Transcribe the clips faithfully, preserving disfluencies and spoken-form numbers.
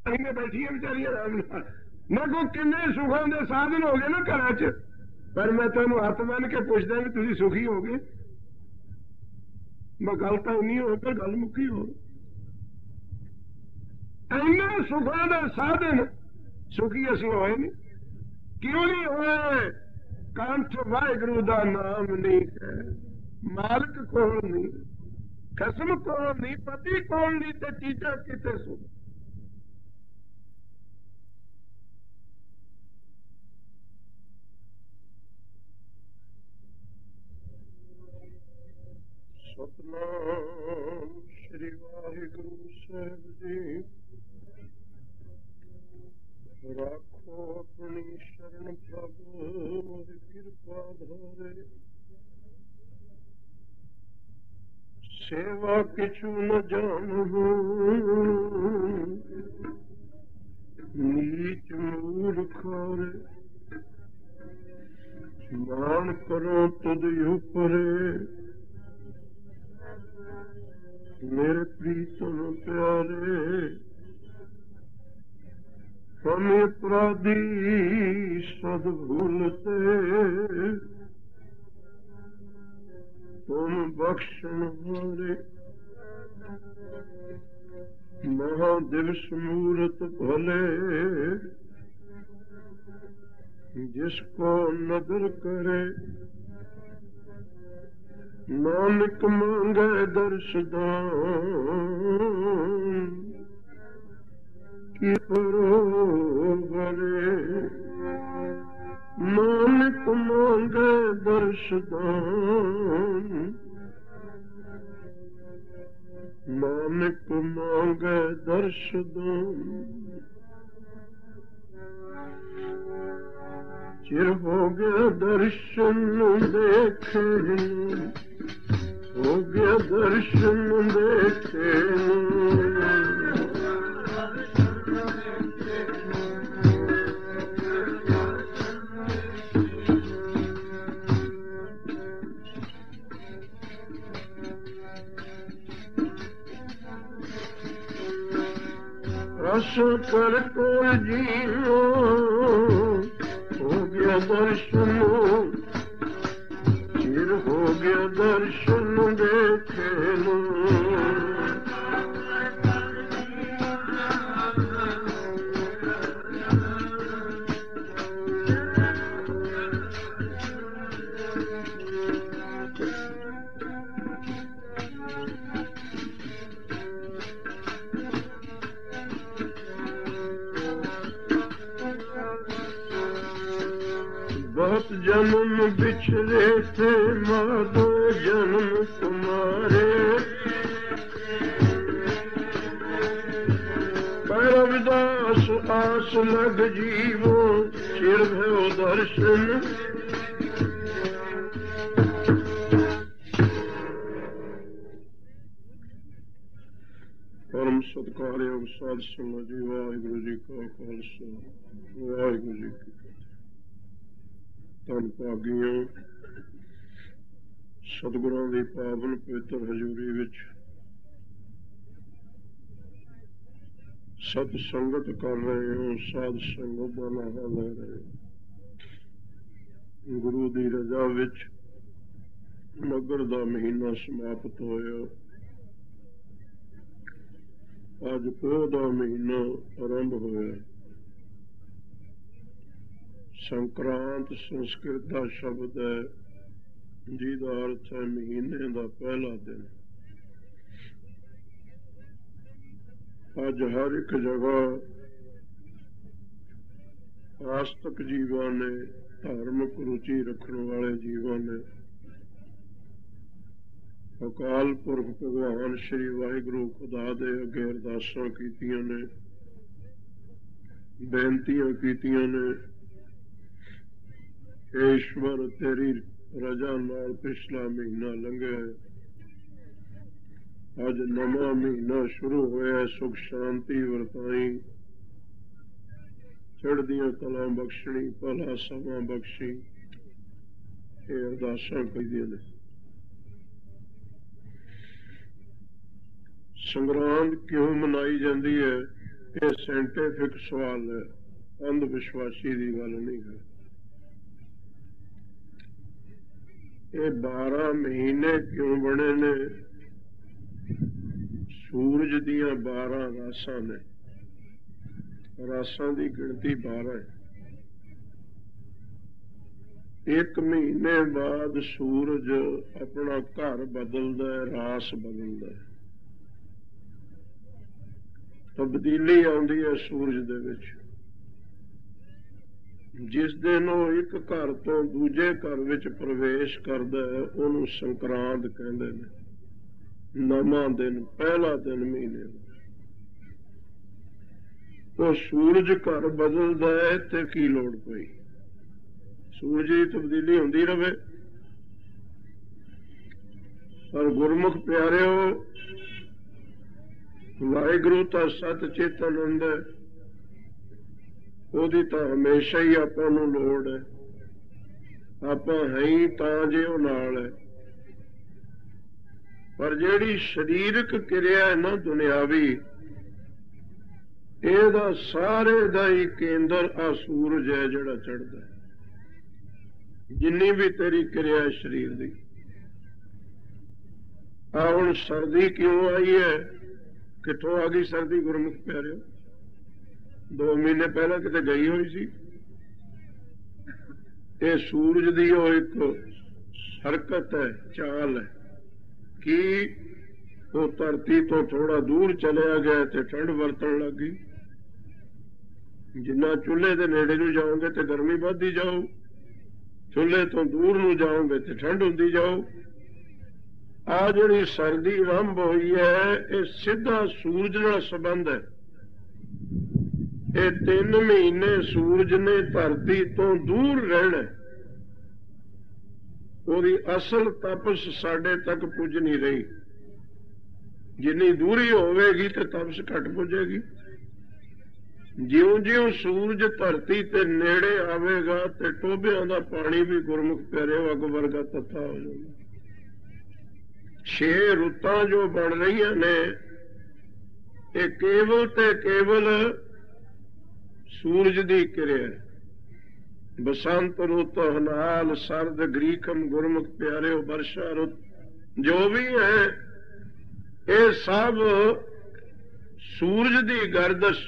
ਇੰਨੇ ਬੈਠੀਆਂ ਵਿਚਾਰੀਆਂ ਆਰਾਮ ਨਾਲ। ਮੈਂ ਕੋ ਕਿੰਨੇ ਸੁਖਾਂ ਦੇ ਸਾਧਨ ਹੋ ਗਏ ਨਾ ਘਰਾਂ ਚ, ਪਰ ਮੈਂ ਤੁਹਾਨੂੰ ਹੱਥ ਬੰਨ ਕੇ ਪੁੱਛਦਾ ਵੀ ਤੁਸੀਂ ਸੁਖੀ ਹੋ ਗਏ? ਮੈਂ ਗੱਲ ਤਾਂ ਇੰਨੀ ਹੋ ਪਰ ਗੱਲ ਮੁੱਕੀ ਹੋ। ਇੰਨੇ ਸੁਖਾਂ ਦੇ ਸਾਧਨ ਸੁਖੀ ਅਸੀਂ ਹੋਏ ਨਹੀਂ। ਕਿਉਂ ਨਹੀਂ ਹੋਏ? ਕੰਠ ਵਾਹਿਗੁਰੂ ਦਾ ਨਾਮ ਨਹੀਂ ਹੈ, ਮਾਲਕ ਕੋਲ ਨਹੀਂ, ਖਸਮ ਕੋਲ ਨਹੀਂ, ਪਤੀ ਕੋਲ ਨਹੀਂ, ਤੇ ਚੀਜ਼ਾਂ ਕਿਤੇ ਸੁਣ। ਸਤਿਨਾਮ ਸ੍ਰੀ ਵਾਹਿਗੁਰੂ ਸਾਹਿਬ ਜੀ। ਰਾਖੋ ਆਪਣੀ ਸ਼ਰਨ ਪ੍ਰਭੂ ਕਿਰਪਾ ਧਾਰੇ। ਸੇਵਾ ਕਿਛੂ ਨ ਜਾਣੂ ਨੀਚ ਮੂਰਖਾਰੇ। ਮਾਨ ਕਰੋ ਤੁਧ ਉਪਰੇ ਮੇਰੇ ਪ੍ਰੀਤਮ ਪਿਆਰੇ। हम अपराधी सद भूलते तुम बख्शन हारे। महादिवस मूरत भले जिसको नदर करे। नानक मांगे दर्श दान की बरोबरे। नानक मांगे दर्श दान, नानक मांगे दर्श दान। चिर हो गया दर्शन देखे, हो गया दर्शन देखे। रस कर कोई जीवो हो गया दर्शन। चिर हो गया दर्शन देखे नो। बहुत जन्म बिछड़े थे माधो जन्म तुम्हारे। पर रविदास आस लग जीवो चिर भयो दर्शन। परम सत्कारयोग साध संगत जी। वाहिगुरु जी का खालसा वाहिगुरु जी की ਧੰਨ ਭਾਗੀਆਂ ਸਤਿਗੁਰਾਂ ਦੀ ਪਾਵਨ ਪਵਿੱਤਰ ਹਜ਼ੂਰੀ ਵਿੱਚ ਸਤ ਸੰਗਤ ਕਰ ਰਹੇ ਹੋ, ਸਾਧ ਸੰਗਤ ਦਾ ਲਾਹਾ ਲੈ ਰਹੇ ਹੋ। ਗੁਰੂ ਦੀ ਰਜ਼ਾ ਵਿੱਚ ਮੱਘਰ ਦਾ ਮਹੀਨਾ ਸਮਾਪਤ ਹੋਇਆ। ਅੱਜ ਪੋਹ ਦਾ ਮਹੀਨਾ ਆਰੰਭ ਹੋਇਆ। ਸੰਕਰਾਂਤ ਸੰਸਕ੍ਰਿਤ ਦਾ ਸ਼ਬਦ ਹੈ ਜਿਹਦਾ ਅਰਥ ਹੈ ਮਹੀਨੇ ਦਾ ਪਹਿਲਾ ਦਿਨ। ਅੱਜ ਹਰ ਇੱਕ ਜਗ੍ਹਾ ਆਸਤਕ ਜੀਵਾਂ ਨੇ, ਧਾਰਮਿਕ ਰੁਚੀ ਰੱਖਣ ਵਾਲੇ ਜੀਵਾਂ ਨੇ ਅਕਾਲ ਪੁਰਖ ਭਗਵਾਨ ਸ਼੍ਰੀ ਵਾਹਿਗੁਰੂ ਖੁਦਾ ਦੇ ਅੱਗੇ ਅਰਦਾਸਾਂ ਕੀਤੀਆਂ ਨੇ, ਬੇਨਤੀਆਂ ਕੀਤੀਆਂ ਨੇ। ਈਸ਼ਵਰ ਤੇਰੀ ਰਜ਼ਾ ਨਾਲ ਪਿਛਲਾ ਮਹੀਨਾ ਲੰਘਿਆ, ਅੱਜ ਨਵਾਂ ਮਹੀਨਾ ਸ਼ੁਰੂ ਹੋਇਆ। ਸੁਖ ਸ਼ਾਂਤੀ ਵਰਤਾਈ, ਚੜ੍ਹਦੀਆਂ ਕਲਾਂ ਬਖਸ਼ਣੀ, ਭਲਾ ਸਮਾਂ ਬਖਸ਼ੀ, ਇਹ ਅਰਦਾਸਾਂ ਕਰੀਆਂ ਨੇ। ਸੰਗਰਾਂਦ ਕਿਉਂ ਮਨਾਈ ਜਾਂਦੀ ਹੈ ਇਹ ਸਾਇੰਟੀਫਿਕ ਸਵਾਲ ਹੈ, ਅੰਧ ਵਿਸ਼ਵਾਸੀ ਦੀ ਗੱਲ ਨਹੀਂ ਹੈ। ਇਹ ਬਾਰਾਂ ਮਹੀਨੇ ਕਿਉਂ ਬਣੇ ਨੇ? ਸੂਰਜ ਦੀਆਂ ਬਾਰਾਂ ਰਾਸਾਂ ਨੇ, ਰਾਸਾਂ ਦੀ ਗਿਣਤੀ ਬਾਰਾਂ ਹੈ। ਇੱਕ ਮਹੀਨੇ ਬਾਅਦ ਸੂਰਜ ਆਪਣਾ ਘਰ ਬਦਲਦਾ ਹੈ, ਰਾਸ ਬਦਲਦਾ ਹੈ, ਤਬਦੀਲੀ ਆਉਂਦੀ ਹੈ ਸੂਰਜ ਦੇ ਵਿੱਚ। ਜਿਸ ਦਿਨ ਉਹ ਇੱਕ ਘਰ ਤੋਂ ਦੂਜੇ ਘਰ ਵਿੱਚ ਪ੍ਰਵੇਸ਼ ਕਰਦਾ ਹੈ ਉਹਨੂੰ ਸੰਕਰਾਂਤ ਕਹਿੰਦੇ ਨੇ, ਨਵਾਂ ਦਿਨ, ਪਹਿਲਾ ਦਿਨ ਮਹੀਨੇ ਦਾ। ਉਹ ਸੂਰਜ ਘਰ ਬਦਲਦਾ ਹੈ ਤੇ ਕੀ ਲੋੜ ਪਈ? ਸੂਰਜ ਦੀ ਤਬਦੀਲੀ ਹੁੰਦੀ ਰਵੇ। ਪਰ ਗੁਰਮੁਖ ਪਿਆਰਿਓ, ਵਾਹਿਗੁਰੂ ਤਾਂ ਸਤ ਚਿਤ ਆਨੰਦ ਹੈ, ਉਹਦੀ ਤਾਂ ਹਮੇਸ਼ਾ ਹੀ ਆਪਾਂ ਨੂੰ ਲੋੜ ਹੈ। ਆਪਾਂ ਹੈ ਹੀ ਤਾਂ ਜੇ ਉਹ ਨਾਲ ਹੈ। ਪਰ ਜਿਹੜੀ ਸਰੀਰਕ ਕਿਰਿਆ ਹੈ ਨਾ ਦੁਨਿਆਵੀ, ਇਹਦਾ ਸਾਰੇ ਦਾ ਹੀ ਕੇਂਦਰ ਆ ਸੂਰਜ ਹੈ ਜਿਹੜਾ ਚੜ੍ਹਦਾ ਹੈ। ਜਿੰਨੀ ਵੀ ਤੇਰੀ ਕਿਰਿਆ ਹੈ ਸਰੀਰ ਦੀ। ਆ ਹੁਣ ਸਰਦੀ ਕਿਉਂ ਆਈ ਹੈ? ਕਿੱਥੋਂ ਆ ਗਈ ਸਰਦੀ ਗੁਰਮੁਖ ਪਿਆਰਿਓ? ਦੋ ਮਹੀਨੇ ਪਹਿਲਾਂ ਕਿਤੇ ਗਈ ਹੋਈ ਸੀ। ਇਹ ਸੂਰਜ ਦੀ ਉਹ ਇੱਕ ਹਰਕਤ ਹੈ, ਚਾਲ ਹੈ ਕਿ ਉਹ ਧਰਤੀ ਤੋਂ ਥੋੜਾ ਦੂਰ ਚਲਿਆ ਗਿਆ ਤੇ ਠੰਡ ਵਰਤਣ ਲੱਗ ਗਈ। ਜਿੰਨਾ ਚੁੱਲ੍ਹੇ ਦੇ ਨੇੜੇ ਨੂੰ ਜਾਓਗੇ ਤੇ ਗਰਮੀ ਵੱਧਦੀ ਜਾਓ, ਚੁੱਲ੍ਹੇ ਤੋਂ ਦੂਰ ਨੂੰ ਜਾਓਗੇ ਤੇ ਠੰਡ ਹੁੰਦੀ ਜਾਓ। ਆ ਜਿਹੜੀ ਸਰਦੀ ਆਰੰਭ ਹੋਈ ਹੈ, ਇਹ ਸਿੱਧਾ ਸੂਰਜ ਨਾਲ ਸੰਬੰਧ ਹੈ। ਇਹ ਤਿੰਨ ਮਹੀਨੇ ਸੂਰਜ ਨੇ ਧਰਤੀ ਤੋਂ ਦੂਰ ਰਹਿਣਾ। ਉਹਦੀ ਅਸਲ ਤਪਸ਼ ਸਾਡੇ ਤੱਕ ਪੁੱਜ ਨਹੀਂ ਰਹੀ। ਜਿੰਨੀ ਦੂਰੀ ਹੋਵੇਗੀ ਤੇ ਤਪਸ਼ ਘੱਟ ਪੁੱਜੇਗੀ। ਜਿਉਂ ਜਿਉਂ ਸੂਰਜ ਧਰਤੀ ਤੇ ਨੇੜੇ ਆਵੇਗਾ ਤੇ ਟੋਭਿਆਂ ਦਾ ਪਾਣੀ ਵੀ ਗੁਰਮੁਖ ਪਿਆਰਿਓ ਅੱਗ ਵਰਗਾ ਤੱਤਾ ਹੋ ਜਾਊਗਾ। ਛੇ ਰੁੱਤਾਂ ਜੋ ਬਣ ਰਹੀਆਂ ਨੇ, ਇਹ ਕੇਵਲ ਤੇ ਕੇਵਲ ਸੂਰਜ ਦੀ ਕਿਰਿਆ। ਬਸੰਤ ਰੁੱਤ, ਹਨਾਲ, ਸਰਦ, ਗ੍ਰੀਖਮ, ਗੁਰਮੁਖ ਪਿਆਰਿਓ, ਵਰਸ਼ਾ ਰੁੱਤ ਜੋ ਵੀ ਹੈ, ਇਹ ਸਭ ਸੂਰਜ ਦੀ ਗਰਦਸ਼।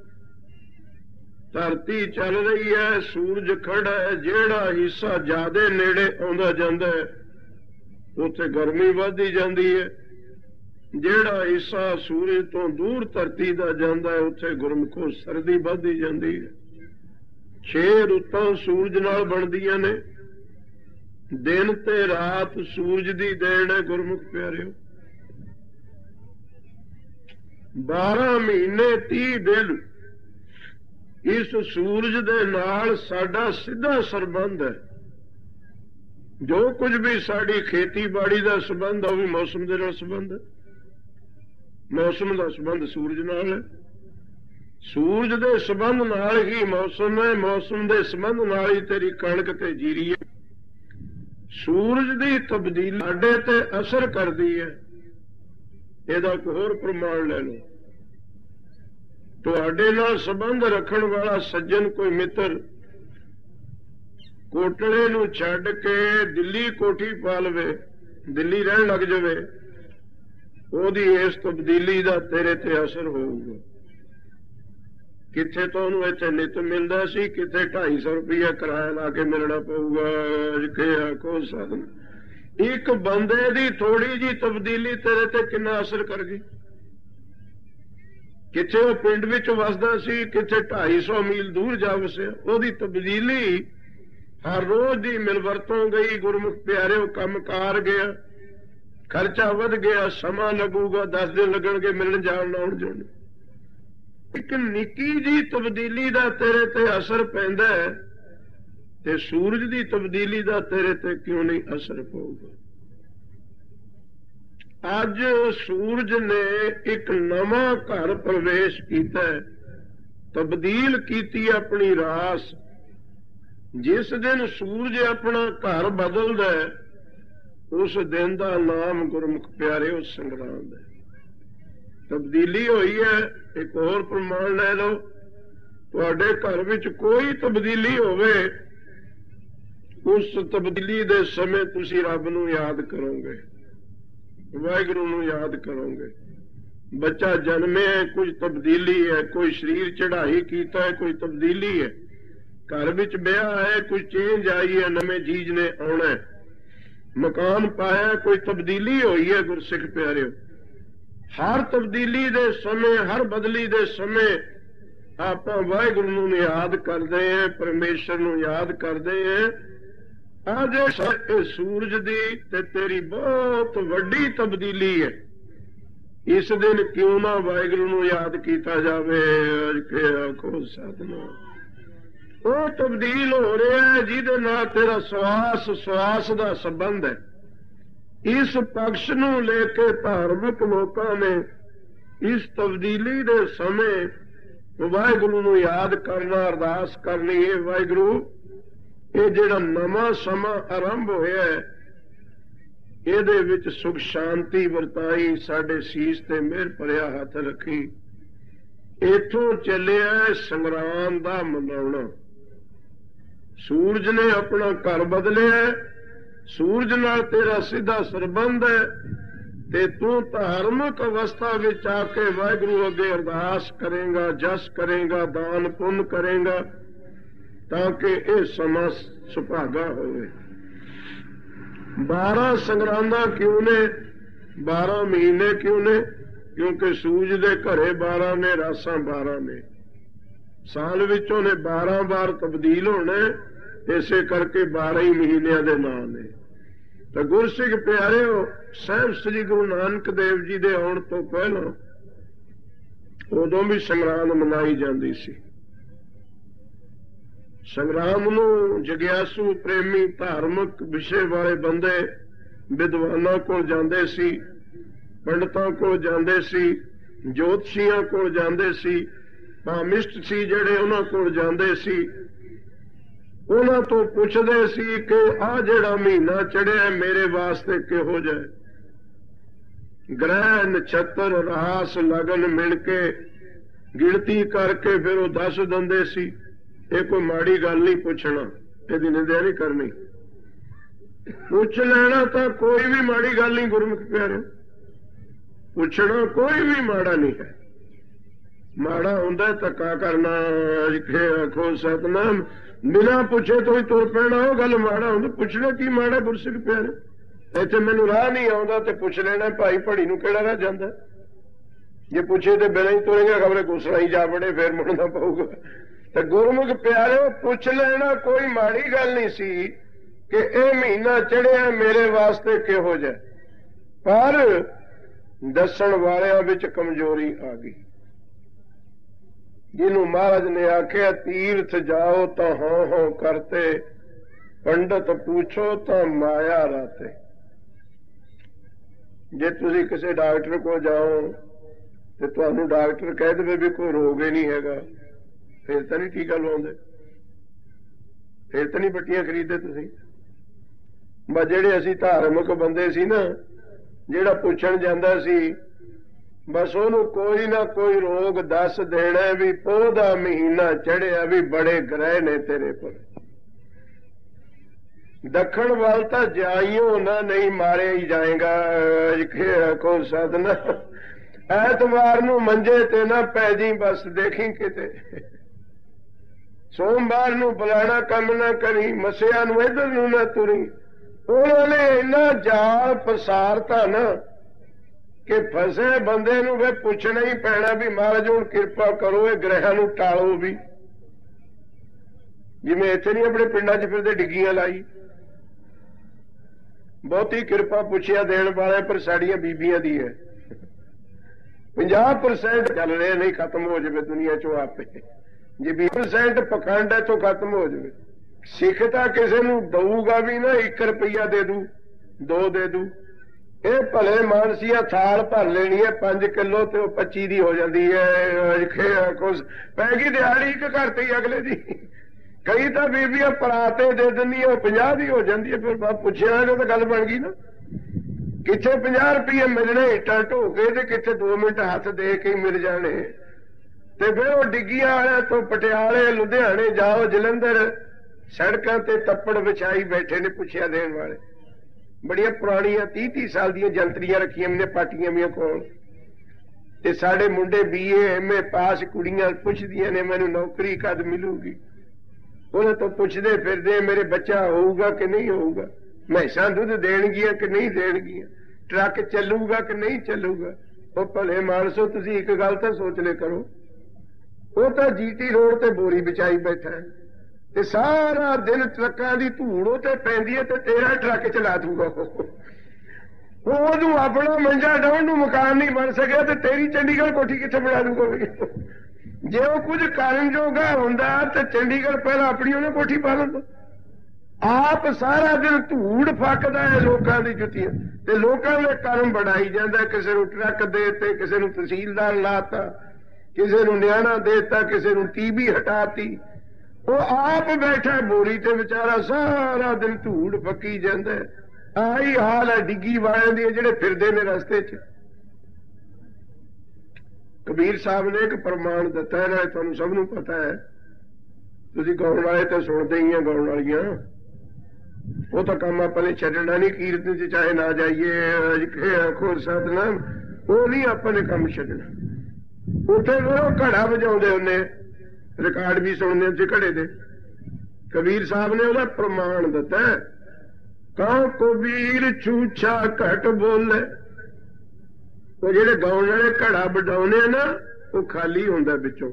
ਧਰਤੀ ਚੱਲ ਰਹੀ ਹੈ, ਸੂਰਜ ਖੜਾ ਹੈ। ਜਿਹੜਾ ਹਿੱਸਾ ਜ਼ਿਆਦਾ ਨੇੜੇ ਆਉਂਦਾ ਜਾਂਦਾ ਹੈ ਉੱਥੇ ਗਰਮੀ ਵੱਧਦੀ ਜਾਂਦੀ ਹੈ। ਜਿਹੜਾ ਹਿੱਸਾ ਸੂਰਜ ਤੋਂ ਦੂਰ ਧਰਤੀ ਦਾ ਜਾਂਦਾ ਹੈ ਉੱਥੇ ਗੁਰਮੁਖੋ ਸਰਦੀ ਵੱਧਦੀ ਜਾਂਦੀ ਹੈ। ਛੇ ਰੁੱਤਾਂ ਸੂਰਜ ਨਾਲ ਬਣਦੀਆਂ ਨੇ। ਦਿਨ ਤੇ ਰਾਤ ਸੂਰਜ ਦੀ ਦੇਣ ਹੈ ਗੁਰਮੁਖ ਪਿਆਰਿਓ। ਬਾਰਾਂ ਮਹੀਨੇ ਤੀਹ ਦਿਨ ਇਸ ਸੂਰਜ ਦੇ ਨਾਲ ਸਾਡਾ ਸਿੱਧਾ ਸੰਬੰਧ ਹੈ। ਜੋ ਕੁਝ ਵੀ ਸਾਡੀ ਖੇਤੀਬਾੜੀ ਦਾ ਸੰਬੰਧ ਹੈ ਉਹ ਵੀ ਮੌਸਮ ਦੇ ਨਾਲ ਸੰਬੰਧ ਹੈ। ਮੌਸਮ ਦਾ ਸੰਬੰਧ ਸੂਰਜ ਨਾਲ ਹੈ। ਸੂਰਜ ਦੇ ਸੰਬੰਧ ਨਾਲ ਹੀ ਮੌਸਮ ਹੈ। ਮੌਸਮ ਦੇ ਸੰਬੰਧ ਨਾਲ ਹੀ ਤੇਰੀ ਕਣਕ ਤੇ ਜੀਰੀ ਹੈ। ਸੂਰਜ ਦੀ ਤਬਦੀਲੀ ਸਾਡੇ ਤੇ ਅਸਰ ਕਰਦੀ ਹੈ। ਇਹਦਾ ਇੱਕ ਹੋਰ ਪ੍ਰਮਾਣ ਲੈ ਲਓ। ਤੁਹਾਡੇ ਨਾਲ ਸੰਬੰਧ ਰੱਖਣ ਵਾਲਾ ਸੱਜਣ ਕੋਈ ਮਿੱਤਰ ਕੋਟਲੇ ਨੂੰ ਛੱਡ ਕੇ ਦਿੱਲੀ ਕੋਠੀ ਪਾ ਲਵੇ, ਦਿੱਲੀ ਰਹਿਣ ਲੱਗ ਜਾਵੇ, ਉਹਦੀ ਇਸ ਤਬਦੀਲੀ ਦਾ ਤੇਰੇ ਤੇ ਅਸਰ ਹੋਊਗਾ। ਕਿੱਥੇ ਤੋਂ ਉਹਨੂੰ ਇੱਥੇ ਨਿੱਤ ਮਿਲਦਾ ਸੀ, ਕਿੱਥੇ ਢਾਈ ਸੌ ਰੁਪਇਆ ਕਿਰਾਇਆ ਲਾ ਕੇ ਮਿਲਣਾ ਪਊਗਾ। ਕਿ ਆਖੋ ਸਾਧਨ ਇੱਕ ਬੰਦੇ ਦੀ ਥੋੜੀ ਜਿਹੀ ਤਬਦੀਲੀ ਤੇਰੇ ਤੇ ਕਿੰਨਾ ਅਸਰ ਕਰ ਗਈ। ਕਿੱਥੇ ਉਹ ਪਿੰਡ ਵਿੱਚ ਵਸਦਾ ਸੀ, ਕਿੱਥੇ ਢਾਈ ਸੌ ਮੀਲ ਦੂਰ ਜਾ ਵਸਿਆ। ਉਹਦੀ ਤਬਦੀਲੀ ਹਰ ਰੋਜ਼ ਦੀ ਮਿਲਵਰਤੋਂ ਗਈ। ਗੁਰਮੁਖ ਪਿਆਰਿਓ, ਕੰਮਕਾਰ ਗਿਆ, ਖਰਚਾ ਵੱਧ ਗਿਆ, ਸਮਾਂ ਲੱਗੂਗਾ, ਦਸ ਦਿਨ ਲੱਗਣਗੇ ਮਿਲਣ ਜਾਣ ਆਉਣ ਜੁੜਨ। ਇੱਕ ਨਿੱਕੀ ਜੀ ਤਬਦੀਲੀ ਦਾ ਤੇਰੇ ਤੇ ਅਸਰ ਪੈਂਦਾ ਹੈ ਤੇ ਸੂਰਜ ਦੀ ਤਬਦੀਲੀ ਦਾ ਤੇਰੇ ਤੇ ਕਿਉਂ ਨਹੀਂ ਅਸਰ ਪਊਗਾ। ਅੱਜ ਸੂਰਜ ਨੇ ਇੱਕ ਨਵਾਂ ਘਰ ਪ੍ਰਵੇਸ਼ ਕੀਤਾ, ਤਬਦੀਲ ਕੀਤੀ ਆਪਣੀ ਰਾਸ। ਜਿਸ ਦਿਨ ਸੂਰਜ ਆਪਣਾ ਘਰ ਬਦਲਦਾ ਉਸ ਦਿਨ ਦਾ ਨਾਮ ਗੁਰਮੁਖ ਪਿਆਰਿਓ ਸੰਗਰਾਂਦ ਹੈ। ਤਬਦੀਲੀ ਹੋਈ ਹੈ। ਇੱਕ ਹੋਰ ਪ੍ਰਮਾਣ ਲੈ ਲਓ, ਤੁਹਾਡੇ ਘਰ ਵਿੱਚ ਕੋਈ ਤਬਦੀਲੀ ਹੋਵੇ, ਉਸ ਤਬਦੀਲੀ ਦੇ ਸਮੇਂ ਤੁਸੀਂ ਰੱਬ ਨੂੰ ਯਾਦ ਕਰੋਗੇ, ਵਾਹਿਗੁਰੂ ਨੂੰ ਯਾਦ ਕਰੋਗੇ। ਬੱਚਾ ਜਨਮਿਆ, ਕੁਝ ਤਬਦੀਲੀ ਹੈ, ਕੋਈ ਸਰੀਰ ਚੜ੍ਹਾਈ ਕੀਤਾ ਹੈ, ਕੋਈ ਤਬਦੀਲੀ ਹੈ। ਘਰ ਵਿੱਚ ਵਿਆਹ ਹੈ, ਕੋਈ ਚੇਂਜ ਆਈ ਹੈ, ਨਵੇਂ ਜੀਜ ਨੇ ਆਉਣਾ ਹੈ। ਮਕਾਨ ਪਾਇਆ, ਕੋਈ ਤਬਦੀਲੀ ਹੋਈ ਹੈ। ਗੁਰਸਿੱਖ ਪਿਆਰਿਓ, ਹਰ ਤਬਦੀਲੀ ਦੇ ਸਮੇਂ, ਹਰ ਬਦਲੀ ਦੇ ਸਮੇਂ ਆਪਾਂ ਵਾਹਿਗੁਰੂ ਨੂੰ ਯਾਦ ਕਰਦੇ ਹਾਂ, ਪਰਮੇਸ਼ਰ ਨੂੰ ਯਾਦ ਕਰਦੇ ਹਾਂ। ਅੱਜ ਇਹ ਸੂਰਜ ਦੀ ਤੇ ਤੇਰੀ ਬਹੁਤ ਵੱਡੀ ਤਬਦੀਲੀ ਹੈ। ਇਸ ਦਿਨ ਕਿਉਂ ਨਾ ਵਾਹਿਗੁਰੂ ਨੂੰ ਯਾਦ ਕੀਤਾ ਜਾਵੇ। ਅੱਜ ਕੇ ਆਖੋ ਸਤਿਨਾਮ। ਉਹ ਤਬਦੀਲ ਹੋ ਰਿਹਾ ਹੈ ਜਿਹਦੇ ਨਾਲ ਤੇਰਾ ਸਵਾਸ ਸਵਾਸ ਦਾ ਸੰਬੰਧ ਹੈ। ਇਸ ਪਕਸ਼ ਨੂੰ ਲੈ ਕੇ ਧਾਰਮਿਕ ਲੋਕਾਂ ਨੇ ਇਸ ਤਬਦੀਲੀ ਦੇ ਸਮੇਂ ਵਾਹਿਗੁਰੂ ਨੂੰ ਯਾਦ ਕਰਨਾ, ਅਰਦਾਸ ਕਰਨੀ ਹੈ, ਵਾਹਿਗੁਰੂ ਇਹ ਜਿਹੜਾ ਨਵਾਂ ਸਮਾਂ ਆਰੰਭ ਹੋਇਆ ਹੈ, ਇਹਦੇ ਵਿੱਚ ਸੁਖ ਸ਼ਾਂਤੀ ਵਰਤਾਈ, ਸਾਡੇ ਸੀਸ ਤੇ ਮਿਹਰ ਭਰਿਆ ਹੱਥ ਰੱਖੀ। ਇੱਥੋਂ ਚੱਲਿਆ ਸੰਗਰਾਮ ਦਾ ਮਨਾਉਣਾ। ਸੂਰਜ ਨੇ ਆਪਣਾ ਘਰ ਬਦਲਿਆ, ਸੂਰਜ ਨਾਲ ਤੇਰਾ ਸਿੱਧਾ ਸੰਬੰਧ ਹੈ, ਤੇ ਤੂੰ ਧਾਰਮਿਕ ਅਵਸਥਾ ਵਿੱਚ ਆ ਕੇ ਵਾਹਿਗੁਰੂ ਅੱਗੇ ਅਰਦਾਸ ਕਰੇਗਾ, ਜਸ ਕਰੇਗਾ, ਦਾਨ ਪੁੰਨ ਕਰੇਗਾ, ਤਾਂ ਕਿ ਇਹ ਸਮਾਂ ਸੁਭਾਗਾ ਹੋਵੇ। ਬਾਰਾਂ ਸੰਗਰਾਂਦਾਂ ਕਿਉਂ ਨੇ, ਬਾਰਾਂ ਮਹੀਨੇ ਕਿਉਂ ਨੇ? ਕਿਉਂਕਿ ਸੂਰਜ ਦੇ ਘਰੇ ਬਾਰਾਂ ਨੇ, ਰਾਸਾਂ ਬਾਰਾਂ ਨੇ, ਸਾਲ ਵਿੱਚ ਉਹਨੇ ਬਾਰਾਂ ਵਾਰ ਤਬਦੀਲ ਹੋਣਾ, ਇਸੇ ਕਰਕੇ ਬਾਰਾਂ ਹੀ ਮਹੀਨਿਆਂ ਦੇ ਨਾਂ ਨੇ। ਤਾਂ ਗੁਰਸਿੱਖ ਪਿਆਰਿਓ, ਸਾਹਿਬ ਸ੍ਰੀ ਗੁਰੂ ਨਾਨਕ ਦੇਵ ਜੀ ਦੇ ਆਉਣ ਤੋਂ ਪਹਿਲਾਂ ਉਦੋਂ ਵੀ ਸੰਗਰਾਂਦ ਮਨਾਈ ਜਾਂਦੀ ਸੀ। ਸੰਗਰਾਮ ਨੂੰ ਜਗਿਆਸੂ, ਪ੍ਰੇਮੀ, ਧਾਰਮਿਕ ਵਿਸ਼ੇ ਵਾਲੇ ਬੰਦੇ ਵਿਦਵਾਨਾਂ ਕੋਲ ਜਾਂਦੇ ਸੀ, ਪੰਡਤਾਂ ਕੋਲ ਜਾਂਦੇ ਸੀ, ਜੋਤਸ਼ੀਆਂ ਕੋਲ ਜਾਂਦੇ ਸੀ, ਪਾਮਿਸਟ ਸੀ ਜਿਹੜੇ ਉਹਨਾਂ ਕੋਲ ਜਾਂਦੇ ਸੀ। ਉਹਨਾਂ ਤੋਂ ਪੁੱਛਦੇ ਸੀ ਕਿ ਆਹ ਜਿਹੜਾ ਮਹੀਨਾ ਚੜਿਆ ਮੇਰੇ ਵਾਸਤੇ ਕਿਹੋ ਜਿਹਾ? ਗ੍ਰਹਿ, ਨਛੱਤਰ, ਰਾਸ, ਲਗਨ ਮਿਲ ਕੇ ਗਿਣਤੀ ਕਰਕੇ ਫਿਰ ਉਹ ਦੱਸ ਦਿੰਦੇ ਸੀ। ਇਹ ਕੋਈ ਮਾੜੀ ਗੱਲ ਨਹੀਂ ਪੁੱਛਣਾ, ਇਹਦੀ ਨਿੰਦਿਆ ਨਹੀਂ ਕਰਨੀ। ਪੁੱਛ ਲੈਣਾ ਤਾਂ ਕੋਈ ਵੀ ਮਾੜੀ ਗੱਲ ਨਹੀਂ ਗੁਰਮੁਖ ਪਿਆਰੇ, ਪੁੱਛਣਾ ਕੋਈ ਵੀ ਮਾੜਾ ਨਹੀਂ ਹੈ। ਮਾੜਾ ਹੁੰਦਾ ਧੱਕਾ ਕਰਨਾ, ਆਖੋ ਸਤਨਾਮ, ਬਿਨਾਂ ਪੁੱਛੇ ਤੋਂ ਹੀ ਤੁਰ ਪੈਣਾ, ਉਹ ਗੱਲ ਮਾੜਾ ਹੁੰਦਾ। ਪੁੱਛਣਾ ਕੀ ਮਾੜਾ ਗੁਰਸਿੱਖ ਪਿਆਰੇ? ਇੱਥੇ ਮੈਨੂੰ ਰਾਹ ਨਹੀਂ ਆਉਂਦਾ ਤੇ ਪੁੱਛ ਲੈਣਾ, ਭਾਈ ਭੜੀ ਨੂੰ ਕਿਹੜਾ ਰਾਹ ਜਾਂਦਾ? ਜੇ ਪੁੱਛੇ ਤੇ ਬਿਨਾਂ ਹੀ ਤੁਰੇਗਾ, ਖਬਰੇ ਗੁਸਰਾ ਹੀ ਜਾ ਬੜੇ, ਫੇਰ ਮੁੜਨਾ ਪਊਗਾ। ਤੇ ਗੁਰਮੁਖ ਪਿਆਰੇ, ਪੁੱਛ ਲੈਣਾ ਕੋਈ ਮਾੜੀ ਗੱਲ ਨਹੀਂ ਸੀ ਕਿ ਇਹ ਮਹੀਨਾ ਚੜਿਆ ਮੇਰੇ ਵਾਸਤੇ ਕਿਹੋ ਜਿਹਾ। ਪਰ ਦੱਸਣ ਵਾਲਿਆਂ ਵਿੱਚ ਕਮਜ਼ੋਰੀ ਆ ਗਈ। ਜਿਹਨੂੰ ਮਹਾਰਾਜ ਨੇ ਆਖਿਆ ਤੀਰਥ ਜਾਓ ਤਾਂ ਹਾਂ ਹਾਂ ਕਰਤੇ, ਪੰਡਤ ਪੁੱਛੋ ਤਾਂ ਮਾਇਆ ਰਾਤੇ। ਜੇ ਤੁਸੀਂ ਕਿਸੇ ਡਾਕਟਰ ਕੋਲ ਜਾਓ ਤੇ ਤੁਹਾਨੂੰ ਡਾਕਟਰ ਕਹਿ ਦੇਵੇ ਵੀ ਕੋਈ ਰੋਗ ਹੀ ਨਹੀਂ ਹੈਗਾ, ਫਿਰ ਤਾਂ ਨਹੀਂ ਟੀਕਾ ਲਵਾਉਂਦੇ, ਫਿਰ ਤਾਂ ਨਹੀਂ ਪੱਟੀਆਂ ਖਰੀਦਦੇ ਤੁਸੀਂ। ਬਸ ਜਿਹੜੇ ਅਸੀਂ ਧਾਰਮਿਕ ਬੰਦੇ ਸੀ ਨਾ, ਜਿਹੜਾ ਪੁੱਛਣ ਜਾਂਦਾ ਸੀ, ਬਸ ਉਹਨੂੰ ਕੋਈ ਨਾ ਕੋਈ ਰੋਗ ਦੱਸ ਦੇਣਾ ਵੀ ਪੋਹ ਦਾ ਮਹੀਨਾ ਚੜਿਆ, ਵੀ ਬੜੇ ਗ੍ਰਹਿ ਨੇ ਤੇਰੇ ਪਰ। ਦੱਖਣ ਵੱਲ ਤਾਂ ਜਾਈਓ ਨਾ, ਨਹੀਂ ਮਾਰਿਆ ਹੀ ਜਾਏਗਾ। ਕੋ ਸਦਨਾ ਐਤਵਾਰ ਨੂੰ ਮੰਜੇ ਤੇ ਨਾ ਪੈ ਜੀ, ਬਸ ਦੇਖੀ ਕਿਤੇ। ਸੋਮਵਾਰ ਨੂੰ ਬੁਲਾਣਾ ਕੰਮ ਨਾ ਕਰੀ, ਮਸਿਆ ਨੂੰ ਇੱਧਰ ਨੂੰ ਨਾ ਤੁਰੀ। ਉਹਨਾਂ ਨੇ ਇੰਨਾ ਜਾਲ ਪਸਾਰਤਾ ਨਾ ਕਿ ਫਸੇ ਬੰਦੇ ਨੂੰ ਵੇ ਪੁੱਛਣਾ ਹੀ ਪੈਣਾ ਵੀ ਮਹਾਰਾਜ ਹੁਣ ਕਿਰਪਾ ਕਰੋ, ਇਹ ਗ੍ਰਹਿਾਂ ਨੂੰ ਟਾਲੋ ਵੀ। ਜਿਵੇਂ ਇੱਥੇ ਨਹੀਂ ਆਪਣੇ ਪਿੰਡਾਂ 'ਚ ਫਿਰਦੇ ਡਿੱਗੀਆਂ ਲਾਈ, ਬਹੁਤੀ ਕਿਰਪਾ ਪੁੱਛਿਆ ਦੇਣ ਵਾਲੇ ਪਰ ਸਾਡੀਆਂ ਬੀਬੀਆਂ ਦੀ ਹੈ। ਪੰਜਾਹ ਪਰਸੈਂਟ ਚੱਲ ਰਿਹਾ, ਨਹੀਂ ਖਤਮ ਹੋ ਜਾਵੇ ਦੁਨੀਆ ਚੋਂ ਆਪੇ। ਜੇ ਵੀਹ ਪਰਸੈਂਟ ਪਖੰਡ ਹੈ ਤੋਂ ਖਤਮ ਹੋ ਜਾਵੇ। ਸਿੱਖ ਤਾਂ ਕਿਸੇ ਨੂੰ ਦਊਗਾ ਵੀ ਨਾ, ਇੱਕ ਰੁਪਈਆ ਦੇ ਦੂ, ਦੋ ਦੇ ਦੂ। ਇਹ ਭਲੇ ਮਾਨਸੀਆ ਥਾਲ ਭਰ ਲੈਣੀ ਹੈ ਪੰਜ ਕਿਲੋ ਤੇ ਉਹ ਪੱਚੀ ਦੀ ਹੋ ਜਾਂਦੀ ਹੈ। ਕੁਛ ਪੈ ਗਈ ਦਿਹਾੜੀ ਇੱਕ ਘਰ ਤੇ ਹੀ ਅਗਲੇ ਦੀ। ਕਈ ਤਾਂ ਬੀਬੀਆਂ ਪਰਾਤੇ ਦੇ ਦਿੰਦੀਆਂ, ਉਹ ਪੰਜਾਹ ਦੀ ਹੋ ਜਾਂਦੀ ਹੈ। ਫਿਰ ਬਾਪ ਪੁੱਛਿਆ ਤਾਂ ਗੱਲ ਬਣ ਗਈ ਨਾ। ਕਿੱਥੇ ਪੰਜਾਹ ਰੁਪਏ ਮਿਲਣੇ ਇੱਟਾਂ ਢੋ ਕੇ ਤੇ ਕਿੱਥੇ ਦੋ ਮਿੰਟ ਹੱਥ ਦੇ ਕੇ ਮਿਲ ਜਾਣੇ। ਤੇ ਫਿਰ ਉਹ ਡਿੱਗੀਆਂ ਵਾਲਿਆਂ ਤੋਂ ਪਟਿਆਲੇ ਲੁਧਿਆਣੇ ਜਾਓ ਜਲੰਧਰ ਸੜਕਾਂ ਤੇ ਤੱਪੜ ਵਿਛਾਈ ਬੈਠੇ ਨੇ ਪੁੱਛਿਆ ਦੇਣ ਵਾਲੇ। ਬੜੀਆਂ ਪੁਰਾਣੀਆਂ ਤੀਹ ਤੀਹ ਸਾਲ ਦੀਆਂ ਜੰਤਰੀਆਂ ਰੱਖੀਆਂ ਨੇ ਪਾਟੀਆਂ ਵੀਆਂ ਕੋਲ। ਤੇ ਸਾਡੇ ਮੁੰਡੇ ਬੀ ਏ ਐਮ ਏ ਪਾਸ ਕੁੜੀਆਂ ਪੁੱਛਦੀਆਂ ਨੇ ਮੈਨੂੰ ਨੌਕਰੀ ਕਦ ਮਿਲੂਗੀ। ਉਹਨਾਂ ਤੋਂ ਪੁੱਛਦੇ ਫਿਰਦੇ ਮੇਰੇ ਬੱਚਾ ਹੋਊਗਾ ਕਿ ਨਹੀਂ ਹੋਊਗਾ, ਮੈਸਾਂ ਦੁੱਧ ਦੇਣਗੀਆਂ ਕਿ ਨਹੀਂ ਦੇਣਗੀਆਂ, ਟਰੱਕ ਚੱਲੂਗਾ ਕਿ ਨਹੀਂ ਚੱਲੂਗਾ। ਉਹ ਭਲੇ ਮਾਨਸੋ ਤੁਸੀਂ ਇੱਕ ਗੱਲ ਤਾਂ ਸੋਚ ਲੈ ਕਰੋ, ਉਹ ਤਾਂ ਜੀਟੀ ਰੋਡ ਤੇ ਬੋਰੀ ਵਿਛਾਈ ਬੈਠਾ ਹੈ ਤੇ ਸਾਰਾ ਦਿਨ ਟਰੱਕਾਂ ਦੀ ਧੂੜ ਉਹ ਤੇ ਪੈਂਦੀ ਹੈ ਤੇ ਤੇਰਾ ਟਰੱਕ ਚਲਾ ਦੂਗਾ। ਉਹਨੂੰ ਆਪਣਾ ਮੰਜਾ ਡਾਉਣ ਨੂੰ ਮਕਾਨ ਨਹੀਂ ਬਣ ਸਕਿਆ ਤੇ ਤੇਰੀ ਚੰਡੀਗੜ੍ਹ ਕੋਠੀ ਕਿੱਥੇ ਬਣਾ ਦੂਗਾ। ਜੇ ਉਹ ਕੁਝ ਕਰਨ ਜੋਗਾ ਹੁੰਦਾ ਤੇ ਚੰਡੀਗੜ੍ਹ ਪਹਿਲਾਂ ਆਪਣੀ ਉਹਨੇ ਕੋਠੀ ਪਾ ਲੈਂਦਾ। ਆਪ ਸਾਰਾ ਦਿਨ ਧੂੜ ਫੱਕਦਾ ਹੈ ਲੋਕਾਂ ਦੀ ਜੁੱਤੀਆਂ ਤੇ ਲੋਕਾਂ ਦੇ ਕਰਮ ਬਣਾਈ ਜਾਂਦਾ। ਕਿਸੇ ਨੂੰ ਟਰੱਕ ਦੇ ਤੇ, ਕਿਸੇ ਨੂੰ ਤਹਿਸੀਲਦਾਰ ਲਾਤਾ, ਕਿਸੇ ਨੂੰ ਨਿਆਣਾ ਦੇਤਾ, ਕਿਸੇ ਨੂੰ ਟੀਬੀ ਹਟਾਤੀ। ਉਹ ਆਪ ਬੈਠਾ ਬੋਰੀ ਤੇ ਵਿਚਾਰਾ ਸਾਰਾ ਦਿਨ ਧੂੜ ਫੱਕੀ ਜਾਂਦਾ। ਆਹੀ ਹਾਲ ਹੈ ਡਿੱਗੀ ਵਾਲਿਆਂ ਦੀ ਜਿਹੜੇ ਫਿਰਦੇ ਨੇ ਰਸਤੇ 'ਚ। ਕਬੀਰ ਸਾਹਿਬ ਨੇ ਇੱਕ ਪ੍ਰਮਾਣ ਦਿੱਤਾ ਹੈ, ਤੁਹਾਨੂੰ ਸਭ ਨੂੰ ਪਤਾ ਹੈ, ਤੁਸੀਂ ਗਾਉਣ ਵਾਲੇ ਤਾਂ ਸੁਣਦੇ ਹੀ ਆ, ਗਾਉਣ ਵਾਲੀਆਂ ਉਹ ਤਾਂ ਕੰਮ ਆਪਾਂ ਨੇ ਛੱਡਣਾ ਨਹੀਂ। ਕੀਰਤਨ 'ਚ ਚਾਹੇ ਨਾ ਜਾਈਏ ਆਖੋ ਸਤਿਨਾਮ, ਉਹ ਨਹੀਂ ਆਪਾਂ ਨੇ ਕੰਮ ਛੱਡਣਾ। ਉੱਥੇ ਉਹ ਘੜਾ ਵਜਾਉਂਦੇ ਹੁੰਦੇ, ਰਿਕਾਰਡ ਵੀ ਸੁਣਦੇ ਉੱਥੇ ਘੜੇ ਦੇ। ਕਬੀਰ ਸਾਹਿਬ ਨੇ ਉਹਦਾ ਪ੍ਰਮਾਣ ਦਿੱਤਾ, ਕਉ ਕਬੀਰ ਛੂਛਾ ਘਟ ਬੋਲੇ। ਉਹ ਜਿਹੜੇ ਗਾਉਣ ਵਾਲੇ ਘੜਾ ਵਜਾਉਂਦੇ ਆ ਨਾ ਉਹ ਖਾਲੀ ਹੁੰਦਾ, ਵਿੱਚੋਂ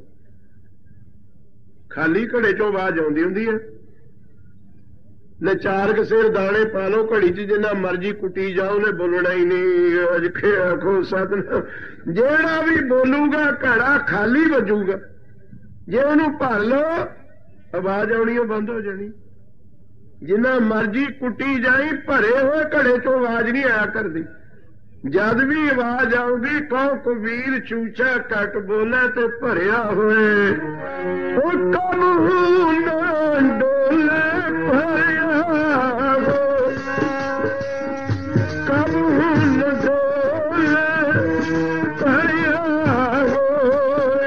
ਖਾਲੀ ਘੜੇ ਚੋਂ ਆਵਾਜ਼ ਆਉਂਦੀ ਹੁੰਦੀ ਹੈ। ਲੈ ਚਾਰ ਕਸੇਰ ਦਾਣੇ ਪਾ ਲਓ ਘੜੀ 'ਚ, ਜਿੰਨਾ ਮਰਜੀ ਕੁੱਟੀ ਜਾਓ ਉਹਨੇ ਬੋਲਣਾ ਹੀ ਨਹੀਂ। ਅਜੇ ਆਖੋ ਸਤਿਨਾਮ। ਜਿਹੜਾ ਵੀ ਬੋਲੂਗਾ ਘੜਾ ਖਾਲੀ ਵੱਜੂਗਾ, ਜੇ ਉਹਨੂੰ ਭਰ ਲਓ ਆਵਾਜ਼ ਆਉਣੀ ਉਹ ਬੰਦ ਹੋ ਜਾਣੀ। ਜਿੰਨਾ ਮਰਜੀ ਕੁੱਟੀ ਜਾਈ ਭਰੇ ਹੋਏ ਘੜੇ ਚੋਂ ਆਵਾਜ਼ ਨਹੀਂ ਆਇਆ ਕਰਦੀ। ਜਦ ਵੀ ਆਵਾਜ਼ ਆਉਗੀ ਕਹੋ ਕਬੀਰ ਛੂਛਾ ਘਟ ਬੋਲੇ ਤੇ ਭਰਿਆ ਹੋਏ। ਉਹ ਕਬਹੂ ਨਾ ਡੋਲੇ ਭਰਿਆ ਹੋ, ਕਬਹੂ ਨਾ ਡੋਲੇ ਭਰਿਆ ਹੋਏ।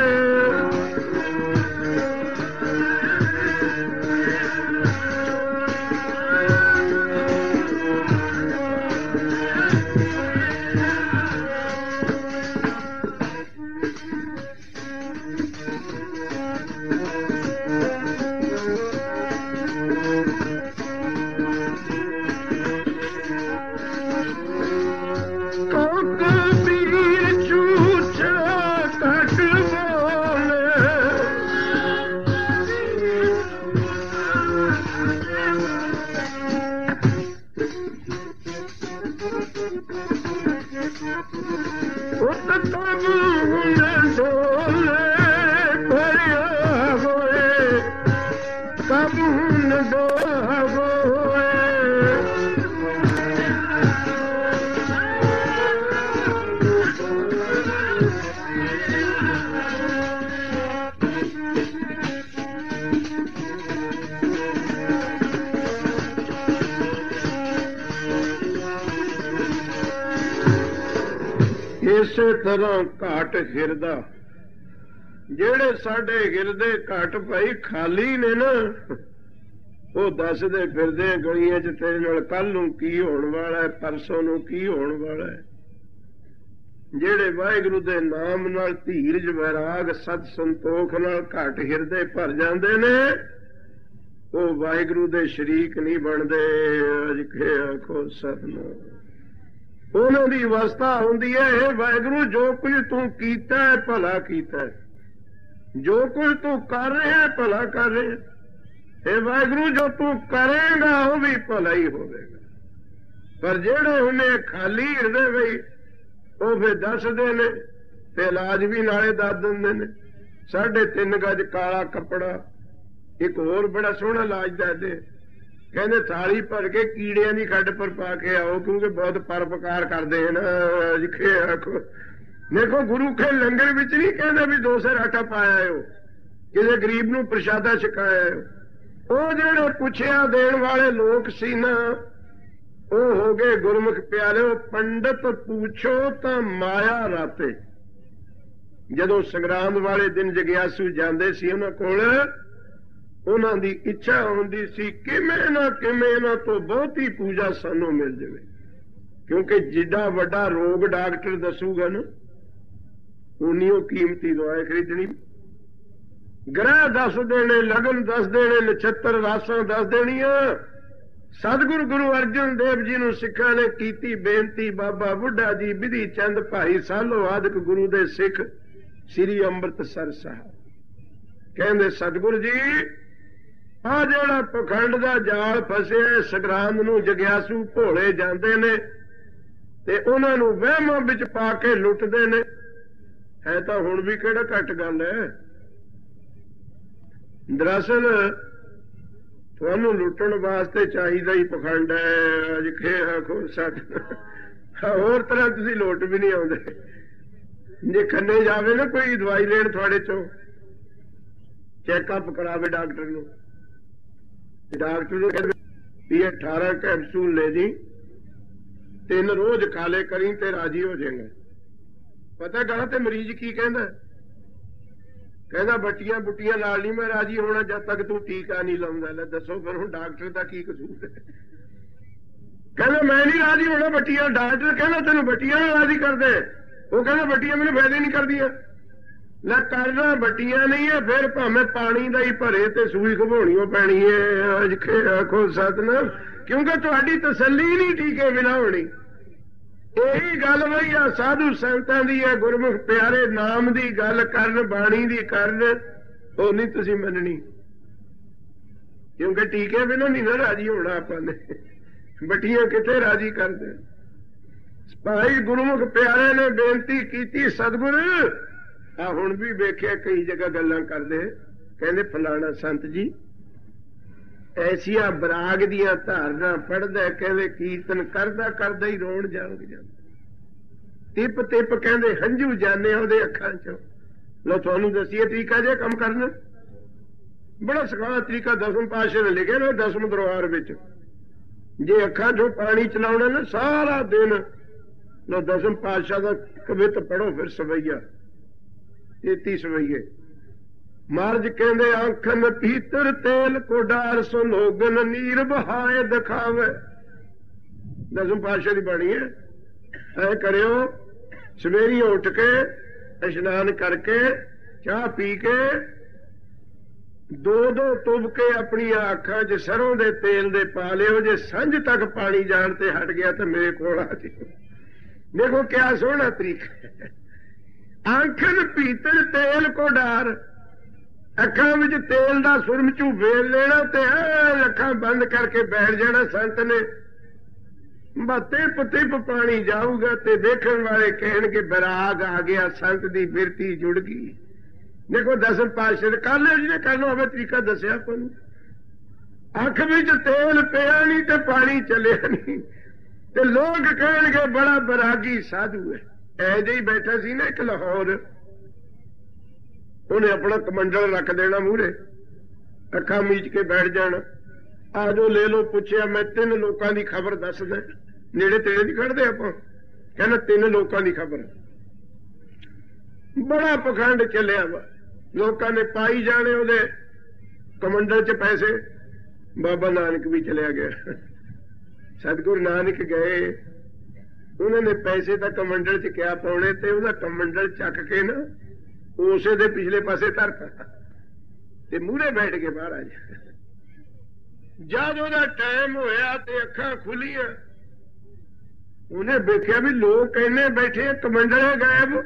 ਇਸੇ ਤਰ੍ਹਾਂ ਘਾਟ ਹਿਰਦਾ, ਜਿਹੜੇ ਸਾਡੇ ਹਿਰਦੇ ਘਟ ਭਾਈ ਖਾਲੀ ਨੇ ਨਾ, ਉਹ ਦੱਸਦੇ ਫਿਰਦੇ ਗਲੀਆਂ 'ਚ ਤੇਰੇ ਨਾਲ ਕੱਲ ਨੂੰ ਕੀ ਹੋਣ ਵਾਲਾ ਹੈ, ਪਰਸੋਂ ਨੂੰ ਕੀ ਹੋਣ ਵਾਲਾ ਹੈ। ਜਿਹੜੇ ਵਾਹਿਗੁਰੂ ਦੇ ਨਾਮ ਨਾਲ ਧੀਰਜ ਵੈਰਾਗ ਸਤ ਸੰਤੋਖ ਨਾਲ ਘਟ ਹਿਰਦੇ ਭਰ ਜਾਂਦੇ ਨੇ, ਉਹ ਵਾਹਿਗੁਰੂ ਦੇ ਸ਼ਰੀਕ ਨਹੀਂ ਬਣਦੇ। ਅਜਿਹੇ ਆਖੋ ਸਤਿਨਾਮ। ਉਹਨਾਂ ਦੀ ਅਵਸਥਾ ਹੁੰਦੀ ਹੈ, ਇਹ ਵਾਹਿਗੁਰੂ ਜੋ ਕੁਝ ਤੂੰ ਕੀਤਾ ਹੈ ਭਲਾ ਕੀਤਾ ਹੈ, ਜੋ ਕੁਝ ਤੂੰ ਕਰ ਰਿਹਾ ਭਲਾ ਕਰ ਰਿਹਾ। ਇਹ ਵਾਹਿਗੁਰੂ ਜੋ ਤੂੰ ਕਰੇਗਾ ਉਹ ਵੀ ਭਲਾ ਹੀ ਹੋਵੇਗਾ। ਪਰ ਜਿਹੜੇ ਉਹਨੇ ਖਾਲੀ ਹਿਰਦੇ ਬਈ ਉਹ ਫਿਰ ਦੱਸਦੇ ਨੇ ਤੇ ਇਲਾਜ ਵੀ ਨਾਲੇ ਦੱਸ ਦਿੰਦੇ ਨੇ। ਸਾਢੇ ਤਿੰਨ ਗਜ ਕਾਲਾ ਕੱਪੜਾ, ਇੱਕ ਹੋਰ ਬੜਾ ਸੋਹਣਾ ਇਲਾਜ ਦੱਸਦੇ, ਕਹਿੰਦੇ ਥਾਲੀ ਭਰ ਕੇ ਕੀੜਿਆਂ ਦੀ ਖੱਡ ਪਰ ਪਾ ਕੇ ਆਓ, ਕਿਉਂਕਿ ਬਹੁਤ ਪਰਪਕਾਰ ਕਰਦੇ ਹਨ। ਆਖੋ ਦੇਖੋ ਗੁਰੂ ਕੇ ਲੰਗਰ ਵਿੱਚ ਨਹੀਂ ਕਹਿੰਦੇ ਵੀ ਦੋ ਸਿਰ ਆਟਾ ਪਾਇਆ ਹੋ, ਕਿਸੇ ਗਰੀਬ ਨੂੰ ਪ੍ਰਸ਼ਾਦਾ ਛਕਾਇਆ ਹੋ। ਉਹ ਜਿਹੜੇ ਪੁੱਛਿਆ ਦੇਣ ਵਾਲੇ ਲੋਕ ਸੀ ਨਾ, ਉਹ ਹੋ ਗਏ ਗੁਰਮੁਖ ਪਿਆਰਿਓ ਪੰਡਤ ਪੁੱਛੋ ਤਾਂ ਮਾਇਆ ਰਾਤੇ। ਜਦੋਂ ਸੰਗਰਾਂਦ ਵਾਲੇ ਦਿਨ ਜਗਿਆਸੂ ਜਾਂਦੇ ਸੀ ਉਹਨਾਂ ਕੋਲ, ਉਹਨਾਂ ਦੀ ਇੱਛਾ ਹੁੰਦੀ ਸੀ ਕਿਵੇਂ ਨਾ ਕਿਵੇਂ ਇਹਨਾਂ ਤੋਂ ਬਹੁਤੀ ਪੂਜਾ ਸਾਨੂੰ ਮਿਲ ਜਾਵੇ, ਕਿਉਂਕਿ ਜਿੱਡਾ ਵੱਡਾ ਰੋਗ ਡਾਕਟਰ ਦੱਸੂਗਾ ਨਾ ਉਨੀ ਉਹ ਕੀਮਤੀ ਦਵਾਈ ਖਰੀਦਣੀ। ਗ੍ਰਹਿ ਦੱਸ ਦੇਣੇ, ਲਗਨ ਦੱਸ ਦੇਣੇ, ਨਛੱਤਰ ਰਾਸਾਂ ਦੱਸ ਦੇਣੀਆਂ। ਸਤਿਗੁਰੂ ਗੁਰੂ ਅਰਜਨ ਦੇਵ ਜੀ ਨੂੰ ਸਿੱਖਾਂ ਨੇ ਕੀਤੀ ਬੇਨਤੀ, ਬਾਬਾ ਬੁੱਢਾ ਜੀ, ਬਿਧੀ ਚੰਦ, ਭਾਈ ਸਾਲੋ ਆਦਿਕ ਗੁਰੂ ਦੇ ਸਿੱਖ ਸ੍ਰੀ ਅੰਮ੍ਰਿਤਸਰ ਸਾਹਿਬ ਕਹਿੰਦੇ ਸਤਿਗੁਰੂ ਜੀ ਆ ਜਿਹੜਾ ਪਖੰਡ ਦਾ ਜਾਲ ਫਸਿਆ ਸੰਗਰਾਂਦ ਨੂੰ ਜਗਿਆਸੂ ਭੋਲੇ ਜਾਂਦੇ ਨੇ ਤੇ ਉਹਨਾਂ ਨੂੰ ਵਹਿਮਾਂ ਵਿੱਚ ਪਾ ਕੇ ਲੁੱਟਦੇ ਨੇ। ਹੈ ਤਾਂ ਹੁਣ ਵੀ ਕਿਹੜਾ ਘੱਟ ਗੱਲ ਹੈ। ਦਰਅਸਲ ਤੁਹਾਨੂੰ ਲੁੱਟਣ ਵਾਸਤੇ ਚਾਹੀਦਾ ਹੀ ਪਖੰਡ ਹੈ। ਅੱਜ ਖੇ ਖੋ ਸੱਟ ਹੋਰ ਤਰ੍ਹਾਂ ਤੁਸੀਂ ਲੁੱਟ ਵੀ ਨਹੀਂ ਆਉਂਦੇ। ਜੇ ਖੰਨੇ ਜਾਵੇ ਨਾ ਕੋਈ ਦਵਾਈ ਲੈਣ ਤੁਹਾਡੇ ਚੋਂ, ਚੈੱਕਅਪ ਕਰਾਵੇ ਡਾਕਟਰ ਨੂੰ, ਡਾਕਟਰ ਨੂੰ ਕਹਿੰਦੇ ਵੀ ਅਠਾਰਾਂ ਕੈਪਸੂਲ ਲੈ ਜੀ, ਤਿੰਨ ਰੋਜ਼ ਖਾਲੇ ਕਰੀ ਤੇ ਰਾਜੀ ਹੋ ਜਾਏਗਾ। ਪਤਾ ਗਾਣਾ ਤੇ ਮਰੀਜ਼ ਕੀ ਕਹਿੰਦਾ? ਕਹਿੰਦਾ ਬੱਟੀਆਂ ਬੁੱਟੀਆਂ ਨਾਲ ਨਹੀਂ ਮੈਂ ਰਾਜੀ ਹੋਣਾ ਜਦ ਤੱਕ ਤੂੰ ਟੀਕਾ ਨਹੀਂ ਲਾਉਂਦਾ। ਲੈ ਦੱਸੋ ਫਿਰ ਹੁਣ ਡਾਕਟਰ ਦਾ ਕੀ ਕਸੂਰ ਹੈ? ਕਹਿੰਦਾ ਮੈਂ ਨਹੀਂ ਰਾਜੀ ਹੋਣਾ ਬੱਟੀਆਂ। ਡਾਕਟਰ ਕਹਿੰਦਾ ਤੈਨੂੰ ਬੱਟੀਆਂ ਨਾਲ ਰਾਜੀ ਕਰਦੇ? ਉਹ ਕਹਿੰਦਾ ਬੱਟੀਆਂ ਮੈਨੂੰ ਫਾਇਦੇ ਨਹੀਂ ਕਰਦੀਆਂ। ਲੈ ਕਰਨਾ ਬੱਟੀਆਂ ਨਹੀਂ ਹੈ, ਫਿਰ ਭਾਵੇਂ ਪਾਣੀ ਦਾ ਹੀ ਭਰੇ ਤੇ ਸੂਈ ਘਬੋਣੀਓ ਪੈਣੀ ਹੈ। ਅੱਜ ਆਖੋ ਸਤਿਨਾਮ, ਕਿਉਂਕਿ ਤੁਹਾਡੀ ਤਸੱਲੀ ਨਹੀਂ ਟੀਕੇ ਬਿਨਾਂ ਹੋਣੀ। ਇਹੀ ਗੱਲ ਬਈ ਆ ਸਾਧੂ ਸੰਤਾਂ ਦੀ ਹੈ, ਗੁਰਮੁਖ ਪਿਆਰੇ ਨਾਮ ਦੀ ਗੱਲ ਕਰਨ, ਬਾਣੀ ਦੀ ਕਰਨ, ਉਹ ਨਹੀਂ ਤੁਸੀਂ ਮੰਨਣੀ, ਕਿਉਂਕਿ ਟੀਕੇ ਬਿਨਾਂ ਨਹੀਂ ਨਾ ਰਾਜੀ ਹੋਣਾ ਆਪਾਂ ਨੇ। ਬੱਟੀਆਂ ਕਿੱਥੇ ਰਾਜੀ ਕਰਦੇ। ਭਾਈ ਗੁਰਮੁਖ ਪਿਆਰੇ ਨੇ ਬੇਨਤੀ ਕੀਤੀ ਸਤਿਗੁਰ, ਆ ਹੁਣ ਵੀ ਵੇਖਿਆ ਕਈ ਜਗ੍ਹਾ ਗੱਲਾਂ ਕਰਦੇ, ਕਹਿੰਦੇ ਫਲਾਣਾ ਸੰਤ ਜੀ ਐਸੀਆਂ ਬਰਾਗ ਦੀਆਂ ਧਾਰਨਾ ਪੜ੍ਹਦਾ, ਕਹਿੰਦੇ ਕੀਰਤਨ ਕਰਦਾ ਕਰਦਾ ਹੀ ਰੋਣ ਜਾਣ ਜਾਂਦਾ, ਟਿਪ ਟਿਪ ਕਹਿੰਦੇ ਹੰਝੂ ਜਾਣੇ ਉਹਦੇ ਅੱਖਾਂ ਚੋਂ। ਲੋ ਤੁਹਾਨੂੰ ਦੱਸੀਏ ਤਰੀਕਾ ਜੇ ਕੰਮ ਕਰਨਾ, ਬੜਾ ਸਖਾਲਾ ਤਰੀਕਾ ਦਸਮ ਪਾਤਸ਼ਾਹ ਨੇ ਲਿਖਿਆ ਨਾ ਦਸਮ ਦਰਬਾਰ ਵਿੱਚ। ਜੇ ਅੱਖਾਂ ਚੋਂ ਪਾਣੀ ਚਲਾਉਣਾ ਨਾ ਸਾਰਾ ਦਿਨ, ਲੋ ਦਸਮ ਪਾਤਸ਼ਾਹ ਦਾ ਕਵਿਤ ਪੜੋ ਫਿਰ ਸਵਈਆ, ਤੇਤੀ ਸਵਈਏ। ਮਹਾਰਾਜ ਕਹਿੰਦੇ ਆਖਨ ਪੀਤਰ ਤੇਲ ਕੋ ਡਾਰ ਸੋ ਲੋਗਨ ਨੀਰ ਬਹਾਏ ਦਿਖਾਵੇ। ਦਸਮ ਪਾਤਸ਼ਾਹ ਦੀ ਬਾਣੀ ਹੈ। ਐ ਕਰਿਓ ਸਵੇਰੀ ਉੱਠ ਕੇ ਇਸ਼ਨਾਨ ਕਰਕੇ ਚਾਹ ਪੀ ਕੇ ਦੋ ਦੋ ਤੁਬਕੇ ਆਪਣੀਆਂ ਅੱਖਾਂ 'ਚ ਸਰੋਂ ਦੇ ਤੇਲ ਦੇ ਪਾ ਲਿਓ। ਜੇ ਸਾਂਝ ਤੱਕ ਪਾਣੀ ਜਾਣ ਤੇ ਹਟ ਗਿਆ ਤਾਂ ਮੇਰੇ ਕੋਲ ਆ ਜੀ। ਦੇਖੋ ਕਿਆ ਸੋਹਣਾ ਤਰੀਕਾ। ਆਖਨ ਪੀਤਰ ਤੇਲ ਕੋ ਡਾਰ, ਅੱਖਾਂ ਵਿੱਚ ਤੇਲ ਦਾ ਸੁਰਮਚੂ ਵੇਲ ਲੈਣਾ ਤੇ ਅੱਖਾਂ ਬੰਦ ਕਰਕੇ ਬੈਠ ਜਾਣਾ। ਸੰਤ ਨੇ ਤਿਪ ਤਿਪ ਪਾਣੀ ਜਾਊਗਾ ਤੇ ਦੇਖਣ ਵਾਲੇ ਕਹਿਣਗੇ ਬਰਾਗ ਆ ਗਿਆ, ਸੰਤ ਦੀ ਬਿਰਤੀ ਜੁੜ ਗਈ। ਦੇਖੋ ਦਸਮ ਪਾਤਸ਼ਾਹ ਕਰ ਲਿਓ ਜਿਹਨੇ ਕਰਨਾ ਹੋਵੇ ਤਰੀਕਾ ਦੱਸਿਆ ਆਪਾਂ ਨੂੰ। ਅੱਖ ਵਿੱਚ ਤੇਲ ਪਿਆ ਨਹੀਂ ਤੇ ਪਾਣੀ ਚੱਲਿਆ ਨਹੀਂ ਤੇ ਲੋਕ ਕਹਿਣਗੇ ਬੜਾ ਬਰਾਗੀ ਸਾਧੂ ਹੈ। ਐ ਜਿਹੀ ਬੈਠਾ ਸੀ ਨਾ ਇੱਕ ਲਾਹੌਰ, ਉਹਨੇ ਆਪਣਾ ਕਮੰਡਲ ਰੱਖ ਦੇਣਾ ਮੂਹਰੇ, ਅੱਖਾਂ ਮੀਚ ਕੇ ਬੈਠ ਜਾਣਾ। ਆ ਜੋ ਲੈ ਲੋ, ਪੁੱਛਿਆ ਮੈਂ ਤਿੰਨ ਲੋਕਾਂ ਦੀ ਖਬਰ ਦੱਸਦਾ, ਨੇੜੇ ਤੇੜੇ ਨਹੀਂ ਖੜਦੇ ਆਪਾਂ। ਕਹਿੰਦਾ ਤਿੰਨ ਲੋਕਾਂ ਦੀ ਖਬਰ। ਬੜਾ ਪਖੰਡ ਚੱਲਿਆ ਵਾ, ਲੋਕਾਂ ਨੇ ਪਾਈ ਜਾਣੇ ਉਹਦੇ ਕਮੰਡਲ 'ਚ ਪੈਸੇ। ਬਾਬਾ ਨਾਨਕ ਵੀ ਚਲਿਆ ਗਿਆ, ਸਤਿਗੁਰੂ ਨਾਨਕ ਗਏ, ਉਹਨਾਂ ਨੇ ਪੈਸੇ ਤਾਂ ਕਮੰਡਲ 'ਚ ਕਿਆ ਪਾਉਣੇ ਤੇ ਉਹਦਾ ਕਮੰਡਲ ਚੱਕ ਕੇ ਨਾ ਉਸੇ ਦੇ ਪਿਛਲੇ ਪਾਸੇ ਧਰਤਾ ਤੇ ਮੂਹਰੇ ਬੈਠ ਕੇ ਮਹਾਰਾਜ। ਜਦ ਉਹਦਾ ਟਾਈਮ ਹੋਇਆ ਤੇ ਅੱਖਾਂ ਖੁੱਲੀਆਂ, ਉਹਨੇ ਵੇਖਿਆ ਵੀ ਲੋਕ ਇੰਨੇ ਬੈਠੇ, ਕਮੰਡਲ ਗਾਇਬ।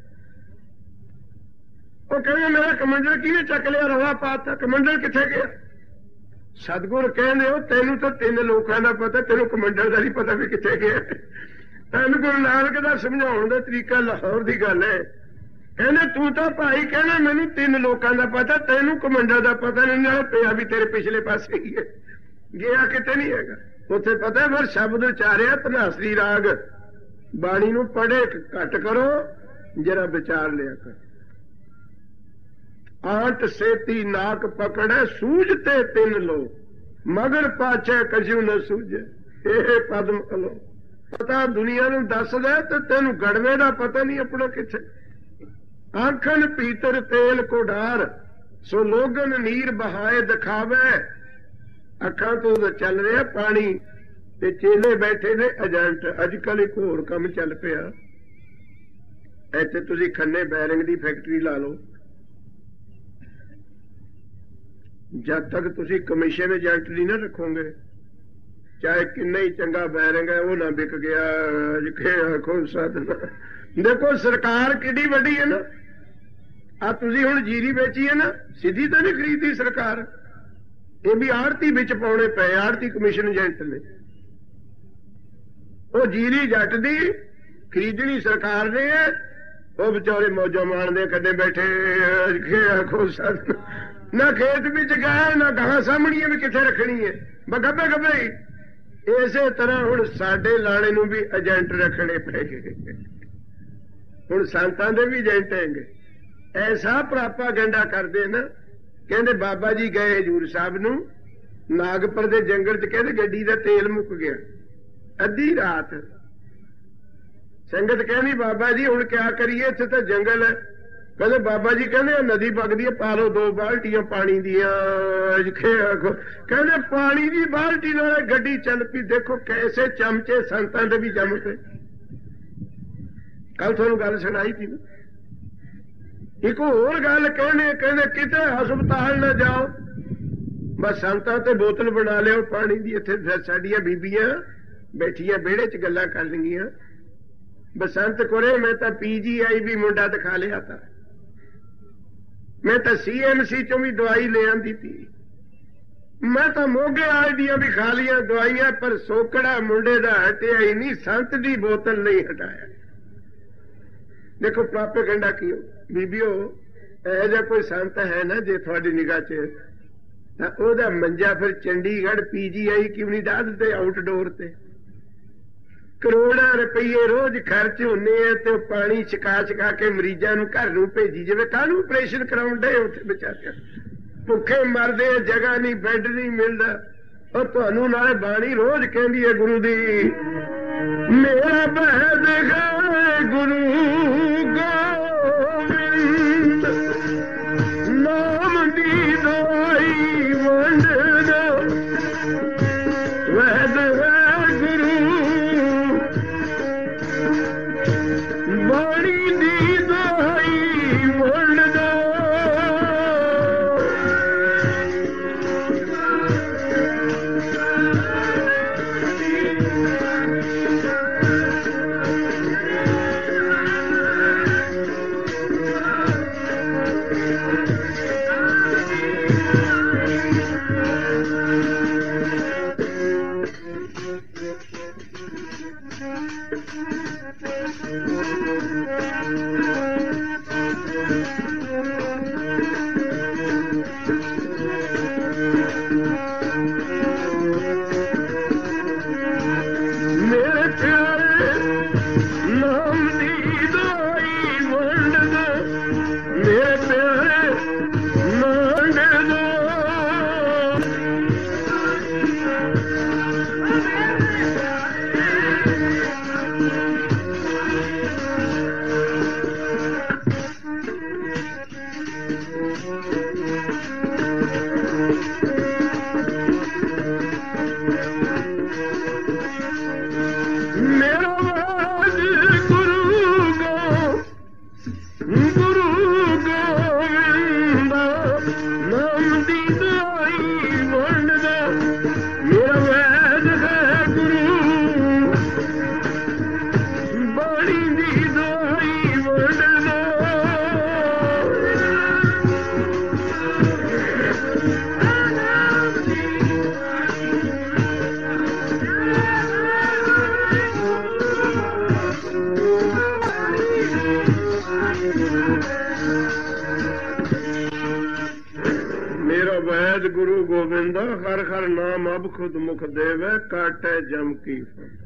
ਉਹ ਕਹਿੰਦੇ ਮੇਰਾ ਕਮੰਡਲ ਕਿਹਨੇ ਚੱਕ ਲਿਆ, ਰੌਲਾ ਪਾਤਾ, ਕਮੰਡਲ ਕਿੱਥੇ ਗਿਆ? ਸਤਿਗੁਰ ਕਹਿੰਦੇ ਉਹ ਤੈਨੂੰ ਤਾਂ ਤਿੰਨ ਲੋਕਾਂ ਦਾ ਪਤਾ, ਤੈਨੂੰ ਕਮੰਡਲ ਦਾ ਨਹੀਂ ਪਤਾ ਵੀ ਕਿੱਥੇ ਗਿਆ। ਤੈਨੂੰ ਗੁਰੂ ਨਾਨਕ ਦਾ ਸਮਝਾਉਣ ਦਾ ਤਰੀਕਾ ਲਾਹੌਰ ਦੀ ਗੱਲ ਹੈ। ਕਹਿੰਦੇ ਤੂੰ ਤਾਂ ਭਾਈ ਕਹਿੰਦਾ ਮੈਨੂੰ ਤਿੰਨ ਲੋਕਾਂ ਦਾ ਪਤਾ, ਤੈਨੂੰ ਕਮੰਡਲ ਦਾ ਪਤਾ ਨਹੀਂ, ਨਾਲ ਪਿਆ ਵੀ ਤੇਰੇ ਪਿਛਲੇ ਪਾਸੇ ਹੀ ਹੈ, ਗਿਆ ਕਿਤੇ ਨਹੀਂ ਹੈਗਾ। ਉੱਥੇ ਪਤਾ ਫਿਰ ਸ਼ਬਦ ਉਚਾਰਿਆ ਧਨਾਸਰੀ ਰਾਗ, ਬਾਣੀ ਨੂੰ ਪੜ੍ਹੇ ਘੱਟ ਕਰੋ, ਜਰਾ ਵਿਚਾਰ ਲਿਆ ਕਰ। ਆਂਟ ਸੇਤੀ ਨਾਕ ਪਕੜੇ, ਸੂਝ ਤੇ ਤਿੰਨ ਲੋ, ਮਗਰ ਪਾਛੇ ਕਛੂ ਨ ਸੂਝੇ। ਇਹ ਪਦਮ ਅਲੋ ਪਤਾ ਦੁਨੀਆ ਨੂੰ ਦੱਸਦਾ ਤੇ ਤੈਨੂੰ ਗੜਵੇ ਦਾ ਪਤਾ ਨਹੀਂ ਆਪਣਾ ਕਿੱਥੇ। ਆਖਣ ਪੀਤਰ ਤੇਲ ਕੋ ਡਾਰ ਸੋ ਲੋਗਨ ਨੀਰ ਬਹਾਏ ਦਿਖਾਵੇ। ਅੱਖਾਂ ਤੋਂ ਤਾਂ ਚੱਲ ਰਿਹਾ ਪਾਣੀ ਤੇ ਚੇਲੇ ਬੈਠੇ ਨੇ ਏਜੰਟ। ਅੱਜ ਕੱਲ ਇੱਕ ਹੋਰ ਕੰਮ ਚੱਲ ਪਿਆ, ਇੱਥੇ ਤੁਸੀਂ ਖੰਨੇ ਬੈਰਿੰਗ ਦੀ ਫੈਕਟਰੀ ਲਾ ਲਓ, ਜਦ ਤੱਕ ਤੁਸੀਂ ਕਮਿਸ਼ਨ ਏਜੰਟ ਨਹੀਂ ਨਾ ਰੱਖੋਗੇ, ਚਾਹੇ ਕਿੰਨਾ ਹੀ ਚੰਗਾ ਬੈਰਿੰਗ ਹੈ ਉਹ ਨਾ ਵਿਕ ਗਿਆ। ਆਖੋ ਸਾਧਨਾ ਦੇਖੋ ਸਰਕਾਰ ਕਿੱਡੀ ਵੱਡੀ ਹੈ ਨਾ। ਆ ਤੁਸੀਂ ਹੁਣ ਜੀਰੀ ਵੇਚੀ ਹੈ ਨਾ, ਸਿੱਧੀ ਤਾਂ ਨਹੀਂ ਖਰੀਦੀ ਸਰਕਾਰ, ਇਹ ਵੀ ਆੜਤੀ ਵਿੱਚ ਪਾਉਣੇ ਪਏ। ਆੜਤੀ ਕਮਿਸ਼ਨ ਏਜੰਟ ਨੇ। ਉਹ ਜੀਰੀ ਜੱਟ ਦੀ ਖਰੀਦਣੀ ਸਰਕਾਰ ਨੇ, ਉਹ ਵਿਚਾਰੇ ਮੌਜਾਂ ਮਾਣਦੇ ਕੱਢੇ ਬੈਠੇ। ਆਖੋ ਸਾਧਨਾ ਨਾ ਖੇਤ ਵਿੱਚ ਗਏ ਨਾ ਗਾਂ ਸਾਹਮਣੀ ਵੀ ਕਿੱਥੇ ਰੱਖਣੀ ਹੈ, ਗੱਬੇ ਗੱਬੇ ਹੀ। ਇਸੇ ਤਰ੍ਹਾਂ ਹੁਣ ਸਾਡੇ ਲਾਣੇ ਨੂੰ ਵੀ ਏਜੰਟ ਰੱਖਣੇ ਪੈ ਗਏ। ਹੁਣ ਸੰਤਾਂ ਦੇ ਵੀ ਏਜੰਟ ਹੈਗੇ। ਐਸਾ ਪ੍ਰਾਪਾਗੈਂਡਾ ਕਰਦੇ ਨਾ। ਕਹਿੰਦੇ ਬਾਬਾ ਜੀ ਗਏ ਹਜ਼ੂਰ ਸਾਹਿਬ ਨੂੰ, ਨਾਗਪੁਰ ਦੇ ਜੰਗਲ ਚ, ਕਹਿੰਦੇ ਗੱਡੀ ਦਾ ਤੇਲ ਮੁੱਕ ਗਿਆ। ਅੱਧੀ ਰਾਤ ਸੰਗਤ ਕਹਿੰਦੀ ਬਾਬਾ ਜੀ ਹੁਣ ਕਿਆ ਕਰੀਏ, ਇੱਥੇ ਤਾਂ ਜੰਗਲ ਹੈ। ਕਹਿੰਦੇ ਬਾਬਾ ਜੀ ਕਹਿੰਦੇ ਨਦੀ ਵਗਦੀ ਹੈ, ਪਾ ਲਓ ਦੋ ਬਾਲਟੀਆਂ ਪਾਣੀ ਦੀਆਂ। ਕਹਿੰਦੇ ਪਾਣੀ ਦੀ ਬਾਲਟੀ ਨਾਲ ਗੱਡੀ ਚੱਲ ਪਈ। ਦੇਖੋ ਕੈਸੇ ਚਮਚੇ ਸੰਤਾਂ ਦੇ ਵੀ ਜੰਮ ਪਏ। ਕੱਲ ਤੁਹਾਨੂੰ ਗੱਲ ਸੁਣਾਈ ਸੀ। ਇੱਕ ਹੋਰ ਗੱਲ ਕਹਿੰਦੇ ਕਹਿੰਦੇ ਕਿਤੇ ਹਸਪਤਾਲ ਨਾ ਜਾਓ, ਬਸ ਸੰਤਾਂ ਤੇ ਬੋਤਲ ਬਣਾ ਲਿਓ ਪਾਣੀ ਦੀ। ਇੱਥੇ ਸਾਡੀਆਂ ਬੀਬੀਆਂ ਬੈਠੀਆਂ ਵਿਹੜੇ ਚ ਗੱਲਾਂ ਕਰ ਲਈਆਂ, ਬਸੰਤ ਕੋਰੇ ਮੈਂ ਤਾਂ ਪੀ ਜੀ ਆਈ ਵੀ ਮੁੰਡਾ ਦਿਖਾ ਲਿਆ ਤਾ, ਮੈਂ ਤਾਂ ਸੀ ਐਮ ਸੀ ਚੋਂ ਵੀ ਦਵਾਈ ਲੈ ਆਂਦੀ ਤੀ, ਮੈਂ ਤਾਂ ਮੋਗੇ ਆਏ ਦੀਆਂ ਵੀ ਖਾ ਲੀਆਂ ਦਵਾਈਆਂ, ਪਰ ਸੋਕੜਾ ਮੁੰਡੇ ਦਾ ਹਟਿਆ ਹੀ ਨਹੀਂ, ਸੰਤ ਦੀ ਬੋਤਲ ਨਹੀਂ ਹਟਾਇਆ। ਦੇਖੋ ਪ੍ਰਾਪੇਗੰਡਾ ਕੀ ਬੀਬੀਓ, ਇਹੋ ਜਿਹਾ ਕੋਈ ਸੰਤ ਹੈ ਨਾ ਜੇ ਤੁਹਾਡੀ ਨਿਗਾਹ ਚ, ਤਾਂ ਉਹਦਾ ਮੰਜਾ ਫਿਰ ਚੰਡੀਗੜ੍ਹ ਪੀ ਜੀ ਆਈ ਕਿਉਂ ਨਹੀਂ ਡਾ ਦਿੱਤੇ ਆਊਟਡੋਰ ਤੇ। ਕਰੋੜਾਂ ਰੁਪਈਏ ਰੋਜ਼ ਖਰਚ ਹੁੰਦੇ ਆ ਤੇ ਪਾਣੀ ਛਕਾ ਛਕਾ ਕੇ ਮਰੀਜ਼ਾਂ ਨੂੰ ਘਰ ਨੂੰ ਭੇਜੀ ਜਾਵੇ। ਕਾਹਨੂੰ ਆਪਰੇਸ਼ਨ ਕਰਾਉਣ ਡੇ ਉੱਥੇ ਵਿਚਾਰੇ ਭੁੱਖੇ ਮਰਦੇ, ਜਗ੍ਹਾ ਨਹੀਂ, ਬੈੱਡ ਨਹੀਂ ਮਿਲਦਾ। ਉਹ ਤੁਹਾਨੂੰ ਨਾਲੇ ਬਾਣੀ ਰੋਜ਼ ਕਹਿੰਦੀ ਹੈ ਗੁਰੂ ਦੀ, ਮੇਰਾ ਬਹਿਦ ਹੈ ਗੁਰੂ ਗੋਬਿੰਦ ਨਾਮ ਦੀ ਦਵਾਈ ਵੰਡਦਾ, ਵੈਦ ਹੈ ਗੁਰੂ ਬਾਣੀ ਦੀ ਦਵਾਈ ਵੰਡਦਾ। ਗੁਰੂ ਗੋਬਿੰਦ ਹਰ ਹਰ ਨਾਮ ਅਬ ਖੁਦ ਮੁਖ ਦੇਵੇ ਕਾਟੇ ਜਮ ਕੀ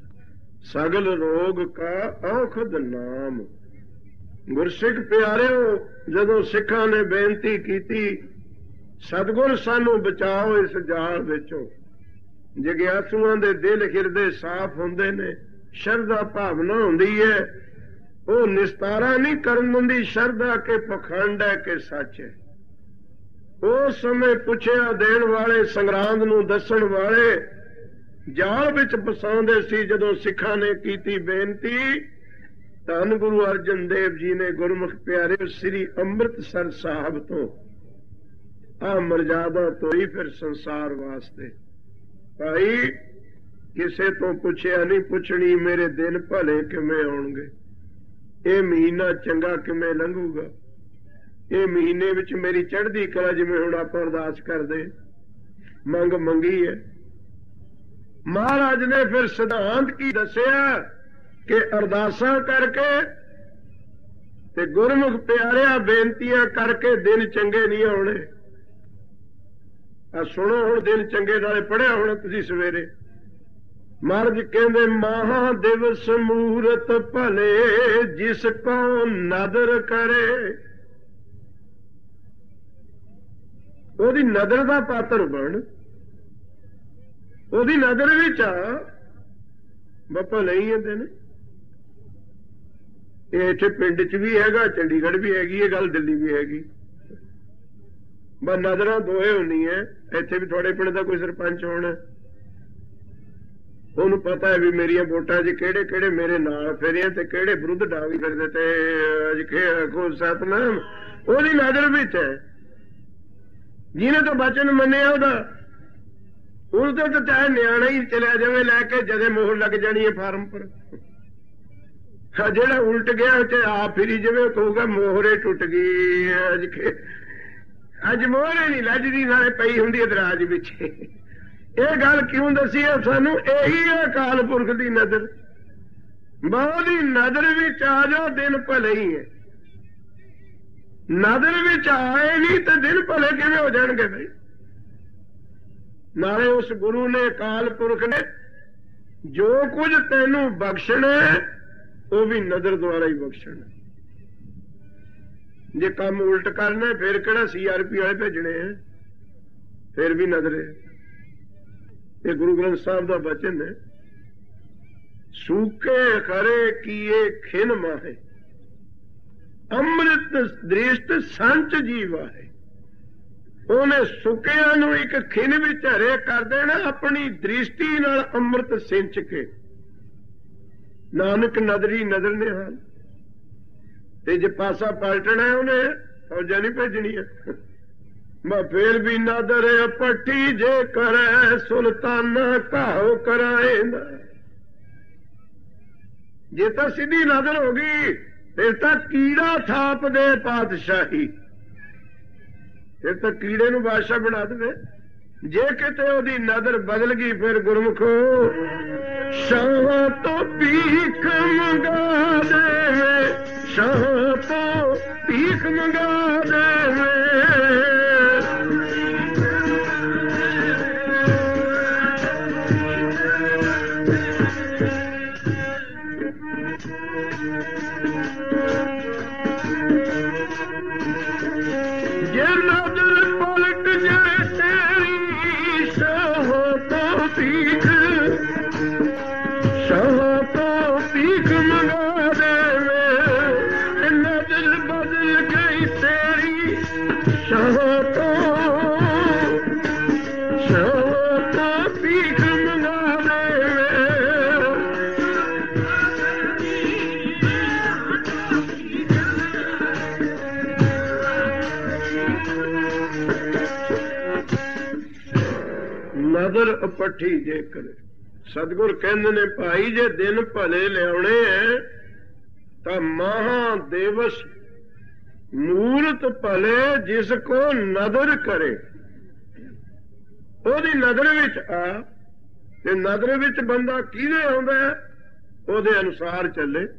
ਸਗਲ ਰੋਗ ਕਾ ਔਖਦ ਨਾਮ। ਗੁਰਸਿੱਖ ਪਿਆਰਿਓ, ਜਦੋਂ ਸਿੱਖਾਂ ਨੇ ਬੇਨਤੀ ਕੀਤੀ ਸਤਿਗੁਰ ਸਾਨੂੰ ਬਚਾਓ ਇਸ ਜਾਲ ਵਿੱਚੋਂ, ਜਗਿਆਸੂਆਂ ਦੇ ਦਿਲ ਹਿਰਦੇ ਸਾਫ਼ ਹੁੰਦੇ ਨੇ, ਸ਼ਰਧਾ ਭਾਵਨਾ ਹੁੰਦੀ ਹੈ, ਉਹ ਨਿਸਤਾਰਾ ਨਹੀਂ ਕਰਨ ਦਿੰਦੀ ਸ਼ਰਧਾ ਕੇ ਪਖੰਡ ਹੈ ਕਿ ਸੱਚ ਹੈ। ਉਸ ਸਮੇਂ ਪੁੱਛਿਆ ਦੇਣ ਵਾਲੇ, ਸੰਗਰਾਂਦ ਨੂੰ ਦੱਸਣ ਵਾਲੇ ਜਾਲ ਵਿੱਚ ਫਸਾਉਂਦੇ ਸੀ। ਜਦੋਂ ਸਿੱਖਾਂ ਨੇ ਕੀਤੀ ਬੇਨਤੀ, ਧੰਨ ਗੁਰੂ ਅਰਜਨ ਦੇਵ ਜੀ ਨੇ ਗੁਰਮੁਖ ਪਿਆਰੇ ਸ੍ਰੀ ਅੰਮ੍ਰਿਤਸਰ ਸਾਹਿਬ ਤੋਂ ਆ ਮਰਜ਼ਾਦਾ ਤੋਈ ਫਿਰ ਸੰਸਾਰ ਵਾਸਤੇ। ਭਾਈ ਕਿਸੇ ਤੋਂ ਪੁੱਛਿਆ ਨਹੀਂ ਪੁੱਛਣੀ ਮੇਰੇ ਦਿਨ ਭਲੇ ਕਿਵੇਂ ਆਉਣਗੇ, ਇਹ ਮਹੀਨਾ ਚੰਗਾ ਕਿਵੇਂ ਲੰਘੂਗਾ, ਇਹ ਮਹੀਨੇ ਵਿੱਚ ਮੇਰੀ ਚੜ੍ਹਦੀ ਕਲਾ, ਜਿਵੇਂ ਹੁਣ ਆਪਾਂ ਅਰਦਾਸ ਕਰਦੇ ਮੰਗ ਮੰਗੀ ਹੈ। ਮਹਾਰਾਜ ਨੇ ਫਿਰ ਸਿਧਾਂਤ ਕੀ ਦੱਸਿਆ ਕਿ ਅਰਦਾਸਾਂ ਕਰਕੇ ਤੇ ਗੁਰਮੁਖ ਪਿਆਰਿਆ ਬੇਨਤੀਆਂ ਕਰਕੇ ਦਿਨ ਚੰਗੇ ਨਹੀਂ ਆਉਣੇ। ਆ ਸੁਣੋ ਹੁਣ, ਦਿਨ ਚੰਗੇ ਨਾਲੇ ਪੜ੍ਹਿਆ ਹੋਣਾ ਤੁਸੀਂ ਸਵੇਰੇ। ਮਹਾਰਾਜ ਕਹਿੰਦੇ ਮਹਾ ਦਿਵਸ ਮੂਰਤ ਭਲੇ ਜਿਸ ਕੋ ਨਦਰ ਕਰੇ। ਉਹਦੀ ਨਦਰ ਦਾ ਪਾਤਰ ਬਣ, ਉਹਦੀ ਨਦਰ ਵਿੱਚ ਆ ਬਾਪਾ ਲਈ ਜਾਂਦੇ ਨੇ। ਇਹ ਇੱਥੇ ਪਿੰਡ 'ਚ ਵੀ ਹੈਗਾ, ਚੰਡੀਗੜ੍ਹ ਵੀ ਹੈਗੀ ਇਹ ਗੱਲ, ਦਿੱਲੀ ਵੀ ਹੈਗੀ। ਬਸ ਨਜ਼ਰਾਂ ਦੋਏ ਹੁੰਦੀਆਂ। ਇੱਥੇ ਵੀ ਤੁਹਾਡੇ ਪਿੰਡ ਦਾ ਕੋਈ ਸਰਪੰਚ ਹੋਣਾ, ਉਹਨੂੰ ਪਤਾ ਹੈ ਵੀ ਮੇਰੀਆਂ ਵੋਟਾਂ 'ਚ ਕਿਹੜੇ ਕਿਹੜੇ ਮੇਰੇ ਨਾਲ ਫਿਰਿਆ ਤੇ ਕਿਹੜੇ ਵਿਰੁੱਧ ਡਾਂਗੀ ਫਿਰਦੇ ਤੇ ਅੱਜ ਖੋ ਸਤਨਾਮ ਉਹਦੀ ਨਜ਼ਰ ਵਿੱਚ ਹੈ। ਜਿਹਨੇ ਤਾਂ ਬਚਨ ਮੰਨਿਆ ਉਹਦਾ, ਉਸਦੇ ਤਾਂ ਚਾਹੇ ਨਿਆਣਾ ਹੀ ਚਲਿਆ ਜਾਵੇ ਲੈ ਕੇ, ਜਦੇ ਮੋਹਰ ਲੱਗ ਜਾਣੀ ਹੈ ਫਾਰਮ ਪਰ। ਜਿਹੜਾ ਉਲਟ ਗਿਆ ਤੇ ਆਪ ਫਿਰੀ ਜਾਵੇ, ਕਹੂਗਾ ਮੋਹਰੇ ਟੁੱਟ ਗਈ। ਅੱਜ ਅੱਜ ਮੋਹਰੇ ਨਹੀਂ ਲੱਜਦੀ, ਨਾਲੇ ਪਈ ਹੁੰਦੀ ਦਰਾਜ ਵਿੱਚ। ਇਹ ਗੱਲ ਕਿਉਂ ਦੱਸੀ ਹੈ ਸਾਨੂੰ? ਇਹੀ ਹੈ ਅਕਾਲ ਪੁਰਖ ਦੀ ਨਜ਼ਰ। ਬਹੁਤੀ ਨਜ਼ਰ ਵਿੱਚ ਆ ਜਾਓ ਦਿਨ ਭਲੇ ਹੀ ਹੈ। ਨਜ਼ਰ ਵਿੱਚ ਆਏ ਨਹੀਂ ਤੇ ਦਿਨ ਭਲੇ ਕਿਵੇਂ ਹੋ ਜਾਣਗੇ ਬਈ? ਨਾਲੇ ਉਸ ਗੁਰੂ ਨੇ, ਅਕਾਲ ਪੁਰਖ ਨੇ ਜੋ ਕੁਝ ਤੈਨੂੰ ਬਖਸ਼ਣਾ ਉਹ ਵੀ ਨਜ਼ਰ ਦੁਆਰਾ ਹੀ ਬਖਸ਼ਣਾ। ਜੇ ਕੰਮ ਉਲਟ ਕਰਨਾ ਫਿਰ ਕਿਹੜਾ ਸੀ ਆਰ ਪੀ ਵਾਲੇ ਭੇਜਣੇ ਆ, ਫਿਰ ਵੀ ਨਜ਼ਰ ਹੈ। ਇਹ ਗੁਰੂ ਗ੍ਰੰਥ ਸਾਹਿਬ ਦਾ ਬਚਨ ਹੈ, ਸੂਕੇ ਖਰੇ ਕੀਏ ਖਿਨ ਮਾਹੇ ਅੰਮ੍ਰਿਤ ਦ੍ਰਿਸ਼ਟ ਸੰਚ ਜੀਵਾ ਹੈ। ਉਹਨੇ ਸੁੱਕਿਆਂ ਨੂੰ ਇੱਕ ਖਿਨ ਵਿੱਚ ਹਰੇ ਕਰ ਦੇਣਾ, ਆਪਣੀ ਦ੍ਰਿਸ਼ਟੀ ਨਾਲ ਅੰਮ੍ਰਿਤ ਸਿੰਚ ਕੇ। ਨਾਨਕ ਨਦਰੀ ਨਜ਼ਰ ਨੇ ਹਾਲ। ਤੇ ਜੇ ਪਾਸਾ ਪਲਟਣਾ ਉਹਨੇ ਫੌਜਾਂ ਨਹੀਂ ਭੇਜਣੀਆਂ। ਮੈਂ ਫੇਰ ਵੀ ਨਦਰ ਪੱਟੀ ਜੇ ਕਰੇ ਸੁਲਤਾਨਾ ਘਾਓ ਕਰਾਏਂਦਾ। ਜੇ ਤਾਂ ਸਿੱਧੀ ਨਜ਼ਰ ਹੋ ਗਈ ਫਿਰ ਤਾਂ ਕੀੜਾ ਥਾਪ ਦੇ ਪਾਤਸ਼ਾਹੀ, ਫਿਰ ਤਾਂ ਕੀੜੇ ਨੂੰ ਬਾਦਸ਼ਾਹ ਬਣਾ ਦੇਵੇ। ਜੇ ਕਿਤੇ ਉਹਦੀ ਨਜ਼ਰ ਬਦਲ ਗਈ ਫਿਰ ਗੁਰਮੁਖੋ ਸ਼ਾਹ ਤੋਂ ਭੀਖ ਮੰਗਾ ਦੇਵੇ, ਸ਼ਾਹ ਤੋਂ ਭੀਖ ਮੰਗਾ ਦੇਵੇ। ਜੇ ਨਜ਼ਰ ਪਲਟ ਜਾਏ ਤੇਰੀ ਸ਼ਾਹ ਤੋਂ ਭੀਖ, ਸ਼ਾਹ ਤੋਂ ਭੀਖ ਮੰਗਾ ਦੇਵੇ। ਨਜ਼ਰ ਬਦਲ ਗਈ ਤੇਰੀ ਸ਼ਾਹ ਤੋਂ, ਸ਼ਾਹ ਤੋਂ ਭੀਖ ਮੰਗਾ ਦੇਵੇ। ਨਜ਼ਰ ਅਪੱਠੀ ਜੇ ਕਰੇ। ਸਤਿਗੁਰ ਕਹਿੰਦੇ ਨੇ ਭਾਈ ਜੇ ਦਿਨ ਭਲੇ ਲਿਆਉਣੇ ਐ ਤਾਂ ਮਹਾ ਦਿਵਸ ਮੂਰਤ ਭਲੇ ਜਿਸ ਕੋ ਨਦਰ ਕਰੇ। ਉਹਦੀ ਨਜ਼ਰ ਵਿੱਚ ਆ, ਤੇ ਨਜ਼ਰ ਵਿੱਚ ਬੰਦਾ ਕਿਹਦੇ ਆਉਂਦਾ ਉਹਦੇ ਅਨੁਸਾਰ ਚੱਲੇ,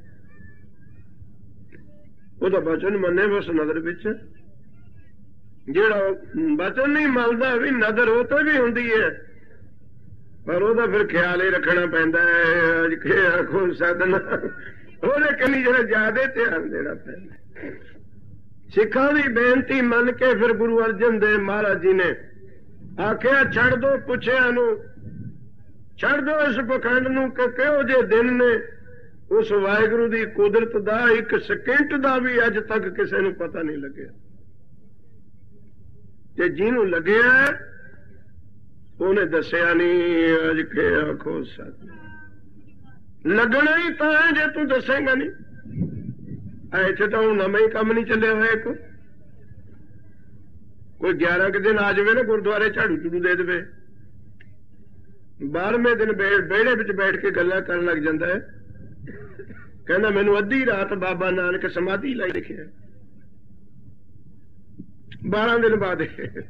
ਉਹਦਾ ਬਚਨ ਮੰਨੇ ਬਸ ਨਜ਼ਰ ਵਿੱਚ। ਜਿਹੜਾ ਬਚਨ ਨਹੀਂ ਮੰਨਦਾ ਵੀ ਨਜ਼ਰ ਉਹ ਤੇ ਵੀ ਹੁੰਦੀ ਹੈ, ਪਰ ਉਹਦਾ ਫਿਰ ਖਿਆਲ ਹੀ ਰੱਖਣਾ ਪੈਂਦਾ ਹੈ। ਅੱਜ ਕੇ ਆਖੋ ਸਾਧਨਾ ਉਹਦੇ ਕੰਨੀ ਜਿਹੜਾ ਜ਼ਿਆਦਾ ਧਿਆਨ ਦੇਣਾ ਪੈਂਦਾ। ਸਿੱਖਾਂ ਦੀ ਬੇਨਤੀ ਮੰਨ ਕੇ ਫਿਰ ਗੁਰੂ ਅਰਜਨ ਦੇਵ ਮਹਾਰਾਜ ਜੀ ਨੇ ਆਖਿਆ ਛੱਡ ਦੋ ਪੁੱਛਿਆ ਨੂੰ, ਛੱਡ ਦੋ ਇਸ ਪਖੰਡ ਨੂੰ ਕਿ ਕਿਹੋ ਜਿਹੇ ਦਿਨ ਨੇ ਉਸ ਵਾਹਿਗੁਰੂ ਦੀ ਕੁਦਰਤ ਦਾ ਇੱਕ ਸਕਿੰਟ ਦਾ ਵੀ ਅੱਜ ਤੱਕ ਕਿਸੇ ਨੂੰ ਪਤਾ ਨਹੀਂ ਲੱਗਿਆ। ਤੇ ਜਿਹਨੂੰ ਲੱਗਿਆ ਉਹਨੇ ਦੱਸਿਆ ਨਹੀਂ। ਅੱਜ ਕੇ ਆਖੋ ਸੱਚ ਲੱਗਣਾ ਹੀ ਤਾਂ ਹੈ ਜੇ ਤੂੰ ਦੱਸੇਗਾ ਨਹੀਂ। ਇੱਥੇ ਤਾਂ ਹੁਣ ਨਵਾਂ ਹੀ ਕੰਮ ਨਹੀਂ ਚੱਲਿਆ ਹੋਇਆ। ਇੱਕ ਕੋਈ ਗਿਆਰਾਂ ਕੁ ਦਿਨ ਆ ਜਾਵੇ ਨਾ ਗੁਰਦੁਆਰੇ ਝਾੜੂ ਝੂੜੂ ਦੇ ਦੇਵੇ, ਬਾਰਵੇਂ ਦਿਨ ਵਿਹੜੇ ਵਿੱਚ ਬੈਠ ਕੇ ਗੱਲਾਂ ਕਰਨ ਲੱਗ ਜਾਂਦਾ ਹੈ। ਕਹਿੰਦਾ ਮੈਨੂੰ ਅੱਧੀ ਰਾਤ ਬਾਬਾ ਨਾਨਕ ਸਮਾਧੀ ਲਈ ਲਿਖਿਆ। ਬਾਰਾਂ ਦਿਨ ਬਾਅਦ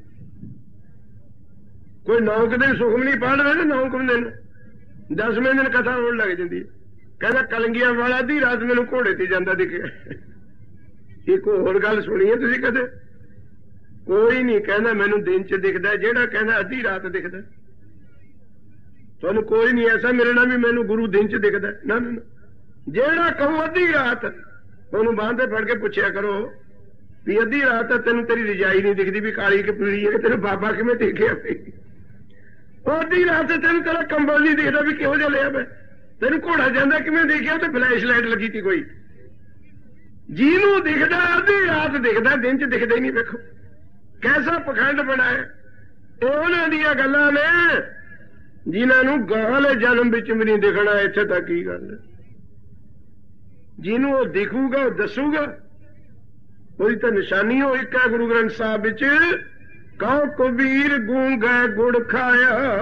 ਕੋਈ ਨੌ ਕੁ ਦਿਨ ਸੁਖਮਨੀ ਪੜ੍ਹ ਲਵੇ ਨਾ, ਨੌ ਕੁ ਦਿਨ ਦਸਵੇਂ ਦਿਨ ਕਥਾ ਹੋਣ ਲੱਗ ਜਾਂਦੀ। ਕਹਿੰਦਾ ਕਲੰਗੀਆਂ ਵਾਲਾ ਅੱਧੀ ਰਾਤ ਮੈਨੂੰ ਘੋੜੇ ਤੇ ਜਾਂਦਾ ਦਿਖਿਆ। ਇੱਕ ਹੋਰ ਗੱਲ ਸੁਣੀ ਹੈ ਤੁਸੀਂ ਕਦੇ? ਕੋਈ ਨਹੀਂ ਕਹਿੰਦਾ ਮੈਨੂੰ ਦਿਨ ਚ ਦਿਖਦਾ, ਜਿਹੜਾ ਕਹਿੰਦਾ ਅੱਧੀ ਰਾਤ ਦਿਖਦਾ। ਤੁਹਾਨੂੰ ਕੋਈ ਨਹੀਂ ਐਸਾ ਮਿਲਣਾ ਵੀ ਮੈਨੂੰ ਗੁਰੂ ਦਿਨ ਚ ਦਿਖਦਾ। ਨਾ ਨਾ, ਜਿਹੜਾ ਕਹੂੰ ਅੱਧੀ ਰਾਤ ਉਹਨੂੰ ਬਾਂਹ ਤੇ ਫੜ ਕੇ ਪੁੱਛਿਆ ਕਰੋ ਵੀ ਅੱਧੀ ਰਾਤ ਤਾਂ ਤੈਨੂੰ ਤੇਰੀ ਰਜਾਈ ਨਹੀਂ ਦਿਖਦੀ ਵੀ ਕਾਲੀ ਕਿ ਪੀਲੀ ਹੈ, ਤੈਨੂੰ ਬਾਬਾ ਕਿਵੇਂ ਦੇਖਿਆ ਪਈ? ਉਹ ਅੱਧੀ ਰਾਤ ਤੈਨੂੰ ਤੇਰਾ ਕੰਬਲ ਨਹੀਂ ਦਿਖਦਾ ਵੀ ਕਿਹੋ ਜਿਹਾ ਲਿਆ ਪਿਆ, ਤੈਨੂੰ ਘੋੜਾ ਜਾਂਦਾ ਕਿਵੇਂ ਦੇਖਿਆ? ਤੇ ਫਲੈਸ਼ ਲਾਈਟ ਲੱਗੀ ਤੀ ਕੋਈ। ਜਿਹਨੂੰ ਦਿਖਦਾ ਅੱਧੀ ਰਾਤ ਦਿਖਦਾ, ਦਿਨ ਚ ਦਿਖਦਾ ਹੀ ਨਹੀਂ। ਵੇਖੋ ਕੈਸਾ ਪਖੰਡ ਬਣਾਇਆ। ਇਹ ਉਹਨਾਂ ਦੀਆਂ ਗੱਲਾਂ ਨੇ ਜਿਨ੍ਹਾਂ ਨੂੰ ਗਾਲੇ ਜਨਮ ਵਿੱਚ ਵੀ ਨਹੀਂ ਦਿਖਣਾ। ਇੱਥੇ ਤਾਂ ਕੀ ਗੱਲ ਹੈ? ਜਿਹਨੂੰ ਉਹ ਦਿਖੂਗਾ ਉਹ ਦੱਸੂਗਾ, ਉਹਦੀ ਤਾਂ ਨਿਸ਼ਾਨੀ ਉਹ ਇੱਕ ਹੈ ਗੁਰੂ ਗ੍ਰੰਥ ਸਾਹਿਬ ਵਿੱਚ, ਕਹੋ ਕਬੀਰ ਗੂੰਗਾ ਗੁੜ ਖਾਇਆ।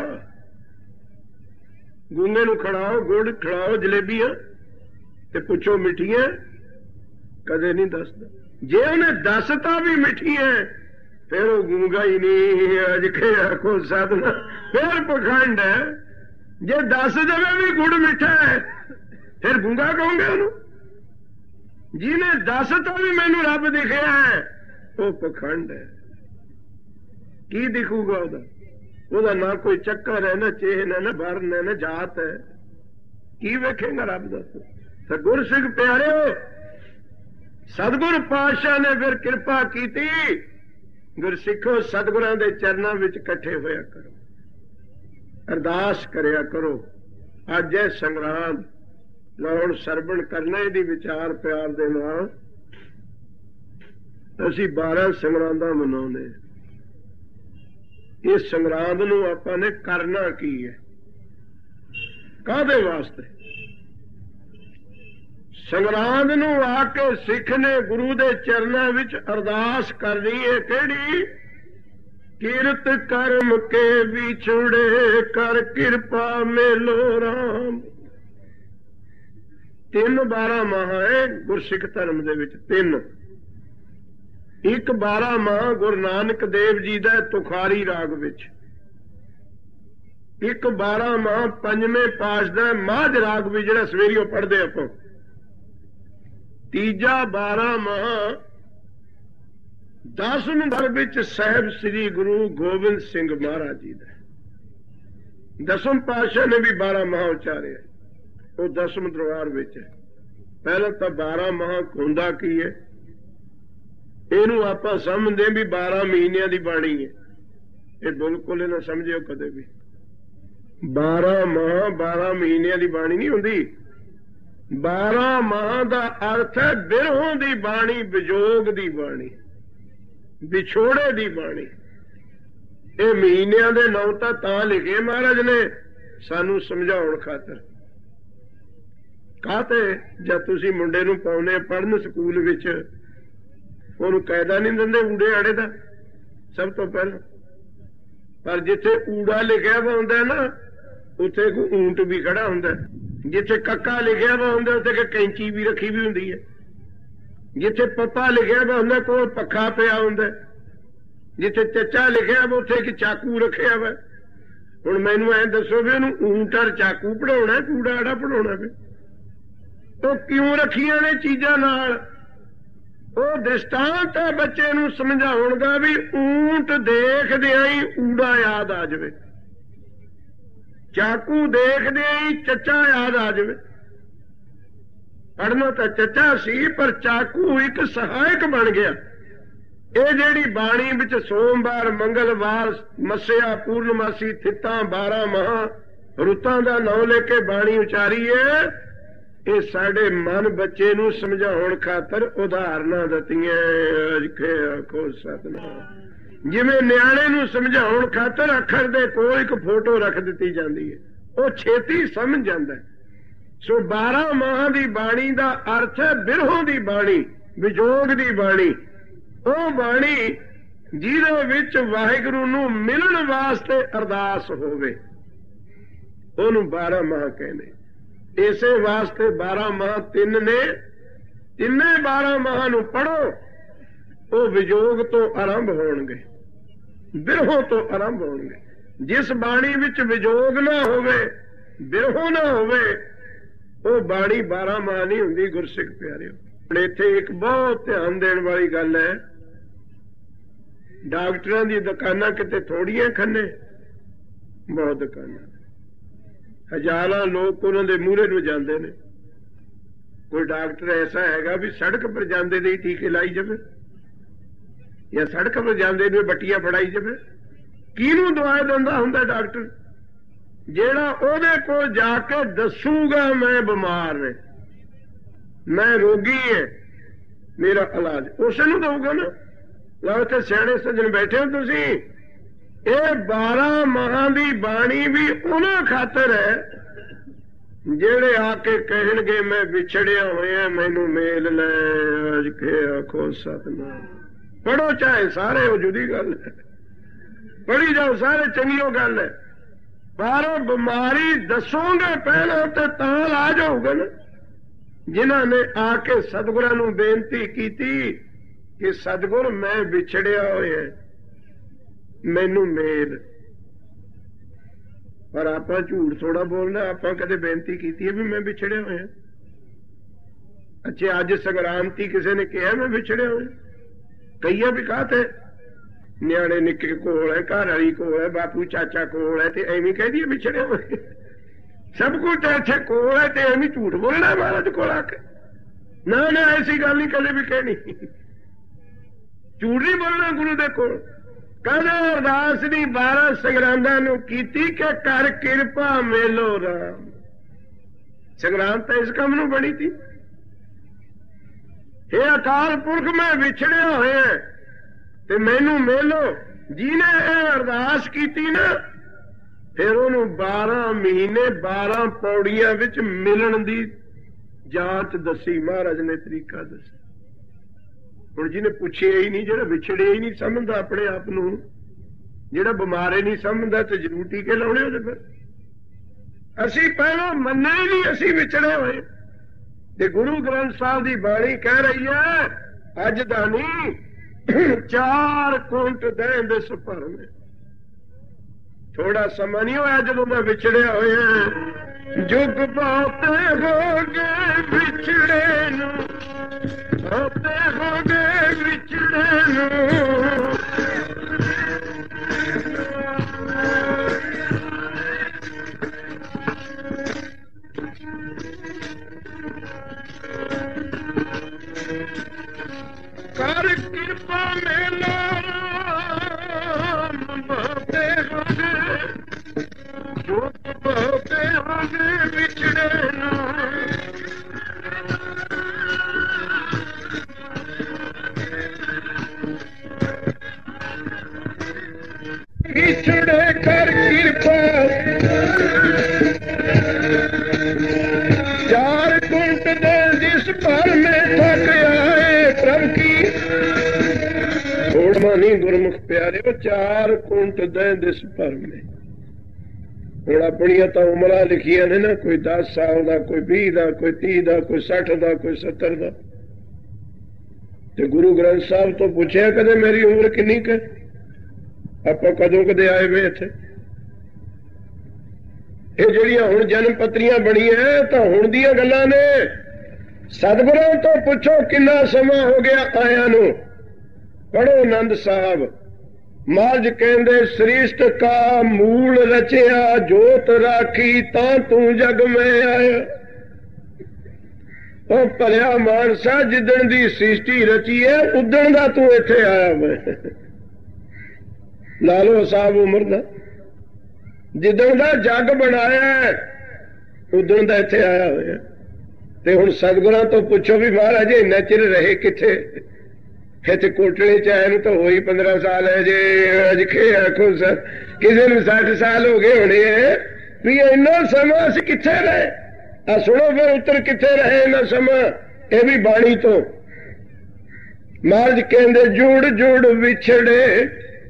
ਗੂੰਗੇ ਨੂੰ ਖੜਾਓ, ਗੁੜ ਖੜਾਓ, ਜਲੇਬੀਆਂ ਤੇ ਪੁੱਛੋ ਮਿੱਠੀਆਂ, ਕਦੇ ਨਹੀਂ ਦੱਸਦਾ। ਜੇ ਉਹਨੇ ਦੱਸਤਾ ਵੀ ਮਿੱਠੀਆਂ ਫਿਰ ਉਹ ਗੂੰਗਾ ਹੀ ਨਹੀਂ। ਅੱਜ ਕੇ ਆਖੋ ਸਾਧਨਾ ਫਿਰ ਪਖੰਡ ਹੈ। ਜੇ ਦੱਸ ਦੇਵੇ ਵੀ ਗੁੜ ਮਿੱਠਾ ਹੈ ਫਿਰ ਗੂੰਗਾ ਕਹੋਗੇ ਉਹਨੂੰ? ਜਿਹਨੇ ਦੱਸਤਾ ਵੀ ਮੈਨੂੰ ਰੱਬ ਦਿਖਿਆ ਹੈ ਉਹ ਪਖੰਡ ਹੈ। ਕੀ ਦਿਖੂਗਾ ਉਹਦਾ? ਉਹਦਾ ਨਾ ਕੋਈ ਚੱਕਰ ਹੈ, ਨਾ ਚਿਹਨ ਹੈ, ਨਾ ਵਰਨ ਹੈ, ਨਾ ਜਾਤ ਹੈ। ਕੀ ਵੇਖੇਗਾ ਰੱਬ ਦਾ? ਤਾਂ ਗੁਰਸਿੱਖ ਪਿਆਰਿਓ, ਸਤਿਗੁਰ ਪਾਤਸ਼ਾਹ ਨੇ ਫਿਰ ਕਿਰਪਾ ਕੀਤੀ। ਗੁਰਸਿੱਖੋ ਸਤਿਗੁਰਾਂ ਦੇ ਚਰਨਾਂ ਵਿੱਚ ਇਕੱਠੇ ਹੋਇਆ ਕਰੋ, ਅਰਦਾਸ ਕਰਿਆ ਕਰੋ। ਅੱਜ ਇਹ ਸੰਗਰਾਂਦ ਲਾਉਣ ਸਰਵਣ ਕਰਨਾ, ਇਹਦੀ ਵਿਚਾਰ ਪਿਆਰ ਦੇ ਨਾਲ ਅਸੀਂ ਬਾਰਾਂ ਸੰਗਰਾਂਦਾਂ ਮਨਾਉਂਦੇ। ਇਸ ਸੰਗਰਾਂਦ ਨੂੰ ਆਪਾਂ ਨੇ ਕਰਨਾ ਕੀ ਹੈ? ਕਾਹਦੇ ਵਾਸਤੇ? ਸੰਗਰਾਂਦ ਨੂੰ ਆ ਕੇ ਸਿੱਖ ਨੇ ਗੁਰੂ ਦੇ ਚਰਨਾਂ ਵਿੱਚ ਅਰਦਾਸ ਕਰਨੀ ਹੈ। ਕਿਹੜੀ? ਕਿਰਤ ਕਰਮ ਕੇ ਵਿਛੜੇ ਕਰ ਕਿਰਪਾ ਮੇਲੋ ਰਾਮ। ਤਿੰਨ ਬਾਰਾਂ ਮਾਹ ਹੈ ਗੁਰਸਿੱਖ ਧਰਮ ਦੇ ਵਿੱਚ। ਤਿੰਨ, ਇੱਕ ਬਾਰਾਂ ਮਾਹ ਗੁਰੂ ਨਾਨਕ ਦੇਵ ਜੀ ਦਾ ਤੁਖਾਰੀ ਰਾਗ ਵਿੱਚ, ਇੱਕ ਬਾਰਾਂ ਮਾਹ ਪੰਜਵੇਂ ਪਾਸ਼ ਦਾ ਮਾਝ ਰਾਗ ਵੀ ਜਿਹੜਾ ਸਵੇਰੀਓ ਪੜ੍ਹਦੇ ਆਪਾਂ, ਤੀਜਾ ਬਾਰਾਂ ਮਾਹ ਦਸ ਨੰਬਰ ਵਿੱਚ ਸਾਹਿਬ ਸ੍ਰੀ ਗੁਰੂ ਗੋਬਿੰਦ ਸਿੰਘ ਮਹਾਰਾਜ ਜੀ ਦਾ। ਦਸਮ ਪਾਤਸ਼ਾਹ ਨੇ ਵੀ ਬਾਰਾਂ ਮਾਹ ਉਚਾਰਿਆ, ਉਹ ਦਸਮ ਦਰਬਾਰ ਵਿੱਚ ਹੈ। ਪਹਿਲਾਂ ਤਾਂ ਬਾਰਾਂ ਮਾਹ ਹੁੰਦਾ ਕੀ ਹੈ? ਇਹਨੂੰ ਆਪਾਂ ਸਮਝਦੇ ਵੀ ਬਾਰਾਂ ਮਹੀਨਿਆਂ ਦੀ ਬਾਣੀ ਹੈ। ਇਹ ਬਿਲਕੁਲ ਇਹ ਨਾ ਸਮਝਿਓ ਕਦੇ ਵੀ। ਬਾਰਾਂ ਮਾਹ ਬਾਰਾਂ ਮਹੀਨਿਆਂ ਦੀ ਬਾਣੀ ਨਹੀਂ ਹੁੰਦੀ। ਬਾਰਾਂ ਮਾਹ ਦਾ ਅਰਥ ਹੈ ਬਿਰਹੋਂ ਦੀ ਬਾਣੀ, ਵਿਜੋਗ ਦੀ ਬਾਣੀ, ਵਿਛੋੜੇ ਦੀ ਬਾਣੀ। ਇਹ ਮਹੀਨਿਆਂ ਦੇ ਨਾਂ ਤਾਂ ਤਾਂ ਲਿਖੇ ਮਹਾਰਾਜ ਨੇ ਸਾਨੂੰ ਸਮਝਾਉਣ ਖਾਤਰ। ਕਾਹਤੇ? ਜਦ ਤੁਸੀਂ ਮੁੰਡੇ ਨੂੰ ਪਾਉਨੇ ਪੜ੍ਹਨ ਸਕੂਲ ਵਿੱਚ, ਉਹਨੂੰ ਕਾਇਦਾ ਨਹੀਂ ਦਿੰਦੇ ਊੜੇ ਆੜੇ ਦਾ ਸਭ ਤੋਂ ਪਹਿਲਾਂ। ਪਰ ਜਿੱਥੇ ਊੜਾ ਲਿਖਿਆ ਵਾ ਹੁੰਦਾ ਨਾ, ਉੱਥੇ ਕੋਈ ਊਂਟ ਵੀ ਖੜਾ ਹੁੰਦਾ। ਜਿੱਥੇ ਕੱਕਾ ਲਿਖਿਆ ਵਾ ਹੁੰਦਾ ਉੱਥੇ ਕਿ ਕੈਂਚੀ ਵੀ ਰੱਖੀ ਵੀ ਹੁੰਦੀ ਹੈ। ਜਿੱਥੇ ਪੱਪਾ ਲਿਖਿਆ ਵਾ ਹੁੰਦਾ ਕੋਲ ਪੱਖਾ ਪਿਆ ਹੁੰਦਾ। ਜਿੱਥੇ ਚੱਚਾ ਲਿਖਿਆ ਵਾ ਉੱਥੇ ਕਿ ਚਾਕੂ ਰੱਖਿਆ ਵਾ। ਹੁਣ ਮੈਨੂੰ ਐਂ ਦੱਸੋ ਵੀ ਉਹਨੂੰ ਊਂਟ ਔਰ ਚਾਕੂ ਪੜਾਉਣਾ, ਊੜਾ ਆੜਾ ਪੜਾਉਣਾ ਵੇ? ਉਹ ਕਿਉਂ ਰੱਖੀਆਂ ਨੇ ਚੀਜ਼ਾਂ ਨਾਲ? ਉਹ ਦ੍ਰਿਸ਼ਟਾਂਤ ਹੈ ਬੱਚੇ ਨੂੰ ਸਮਝਾਉਣ ਦਾ ਵੀ ਊਂਟ ਦੇਖਦਿਆਂ ਹੀ ਊੜਾ ਯਾਦ ਆ ਜਾਵੇ, ਚਾਕੂ ਦੇਖਦਿਆਂ ਹੀ ਚੱਚਾ ਯਾਦ ਆ ਜਾਵੇ। ਪੜ੍ਹਨਾ ਤਾਂ ਚੱਚਾ ਸੀ ਪਰ ਚਾਕੂ ਇੱਕ ਸਹਾਇਕ ਬਣ ਗਿਆ। ਇਹ ਜਿਹੜੀ ਬਾਣੀ ਵਿੱਚ ਸੋਮਵਾਰ, ਮੰਗਲਵਾਰ, ਮੱਸਿਆ, ਪੂਰਨਮਾਸੀ, ਥਿੱਤਾਂ, ਬਾਰਾਂ ਮਾਹ, ਰੁੱਤਾਂ ਦਾ ਨਾਂ ਲੈ ਕੇ ਬਾਣੀ ਉਚਾਰੀ ਹੈ। ਇਹ ਸਾਡੇ ਮਨ ਬੱਚੇ ਨੂੰ ਸਮਝਾਉਣ ਖਾਤਰ ਉਦਾਹਰਨਾਂ ਦਿੱਤੀਆਂ। ਅਜਕੇ ਆਖੋ ਸਤਿਨਾਮ। ਜਿਵੇਂ ਨਿਆਣੇ ਨੂੰ ਸਮਝਾਉਣ ਖਾਤਰ ਅੱਖਰ ਦੇ ਕੋਲ ਇੱਕ ਫੋਟੋ ਰੱਖ ਦਿੱਤੀ ਜਾਂਦੀ ਹੈ, ਉਹ ਛੇਤੀ ਸਮਝ ਜਾਂਦਾ। ਸੋ ਬਾਰਾਂ ਮਾਹਾਂ ਦੀ ਬਾਣੀ ਦਾ ਅਰਥ ਹੈ ਬਿਰਹੋਂ ਦੀ ਬਾਣੀ, ਵਿਜੋਗ ਦੀ ਬਾਣੀ। ਉਹ ਬਾਣੀ ਜਿਹਦੇ ਵਿੱਚ ਵਾਹਿਗੁਰੂ ਨੂੰ ਮਿਲਣ ਵਾਸਤੇ ਅਰਦਾਸ ਹੋਵੇ, ਉਹਨੂੰ ਬਾਰਾਂ ਮਾਹ ਕਹਿੰਦੇ। ਇਸੇ ਵਾਸਤੇ ਬਾਰਾਂ ਮਾਹ ਤਿੰਨ ਨੇ। ਤਿੰਨੇ ਬਾਰਾਂ ਮਾਹਾਂ ਨੂੰ ਪੜੋ, ਉਹ ਵਿਜੋਗ ਤੋਂ ਆਰੰਭ ਹੋਣਗੇ, ਬਿਰਹੋਂ ਤੋਂ ਆਰੰਭ ਹੋਣਗੇ। ਜਿਸ ਬਾਣੀ ਵਿੱਚ ਵਿਜੋਗ ਨਾ ਹੋਵੇ, ਬਿਰਹੋਂ ਨਾ ਹੋਵੇ, ਉਹ ਬਾਣੀ ਬਾਰਾਂ ਮਾਹ ਨਹੀਂ ਹੁੰਦੀ। ਗੁਰਸਿੱਖ ਪਿਆਰਿਓ, ਹੁਣ ਇੱਥੇ ਇੱਕ ਬਹੁਤ ਧਿਆਨ ਦੇਣ ਵਾਲੀ ਗੱਲ ਹੈ। ਡਾਕਟਰਾਂ ਦੀ ਦੁਕਾਨਾਂ ਕਿਤੇ ਥੋੜੀਆਂ ਖੰਨੇ, ਬਹੁਤ ਦੁਕਾਨਾਂ। ਹਜ਼ਾਰਾਂ ਲੋਕ ਉਹਨਾਂ ਦੇ ਮੂਹਰੇ ਨੂੰ ਜਾਂਦੇ ਨੇ। ਕੋਈ ਡਾਕਟਰ ਐਸਾ ਹੈਗਾ ਵੀ ਸੜਕ ਪਰ ਜਾਂਦੇ ਦੇ ਟੀਕੇ ਲਾਈ ਜਾਵੇ, ਜਾਂ ਸੜਕ ਪਰ ਜਾਂਦੇ ਨੂੰ ਬੱਟੀਆਂ ਫੜਾਈ ਜਾਵੇ? ਕਿਹਨੂੰ ਦਵਾ ਦਿੰਦਾ ਹੁੰਦਾ ਡਾਕਟਰ? ਜਿਹੜਾ ਉਹਦੇ ਕੋਲ ਜਾ ਕੇ ਦੱਸੂਗਾ ਮੈਂ ਬਿਮਾਰ ਨੇ, ਮੈਂ ਰੋਗੀ ਹੈ, ਮੇਰਾ ਇਲਾਜ ਉਸੇ ਨੂੰ ਦਊਗਾ ਨਾ। ਲਓ ਇੱਥੇ ਸਿਆਣੇ ਸੱਜਣ ਬੈਠੇ ਹੋ ਤੁਸੀਂ। ਇਹ ਬਾਰਾਂ ਮਾਹਾਂ ਦੀ ਬਾਣੀ ਵੀ ਉਹਨਾਂ ਖਾਤਰ ਹੈ ਜਿਹੜੇ ਆ ਕੇ ਕਹਿਣਗੇ ਮੈਂ ਵਿਛੜਿਆ ਹੋਇਆ, ਮੈਨੂੰ ਮੇਲ ਲੈ। ਅਜ ਕੇ ਆਖੋ ਸਤਿਨਾਮ। ਪੜੋ ਚਾਹੇ ਸਾਰੇ, ਉਹ ਜੁਦੀ ਗੱਲ ਹੈ, ਪੜੀ ਜਾਓ ਸਾਰੇ, ਚੰਗੀਓ ਗੱਲ ਹੈ। ਪਰ ਬਿਮਾਰੀ ਦੱਸੋਗੇ ਪਹਿਲਾਂ ਤੇ ਤਾਂ ਇਲਾਜ ਹੋਊਗਾ ਨਾ। ਜਿਨ੍ਹਾਂ ਨੇ ਆ ਕੇ ਸਤਿਗੁਰਾਂ ਨੂੰ ਬੇਨਤੀ ਕੀਤੀ ਕਿ ਸਤਿਗੁਰ ਮੈਂ ਵਿਛੜਿਆ ਹੋਇਆ, ਮੈਨੂੰ ਮੇਲ। ਪਰ ਆਪਾਂ ਝੂਠ ਥੋੜਾ ਬੋਲਣਾ। ਆਪਾਂ ਕਦੇ ਬੇਨਤੀ ਕੀਤੀ ਹੈ ਵੀ ਮੈਂ ਵਿਛੜਿਆ ਹੋਇਆ? ਅੱਛਾ, ਅੱਜ ਸੰਗਰਾਂਤੀ ਕਿਸੇ ਨੇ ਕਿਹਾ ਮੈਂ ਵਿਛੜਿਆ ਹੋਇਆ? ਕਈਆਂ ਵੀ ਕਹਾਤੇ ਨਿਆਣੇ ਨਿੱਕੇ ਕੋਲ ਹੈ, ਘਰ ਵਾਲੀ ਕੋਲ ਹੈ, ਬਾਪੂ ਚਾਚਾ ਕੋਲ ਹੈ, ਤੇ ਐਵੇਂ ਕਹਿ ਦਈਏ ਵਿਛੜਿਆ ਹੋਇਆ। ਸਭ ਕੁਝ ਇੱਥੇ ਕੋਲ ਹੈ ਤੇ ਐਵੇਂ ਝੂਠ ਬੋਲਣਾ ਮਹਾਰਾਜ ਕੋਲ ਆ ਕੇ? ਨਾ ਨਾ, ਐਸੀ ਗੱਲ ਨਹੀਂ ਕਦੇ ਵੀ ਕਹਿਣੀ। ਝੂਠ ਨਹੀਂ ਬੋਲਣਾ ਗੁਰੂ ਦੇ ਕੋਲ। ਕਹਿੰਦੇ ਅਰਦਾਸ ਦੀ ਬਾਰਾਂ ਸੰਗਰਾਂਦਾਂ ਨੂੰ ਕੀਤੀ ਕਿ ਕਰ ਕਿਰਪਾ ਮੇਲੋ ਰਾਮ। ਸੰਗਰਾਂਦ ਤਾਂ ਇਸ ਕੰਮ ਨੂੰ ਬਣੀ ਸੀ। ਇਹ ਅਕਾਲ ਪੁਰਖ ਮੈਂ ਵਿਛੜਿਆ ਹੋਇਆ ਤੇ ਮੈਨੂੰ ਮੇਲੋ। ਜਿਹਨੇ ਇਹ ਅਰਦਾਸ ਕੀਤੀ ਨਾ, ਫਿਰ ਉਹਨੂੰ ਬਾਰਾਂ ਮਹੀਨੇ ਬਾਰਾਂ ਪੌੜੀਆਂ ਵਿੱਚ ਮਿਲਣ ਦੀ ਜਾਂਚ ਦੱਸੀ ਮਹਾਰਾਜ ਨੇ, ਤਰੀਕਾ ਦੱਸਿਆ। ਹੁਣ ਜਿਹਨੇ ਪੁੱਛਿਆ ਹੀ ਨਹੀਂ, ਜਿਹੜਾ ਵਿਛੜਿਆ ਹੀ ਨਹੀਂ ਸਮਝਦਾ ਆਪਣੇ ਆਪ ਨੂੰ, ਜਿਹੜਾ ਬਿਮਾਰੇ ਨਹੀਂ ਸਮਝਦਾ, ਤੇ ਜ਼ਰੂਰ ਟੀਕੇ ਲਾਉਣੇ ਉਹਦੇ ਫਿਰ। ਅਸੀਂ ਪਹਿਲਾਂ ਮੰਨਿਆ ਹੀ ਨਹੀਂ ਅਸੀਂ ਵਿਛੜੇ ਹੋਏ। ਤੇ ਗੁਰੂ ਗ੍ਰੰਥ ਸਾਹਿਬ ਦੀ ਬਾਣੀ ਕਹਿ ਰਹੀ ਹੈ ਅੱਜ ਦਾ ਨਹੀਂ, ਚਾਰ ਕੁੰਟ ਦੇ ਦਿਸ ਭਰਵੇਂ। ਥੋੜਾ ਸਮਾਂ ਨਹੀਂ ਹੋਇਆ ਜਦੋਂ ਮੈਂ ਵਿਛੜਿਆ ਹੋਇਆ। ਜੁਗ ਬਹੁਤੇ ਹੋ ਗਏ ਵਿਛੜੇ ਨੂੰ, ਬਹੁਤੇ ਹੋ ਗਏ ਵਿਛੜੇ ਨੂੰ। ਕਰ ਕਿਰਪਾ ਮੇਲੋ ਰਾਮ, ਬਹੁਤੇ ਹੋ ਗਏ, ਜੁਗ ਬਹੁਤੇ ਹੋ ਗਏ ਵਿਛੜੇ ਨੂੰ। ਵਿਛੜੇ ਕਰ ਕਿਰਪਾ, ਚਾਰ ਕੁੰਟ ਦੇ ਜਿਸ ਭਰ ਮੈਂ ਥਕ ਆਏ ਪ੍ਰਭ ਕੀ। ਥੋੜਾ ਨਹੀਂ ਗੁਰਮੁਖ ਪਿਆਰਿਓ, ਚਾਰ ਕੁੰਟ ਦੇ ਦਿਸ ਭਰ ਮੈਂ। ਹੁਣ ਆਪਣੀਆਂ ਤਾਂ ਉਮਰਾਂ ਲਿਖੀਆਂ ਨੇ ਨਾ, ਕੋਈ ਦਸ ਸਾਲ ਦਾ, ਕੋਈ ਵੀਹ ਦਾ, ਕੋਈ ਤੀਹ ਦਾ, ਕੋਈ ਸੱਠ ਦਾ, ਕੋਈ ਸੱਤਰ ਦਾ। ਤੇ ਗੁਰੂ ਗ੍ਰੰਥ ਸਾਹਿਬ ਤੋਂ ਪੁੱਛਿਆ ਕਦੇ ਮੇਰੀ ਉਮਰ ਕਿੰਨੀ ਕੁ? ਆਪਾਂ ਕਦੋਂ ਕਦੇ ਆਏ ਵੇ ਇੱਥੇ? ਇਹ ਜਿਹੜੀਆਂ ਹੁਣ ਜਨਮ ਪੱਤਰੀਆਂ ਬਣੀਆਂ ਤਾਂ ਹੁਣ ਦੀਆਂ ਗੱਲਾਂ ਨੇ। ਸਤਿਗੁਰਾਂ ਤੋਂ ਪੁੱਛੋ ਕਿੰਨਾ ਸਮਾਂ ਹੋ ਗਿਆ ਆਇਆਂ ਨੂੰ। ਪੜੋ ਆਨੰਦ ਸਾਹਿਬ। ਮਹਾਰਾਜ ਕਹਿੰਦੇ ਸ੍ਰਿਸ਼ਟ ਕਾ ਮੂਲ ਰਚਿਆ, ਜੋਤ ਰਾਖੀ ਤਾਂ ਤੂੰ ਜਗ ਮੈਂ ਆਇਆ। ਉਹ ਭਲਿਆ ਮਾਨਸਾ, ਜਿੱਦਣ ਦੀ ਸ੍ਰਿਸ਼ਟੀ ਰਚੀ ਹੈ ਉਦਣ ਦਾ ਤੂੰ ਇੱਥੇ ਆਇਆ। ਮੈਂ ਲਾ ਲਓ ਹਿਸਾਬ ਉਮਰ ਦਾ, ਜਿੱਦਣ ਦਾ ਜੱਗ ਬਣਾਇਆ ਉਦੋਂ ਦਾ ਇੱਥੇ ਆਇਆ ਹੋਇਆ। ਤੇ ਹੁਣ ਸਤਿਗੁਰਾਂ ਤੋਂ ਪੁੱਛੋ ਵੀ ਮਹਾਰਾਜ ਇੰਨਾ ਚਿਰ ਰਹੇ ਕਿੱਥੇ? ਇੱਥੇ ਕੋਟਲੇ ਚ ਆਏ ਨੂੰ ਤਾਂ ਹੋਈ ਪੰਦਰਾਂ ਸਾਲ ਹੈ ਜੇ। ਅੱਜ ਖੇ ਆਖੋ ਸਰ ਕਿਸੇ ਨੂੰ ਸੱਠ ਸਾਲ ਹੋ ਗਏ ਹੋਣੇ ਹੈ ਵੀ ਇੰਨਾ ਸਮਾਂ ਅਸੀਂ ਕਿੱਥੇ ਰਹੇ? ਆ ਸੁਣੋ ਫਿਰ ਉੱਤਰ ਕਿੱਥੇ ਰਹੇ ਇੰਨਾ ਸਮਾਂ। ਇਹ ਵੀ ਬਾਣੀ ਤੋਂ। ਮਹਾਰਾਜ ਕਹਿੰਦੇ ਜੁੜ ਜੁੜ ਵਿਛੜੇ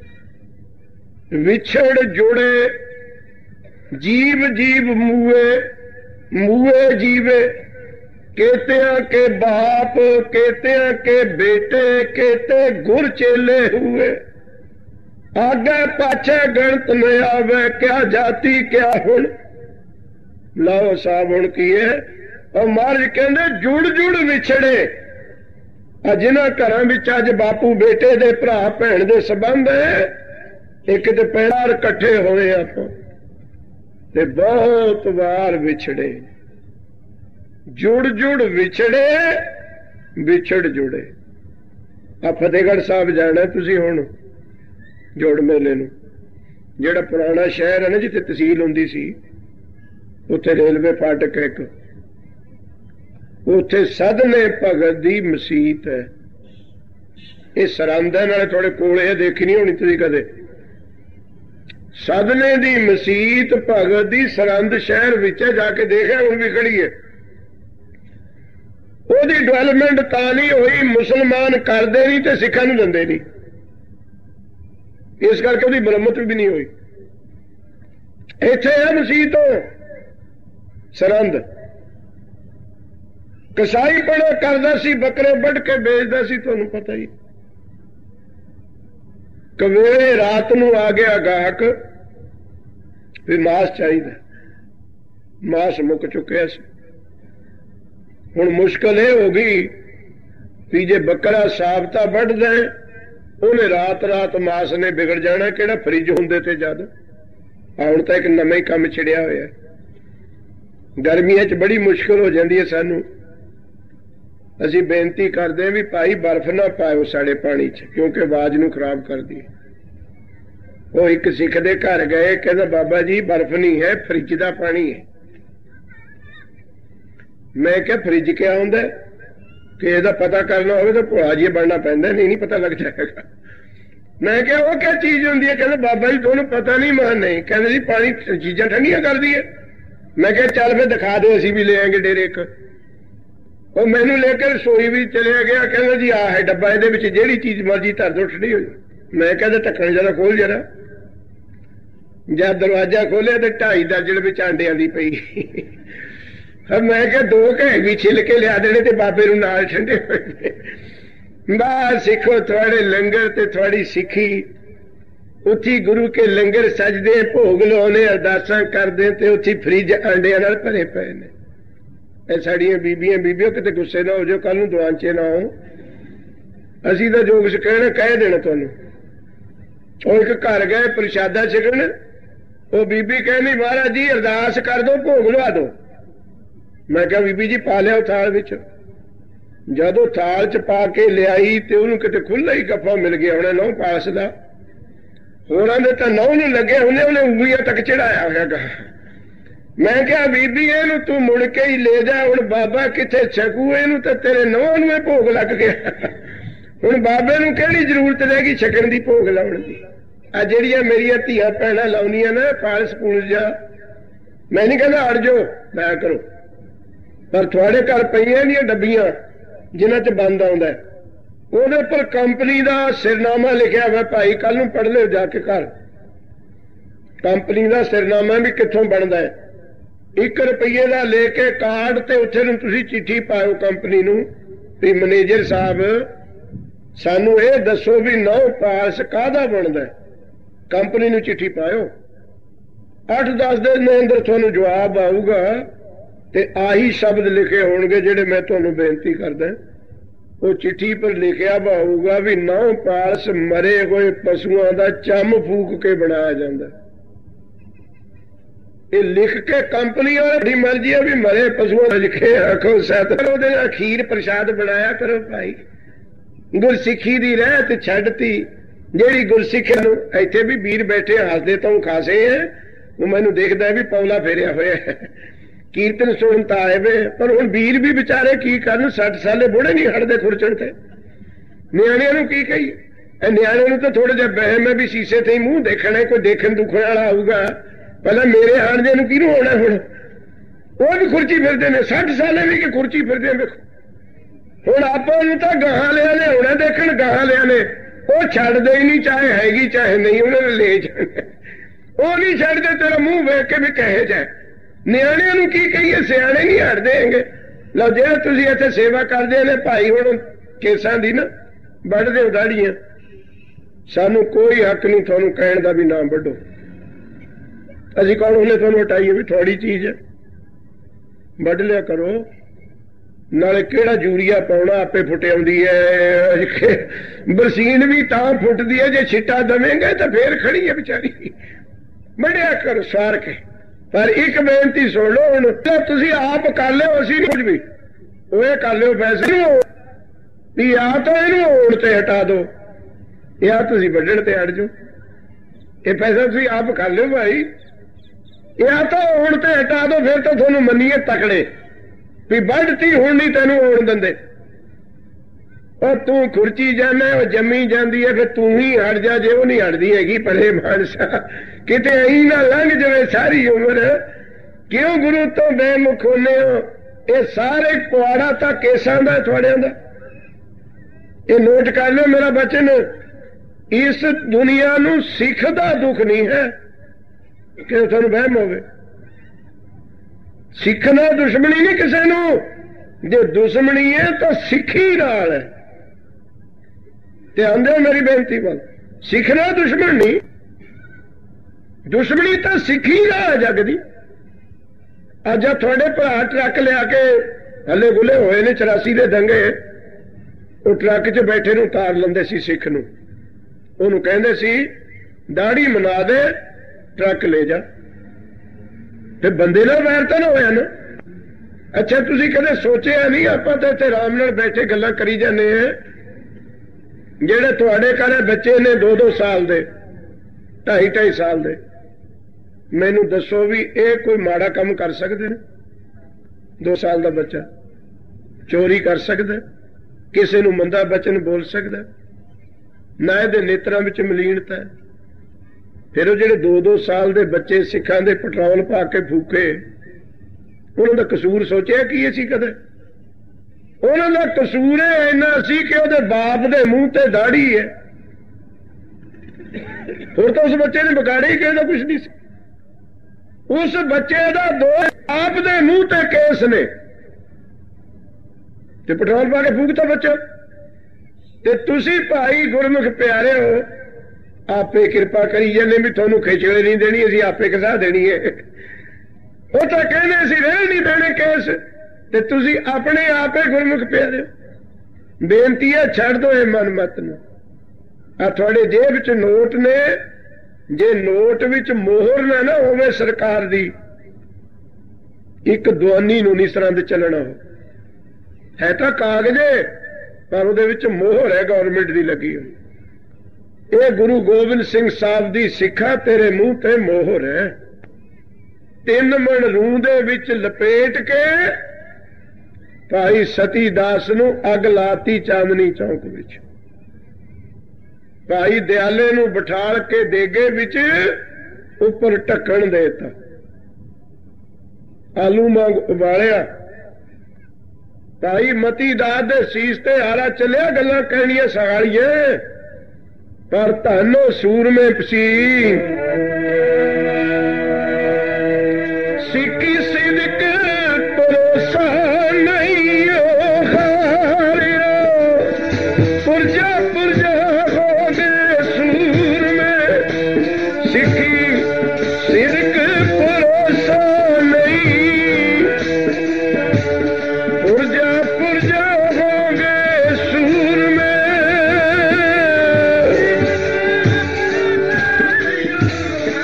ਵਿਛੜ ਜੁੜੇ ਜੀਵ ਜੀਵ ਮੂਏ ਮੂਏ ਜੀਵੇ केतिया के बाप केतिया के बेटे केते गुर चेले हुए आगे पाछे गणत में आवे क्या जाति क्या हुण। लाओ साहब हुण की है और महाराज कहंदे जुड़ जुड़ विछड़े। जिन्हां घरां विच अज बापू बेटे दे भरा भैण दे संबंध है एक ते पैरार इकट्ठे होए आपां ते बहुत वार विछड़े। जुड़ जुड़ विछड़े विछड़ जुड़े। आ फतेहगढ़ साहब जाना तुसी हुण जोड़ मेले नूं। जिहड़ा पुराना शहर है ना जिथे तहसील हुंदी सी उत्थे रेलवे फाटक है एक, उत्थे सदने भगत दी मसीत है। ये सरंद है नाले थोड़े कोल है, देखी नहीं होनी तुसी कदे। सदने दी मसीत भगत दी सरंद शहर विच जाके देखा हुण भी खड़ी है। ਉਹਦੀ ਡਿਵੈਲਪਮੈਂਟ ਤਾਂ ਨਹੀਂ ਹੋਈ ਮੁਸਲਮਾਨ ਕਰਦੇ ਨਹੀਂ ਤੇ ਸਿੱਖਾਂ ਨੂੰ ਦਿੰਦੇ ਨਹੀਂ, ਇਸ ਕਰਕੇ ਉਹਦੀ ਮੁਰੰਮਤ ਵੀ ਨਹੀਂ ਹੋਈ। ਇੱਥੇ ਹੈ ਮਸੀਤ ਸਰੰਦ। ਕਸਾਈ ਪੜਾ ਕਰਦਾ ਸੀ, ਬੱਕਰੇ ਵੱਢ ਕੇ ਵੇਚਦਾ ਸੀ, ਤੁਹਾਨੂੰ ਪਤਾ ਹੀ। ਕਵੇਲੇ ਰਾਤ ਨੂੰ ਆ ਗਿਆ ਗਾਹਕ ਵੀ ਮਾਸ ਚਾਹੀਦਾ, ਮਾਸ ਮੁੱਕ ਚੁੱਕਿਆ ਸੀ। ਹੁਣ ਮੁਸ਼ਕਲ ਇਹ ਹੋ ਗਈ ਵੀ ਜੇ ਬੱਕਰਾ ਸਾਬਤਾ ਵੱਢਦਾ ਉਹਨੇ ਰਾਤ ਰਾਤ ਮਾਸ ਨੇ ਵਿਗੜ ਜਾਣਾ। ਕਿਹੜਾ ਫਰਿੱਜ ਹੁੰਦੇ ਤੇ ਜਦ। ਹੁਣ ਤਾਂ ਇੱਕ ਨਵਾਂ ਹੀ ਕੰਮ ਛਿੜਿਆ ਹੋਇਆ। ਗਰਮੀਆਂ 'ਚ ਬੜੀ ਮੁਸ਼ਕਲ ਹੋ ਜਾਂਦੀ ਹੈ ਸਾਨੂੰ। ਅਸੀਂ ਬੇਨਤੀ ਕਰਦੇ ਹਾਂ ਵੀ ਭਾਈ ਬਰਫ਼ ਨਾ ਪਾਇਓ ਸਾਡੇ ਪਾਣੀ 'ਚ, ਕਿਉਂਕਿ ਆਵਾਜ਼ ਨੂੰ ਖਰਾਬ ਕਰਦੀ ਹੈ। ਉਹ ਇੱਕ ਸਿੱਖ ਦੇ ਘਰ ਗਏ, ਕਹਿੰਦਾ ਬਾਬਾ ਜੀ ਬਰਫ਼ ਨਹੀਂ ਹੈ, ਫਰਿੱਜ ਦਾ ਪਾਣੀ ਹੈ। ਮੈਂ ਕਿਹਾ ਫਰਿੱਜ ਕਿਆ ਹੁੰਦਾ? ਕਿ ਇਹਦਾ ਪਤਾ ਕਰਨਾ ਹੋਵੇ ਤਾਂ ਭੋਲਾ ਜੀ ਬਣਨਾ ਪੈਂਦਾ, ਨਹੀਂ ਨਹੀਂ ਪਤਾ ਲੱਗ ਜਾਏਗਾ। ਮੈਂ ਕਿਹਾ ਉਹ ਕਿਆ ਚੀਜ਼ ਹੁੰਦੀ ਹੈ? ਕਹਿੰਦੇ ਬਾਬਾ ਜੀ ਤੁਹਾਨੂੰ ਪਤਾ ਨਹੀਂ। ਮੈਂ ਨਹੀਂ। ਕਹਿੰਦੇ ਜੀ ਪਾਣੀ ਚੀਜ਼ਾਂ ਠੰਡੀਆਂ ਕਰਦੀ ਹੈ। ਮੈਂ ਕਿਹਾ ਚੱਲ ਫਿਰ ਦਿਖਾ ਦਿਓ, ਅਸੀਂ ਵੀ ਲੈ ਆਂਗੇ ਡੇਰੇ ਇੱਕ। ਉਹ ਮੈਨੂੰ ਲੈ ਕੇ ਰਸੋਈ ਵੀ ਚਲਿਆ ਗਿਆ। ਕਹਿੰਦਾ ਜੀ ਆਹ ਹੈ ਡੱਬਾ, ਇਹਦੇ ਵਿੱਚ ਜਿਹੜੀ ਚੀਜ਼ ਮਰਜ਼ੀ ਧਰ ਦਿਓ ਠੰਡੀ ਹੋ ਜਾਏ। ਮੈਂ ਕਹਿੰਦਾ ਢੱਕਣ ਜਰਾ ਖੋਲ ਜਰਾ। ਜਦ ਦਰਵਾਜ਼ਾ ਖੋਲਿਆ ਤੇ ਢਾਈ ਦਰਜਨ ਵਿੱਚ ਆਂਡਿਆਂ ਦੀ ਪਈ। ਮੈਂ ਕਿਹਾ ਦੋ ਘੈ ਵੀ ਛਿੱਲ ਕੇ ਲਿਆ ਦੇਣੇ ਤੇ ਬਾਬੇ ਨੂੰ ਨਾਲ ਠੰਡੇ ਹੋਏ। ਬਸ ਸਿੱਖੋ ਤੁਹਾਡੇ ਲੰਗਰ ਤੇ ਤੁਹਾਡੀ ਸਿੱਖੀ। ਉੱਥੀ ਗੁਰੂ ਕੇ ਲੰਗਰ ਸਜਦੇ, ਭੋਗ ਲਾਉਣੇ, ਅਰਦਾਸਾਂ ਕਰਦੇ ਤੇ ਉੱਥੀ ਫਰਿੱਜ ਆਂਡਿਆਂ ਨਾਲ ਭਰੇ ਪਏ ਨੇ। ਇਹ ਸਾਡੀਆਂ ਬੀਬੀਆਂ ਬੀਬੀਓ ਕਿਤੇ ਗੁੱਸੇ ਨਾ ਹੋ ਜਾਓ, ਕੱਲ ਨੂੰ ਦੁਆਂਚੇ ਨਾ ਹੋ। ਅਸੀਂ ਤਾਂ ਜੋ ਕੁਛ ਕਹਿਣਾ ਕਹਿ ਦੇਣਾ ਤੁਹਾਨੂੰ। ਉਹ ਇੱਕ ਘਰ ਗਏ ਪ੍ਰਸ਼ਾਦਾ ਛਕਣ, ਉਹ ਬੀਬੀ ਕਹਿੰਦੀ ਮਹਾਰਾਜ ਜੀ ਅਰਦਾਸ ਕਰ ਦੋ, ਭੋਗ ਲਵਾ ਦੋ। ਮੈਂ ਕਿਹਾ ਬੀਬੀ ਜੀ ਪਾ ਲਿਆ ਥਾਲ ਵਿੱਚ। ਜਦੋਂ ਥਾਲ ਚ ਪਾ ਕੇ ਲਿਆਈ ਤੇ ਉਹਨੂੰ ਕਿਤੇ ਖੁੱਲਾ ਹੀ ਗੱਫਾ ਮਿਲ ਗਿਆ ਹੋਣਾ ਨਹੁੰ ਪਾਸ ਦਾ। ਹੋਰਾਂ ਦੇ ਤਾਂ ਨਹੁੰ ਨੂੰ ਲੱਗਿਆ ਉਹਨੇ ਉਹਨੇ ਉਂਗਲੀਆਂ ਤੱਕ ਚੜਾਇਆ ਹੋਇਆਗਾ। ਮੈਂ ਕਿਹਾ ਬੀਬੀ ਇਹਨੂੰ ਤੂੰ ਮੁੜ ਕੇ ਹੀ ਲੈ ਜਾ, ਹੁਣ ਬਾਬਾ ਕਿੱਥੇ ਛਕੂ ਇਹਨੂੰ, ਤਾਂ ਤੇਰੇ ਨਹੁੰ ਨੂੰ ਇਹ ਭੋਗ ਲੱਗ ਗਿਆ। ਹੁਣ ਬਾਬੇ ਨੂੰ ਕਿਹੜੀ ਜ਼ਰੂਰਤ ਰਹਿ ਗਈ ਛਕਣ ਦੀ, ਭੋਗ ਲਾਉਣ ਦੀ। ਆ ਜਿਹੜੀਆਂ ਮੇਰੀਆਂ ਧੀਆਂ ਭੈਣਾਂ ਲਾਉਣੀਆਂ ਨਾ ਪਾਲਸ ਪੂਲਸ ਜਾ, ਮੈਂ ਨਹੀਂ ਕਹਿੰਦਾ ਅੜ ਜਾਓ ਨਾ ਕਰੋ, ਪਰ ਤੁਹਾਡੇ ਘਰ ਪਈਆਂ ਦੀਆਂ ਡੱਬੀਆਂ ਜਿਨ੍ਹਾਂ 'ਚ ਬੰਦ ਆਉਂਦਾ, ਉਹਦੇ ਉੱਪਰ ਕੰਪਨੀ ਦਾ ਸਿਰਨਾਮਾ ਲਿਖਿਆ ਹੋਇਆ। ਭਾਈ ਕੱਲ ਨੂੰ ਪੜ੍ਹ ਲਿਓ ਜਾ ਕੇ ਘਰ, ਕੰਪਨੀ ਦਾ ਸਿਰਨਾਮਾ ਵੀ ਕਿੱਥੋਂ ਬਣਦਾ ਹੈ। ਇੱਕ ਰੁਪਈਏ ਦਾ ਲੈ ਕੇ ਕਾਰਡ ਤੇ ਉੱਥੇ ਨੂੰ ਤੁਸੀਂ ਚਿੱਠੀ ਪਾਇਓ ਕੰਪਨੀ ਨੂੰ ਵੀ ਮੈਨੇਜਰ ਸਾਹਿਬ ਸਾਨੂੰ ਇਹ ਦੱਸੋ ਵੀ ਨੌ ਪਾਸ ਕਾਹਦਾ ਬਣਦਾ। ਕੰਪਨੀ ਨੂੰ ਚਿੱਠੀ ਪਾਇਓ, ਅੱਠ ਦਸ ਦਿਨ ਦੇ ਅੰਦਰ ਤੁਹਾਨੂੰ ਜਵਾਬ ਆਊਗਾ ਤੇ ਆਹੀ ਸ਼ਬਦ ਲਿਖੇ ਹੋਣਗੇ ਜਿਹੜੇ ਮੈਂ ਤੁਹਾਨੂੰ ਬੇਨਤੀ ਕਰਦਾ। ਉਹ ਚਿੱਠੀ ਪਰ ਲਿਖਿਆ ਹੋਊਗਾ ਵੀ ਨੌ ਪਾਸ ਮਰੇ ਹੋਏ ਪਸ਼ੂਆਂ ਦਾ ਚੰਮ ਫੂਕ ਕੇ ਬਣਾਇਆ ਜਾਂਦਾ। ਇਹ ਲਿਖ ਕੇ ਕੰਪਨੀ ਵਾਲੀ ਮਰਜ਼ੀ ਹੈ ਵੀ ਮਰੇ ਪਸ਼ੂਆਂ ਦਾ ਲਿਖੇ ਆਖੋ ਸਤ, ਉਹਦੇ ਨਾਲ ਖੀਰ ਪ੍ਰਸ਼ਾਦ ਬਣਾਇਆ ਕਰੋ ਭਾਈ। ਗੁਰਸਿੱਖੀ ਦੀ ਰਹਿਤ ਛੱਡਤੀ ਜਿਹੜੀ ਗੁਰਸਿੱਖ ਨੂੰ। ਇੱਥੇ ਵੀ ਵੀਰ ਬੈਠੇ ਹੱਸਦੇ ਤੋਂ ਖਾਸੇ ਹੈ, ਉਹ ਮੈਨੂੰ ਦੇਖਦਾ ਵੀ ਪੌਲਾ ਫੇਰਿਆ ਹੋਇਆ, ਕੀਰਤਨ ਸੁਣਨ ਤਾਂ ਆਏ ਵੇ, ਪਰ ਹੁਣ ਵੀਰ ਵੀ ਵਿਚਾਰੇ ਕੀ ਕਰਨ, ਸੱਠ ਸਾਲੇ ਬੁੜੇ ਨਹੀਂ ਹਟਦੇ ਖੁਰਚਣ ਤੇ। ਨਿਆਣਿਆਂ ਨੂੰ ਕੀ ਕਹੀਏ? ਇਹ ਨਿਆਣਿਆਂ ਨੂੰ ਤਾਂ ਥੋੜਾ ਜਿਹਾ ਵਹਿਮ ਹੈ ਵੀ ਸ਼ੀਸ਼ੇ ਤੇ ਹੀ ਮੂੰਹ ਦੇਖਣਾ, ਕੋਈ ਦੇਖਣ ਦੁਖਣ ਵਾਲਾ ਆਊਗਾ, ਪਹਿਲਾਂ ਮੇਰੇ ਹਾਣਜੇ ਨੂੰ ਕਿਹਨੂੰ ਹੋਣਾ? ਹੁਣ ਉਹ ਵੀ ਖੁਰਚੀ ਫਿਰਦੇ ਨੇ, ਸੱਠ ਸਾਲੇ ਵੀ ਕਿ ਖੁਰਚੀ ਫਿਰਦੇ ਨੇ। ਵੇਖੋ ਹੁਣ ਆਪਾਂ ਨੂੰ ਤਾਂ ਗਾਹਾਂ ਲਿਆ ਨੇ ਹੋਣਾ ਦੇਖਣ, ਗਾਹਾਂ ਲਿਆ ਨੇ ਉਹ ਛੱਡਦੇ ਹੀ ਨਹੀਂ, ਚਾਹੇ ਹੈਗੀ ਚਾਹੇ ਨਹੀਂ, ਉਹਨਾਂ ਨੇ ਲੈ ਜਾਣਾ, ਉਹ ਨਹੀਂ ਛੱਡਦੇ। ਤੇਰਾ ਮੂੰਹ ਵੇਖ ਕੇ ਵੀ ਕਹੇ ਜਾਏ। ਨਿਆਣਿਆਂ ਨੂੰ ਕੀ ਕਹੀਏ, ਸਿਆਣੇ ਨਹੀਂ ਹਟਦੇ ਹੈਗੇ। ਲਓ ਜਿਹੜਾ ਤੁਸੀਂ ਇੱਥੇ ਸੇਵਾ ਕਰਦੇ ਨੇ ਭਾਈ, ਹੁਣ ਕੇਸਾਂ ਦੀ ਨਾ ਵੱਢਦੇ ਹੋ ਦਾੜੀਆਂ, ਸਾਨੂੰ ਕੋਈ ਹੱਕ ਨਹੀਂ ਤੁਹਾਨੂੰ ਕਹਿਣ ਦਾ ਵੀ ਨਾ ਵੱਢੋ। ਅਸੀਂ ਕੌਣ ਉਹਨੇ ਤੁਹਾਨੂੰ ਹਟਾਈਏ ਵੀ ਤੁਹਾਡੀ ਚੀਜ਼ ਹੈ, ਵੱਢ ਲਿਆ ਕਰੋ। ਨਾਲੇ ਕਿਹੜਾ ਯੂਰੀਆ ਪਾਉਣਾ, ਆਪੇ ਫੁੱਟ ਆਉਂਦੀ ਹੈ। ਬਰਸੀਨ ਵੀ ਤਾਂ ਫੁੱਟਦੀ ਹੈ ਜੇ ਛਿੱਟਾ ਦਵੇਂਗੇ ਤਾਂ ਫੇਰ ਖੜੀ ਹੈ ਵਿਚਾਰੀ। ਵੱਢਿਆ ਕਰੋ ਸਾਰ ਕੇ। ਪਰ ਇੱਕ ਬੇਨਤੀ ਸੁਣ ਲਓ, ਹੁਣ ਤੁਸੀਂ ਆਪ ਕਰ ਲਿਓ, ਅਸੀਂ ਨਹੀਂ ਕੁਝ ਵੀ, ਉਹ ਇਹ ਕਰ ਲਿਓ ਫੈਸਲੇ ਵੀ ਆ ਤਾਂ ਇਹਨੂੰ ਹੋਣ ਤੇ ਹਟਾ ਦੋ, ਜਾਂ ਤੁਸੀਂ ਵੱਢਣ ਤੇ ਹਟ ਜਾਓ। ਇਹ ਫੈਸਲਾ ਤੁਸੀਂ ਆਪ ਕਰ ਲਿਓ ਭਾਈ, ਜਾਂ ਤਾਂ ਹੋਣ ਤੇ ਹਟਾ ਦੋ, ਫਿਰ ਤਾਂ ਤੁਹਾਨੂੰ ਮੰਨੀਏ ਤਕੜੇ ਵੀ ਵੱਢਤੀ, ਹੁਣ ਨਹੀਂ ਤੈਨੂੰ ਹੋਣ ਦਿੰਦੇ। ਉਹ ਤੂੰ ਖੁਰਚੀ ਜਾਣਾ, ਉਹ ਜੰਮੀ ਜਾਂਦੀ ਹੈ, ਫਿਰ ਤੂੰ ਹੀ ਹਟ ਜਾ ਜੇ ਉਹ ਨਹੀਂ ਹਟਦੀ ਹੈਗੀ। ਭਲੇ ਮਾਨਸਾ ਕਿਤੇ ਐਂ ਨਾ ਲੰਘ ਜਾਵੇ ਸਾਰੀ ਉਮਰ। ਕਿਉਂ ਗੁਰੂ ਤੋਂ ਬੇਮੁਖ ਹੁੰਦੇ ਹੋ? ਇਹ ਸਾਰੇ ਪੁਆੜਾ ਤਾਂ ਕੇਸਾਂ ਦਾ ਤੁਹਾਡਿਆਂ ਦਾ। ਇਹ ਨੋਟ ਕਰ ਲਓ ਮੇਰਾ ਬਚਨ, ਇਸ ਦੁਨੀਆ ਨੂੰ ਸਿੱਖ ਦਾ ਦੁੱਖ ਨਹੀਂ ਹੈ ਕਿ ਤੁਹਾਨੂੰ ਵਹਿਮ ਹੋਵੇ। ਸਿੱਖ ਨਾਲ ਦੁਸ਼ਮਣੀ ਨਹੀਂ ਕਿਸੇ ਨੂੰ, ਜੇ ਦੁਸ਼ਮਣੀ ਹੈ ਤਾਂ ਸਿੱਖੀ ਨਾਲ ਹੈ। ਧਿਆਨ ਦਿਓ ਮੇਰੀ ਬੇਨਤੀ ਵੱਲ, ਸਿੱਖ ਨਾਲ ਦੁਸ਼ਮਣ ਨਹੀਂ, ਦੁਸ਼ਮਣੀ ਤਾਂ ਸਿੱਖੀ ਦਾ ਹੈ ਜੱਗ ਦੀ। ਅੱਜ ਆ ਤੁਹਾਡੇ ਭਰਾ ਟਰੱਕ ਲਿਆ ਕੇ ਹੱਲੇ ਗੁੱਲੇ ਹੋਏ ਨੇ, ਚੁਰਾਸੀ ਦੇ ਦੰਗੇ, ਉਹ ਟਰੱਕ 'ਚ ਬੈਠੇ ਨੂੰ ਉਤਾਰ ਲੈਂਦੇ ਸੀ ਸਿੱਖ ਨੂੰ, ਉਹਨੂੰ ਕਹਿੰਦੇ ਸੀ ਦਾੜੀ ਮਨਾ ਦੇ ਟਰੱਕ ਲੈ ਜਾ। ਤੇ ਬੰਦੇ ਨਾਲ ਵੈਰ ਤਾਂ ਨਾ ਹੋਇਆ ਨਾ। ਅੱਛਾ ਤੁਸੀਂ ਕਦੇ ਸੋਚਿਆ ਨਹੀਂ, ਆਪਾਂ ਤਾਂ ਇੱਥੇ ਆਰਾਮ ਨਾਲ ਬੈਠੇ ਗੱਲਾਂ ਕਰੀ ਜਾਂਦੇ ਆ, ਜਿਹੜੇ ਤੁਹਾਡੇ ਘਰੇ ਬੱਚੇ ਨੇ ਦੋ ਦੋ ਸਾਲ ਦੇ, ਢਾਈ ਢਾਈ ਸਾਲ ਦੇ, ਮੈਨੂੰ ਦੱਸੋ ਵੀ ਇਹ ਕੋਈ ਮਾੜਾ ਕੰਮ ਕਰ ਸਕਦੇ ਨੇ? ਦੋ ਸਾਲ ਦਾ ਬੱਚਾ ਚੋਰੀ ਕਰ ਸਕਦਾ, ਕਿਸੇ ਨੂੰ ਮੰਦਾ ਬਚਨ ਬੋਲ ਸਕਦਾ, ਨਾ ਇਹਦੇ ਨੇਤਰਾਂ ਵਿੱਚ ਮਲੀਨਤਾ ਹੈ। ਫਿਰ ਉਹ ਜਿਹੜੇ ਦੋ ਦੋ ਸਾਲ ਦੇ ਬੱਚੇ ਸਿੱਖਾਂ ਦੇ ਪੈਟਰੋਲ ਪਾ ਕੇ ਫੂਕੇ, ਉਹਨਾਂ ਦਾ ਕਸੂਰ ਸੋਚਿਆ ਕੀ ਅਸੀਂ ਕਦੇ? ਉਹਨਾਂ ਦਾ ਕਸੂਰ ਹੈ ਇੰਨਾ ਸੀ ਕਿ ਉਹਦੇ ਬਾਪ ਦੇ ਮੂੰਹ ਤੇ ਦਾੜੀ ਹੈ। ਹੋਰ ਤਾਂ ਉਸ ਬੱਚੇ ਨੇ ਵਿਗਾੜਿਆ ਹੀ ਕਿਸੇ ਦਾ ਕੁਛ ਨਹੀਂ ਸੀ। ਉਸ ਬੱਚੇ ਦਾ ਦੋ ਆਪ ਦੇ ਮੂੰਹ ਤੇ ਕੇਸ ਨੇ ਤੇ ਪੈਟਰੋਲ ਪਾ ਕੇ ਫੂਕਤਾ ਬੱਚਾ। ਤੇ ਤੁਸੀਂ ਭਾਈ ਗੁਰਮੁਖ ਪਿਆਰੇ ਹੋ, ਆਪੇ ਕਿਰਪਾ ਕਰੀ ਜਾਂਦੇ ਵੀ ਤੁਹਾਨੂੰ ਖਿਚੜੇ ਨਹੀਂ ਦੇਣੀ, ਅਸੀਂ ਆਪੇ ਕਸਾ ਦੇਣੀ ਹੈ। ਉਹ ਤਾਂ ਕਹਿੰਦੇ ਅਸੀਂ ਰਹਿਣ ਨਹੀਂ ਦੇਣੇ ਕੇਸ, ਤੇ ਤੁਸੀਂ ਆਪਣੇ ਆਪੇ ਗੁਰਮੁਖ ਪਿਆਰੇ ਹੋ। ਬੇਨਤੀ ਹੈ ਛੱਡ ਦੋ ਇਹ ਮਨ ਮਤ ਨੂੰ। ਆ ਤੁਹਾਡੇ ਜੇਬ 'ਚ ਨੋਟ ਨੇ, ਜੇ ਨੋਟ ਵਿੱਚ ਮੋਹਰ ਨਾ ਨਾ ਹੋਵੇ ਸਰਕਾਰ ਦੀ, ਇੱਕ ਦੁਆਨੀ ਨੂੰ ਨਹੀਂ ਸਰੰਦ ਚੱਲਣਾ ਹੋ। ਹੈ ਤਾਂ ਕਾਗਜ਼ੇ, ਪਰ ਉਹਦੇ ਵਿੱਚ ਮੋਹਰ ਹੈ ਗੌਰਮੈਂਟ ਦੀ ਲੱਗੀ ਹੋਈ। ਇਹ ਗੁਰੂ ਗੋਬਿੰਦ ਸਿੰਘ ਸਾਹਿਬ ਦੀ ਸਿੱਖਾ, ਤੇਰੇ ਮੂੰਹ ਤੇ ਮੋਹਰ ਹੈ। ਤਿੰਨ ਮਣ ਰੂੰ ਦੇ ਵਿੱਚ ਲਪੇਟ ਕੇ ਭਾਈ ਸਤੀ ਦਾਸ ਨੂੰ ਅੱਗ ਲਾਤੀ ਚਾਂਦਨੀ ਚੌਂਕ ਵਿੱਚ। ਭਾਈ ਦਿਆਲੇ ਨੂੰ ਬਿਠਾਲ ਕੇ ਦੇਗੇ ਵਿੱਚ ਉੱਪਰ ਢੱਕਣ ਦੇਤਾ, ਆਲੂ ਵਾਂਗ ਉਬਾਲਿਆ। ਭਾਈ ਮਤੀ ਦਾਸ ਦੇ ਸੀਸ ਤੇ ਹਾਰਾ ਚੱਲਿਆ, ਗੱਲਾਂ ਕਹਿਣੀਆਂ ਸਗਾਲੀਆਂ, ਪਰ ਧੰਨੋ ਸੂਰਮੇ ਪਸੀ ਸਿੱਕੀ ਸਿਦਕ ਭਰੋਸਾ ਨਹੀਂ ਹਾਰਿਓ। ਪੁਰਜਾ ਪੁਰਜਾ ਹੋ ਗਏ ਸੂਰਮੇ, ਸਿੱਖੀ ਸਿਦਕ ਭਰੋਸਾ ਨਹੀਂ। ਪੁਰਜਾ ਪੁਰਜਾ ਹੋ ਗਏ ਸੂਰਮੇ,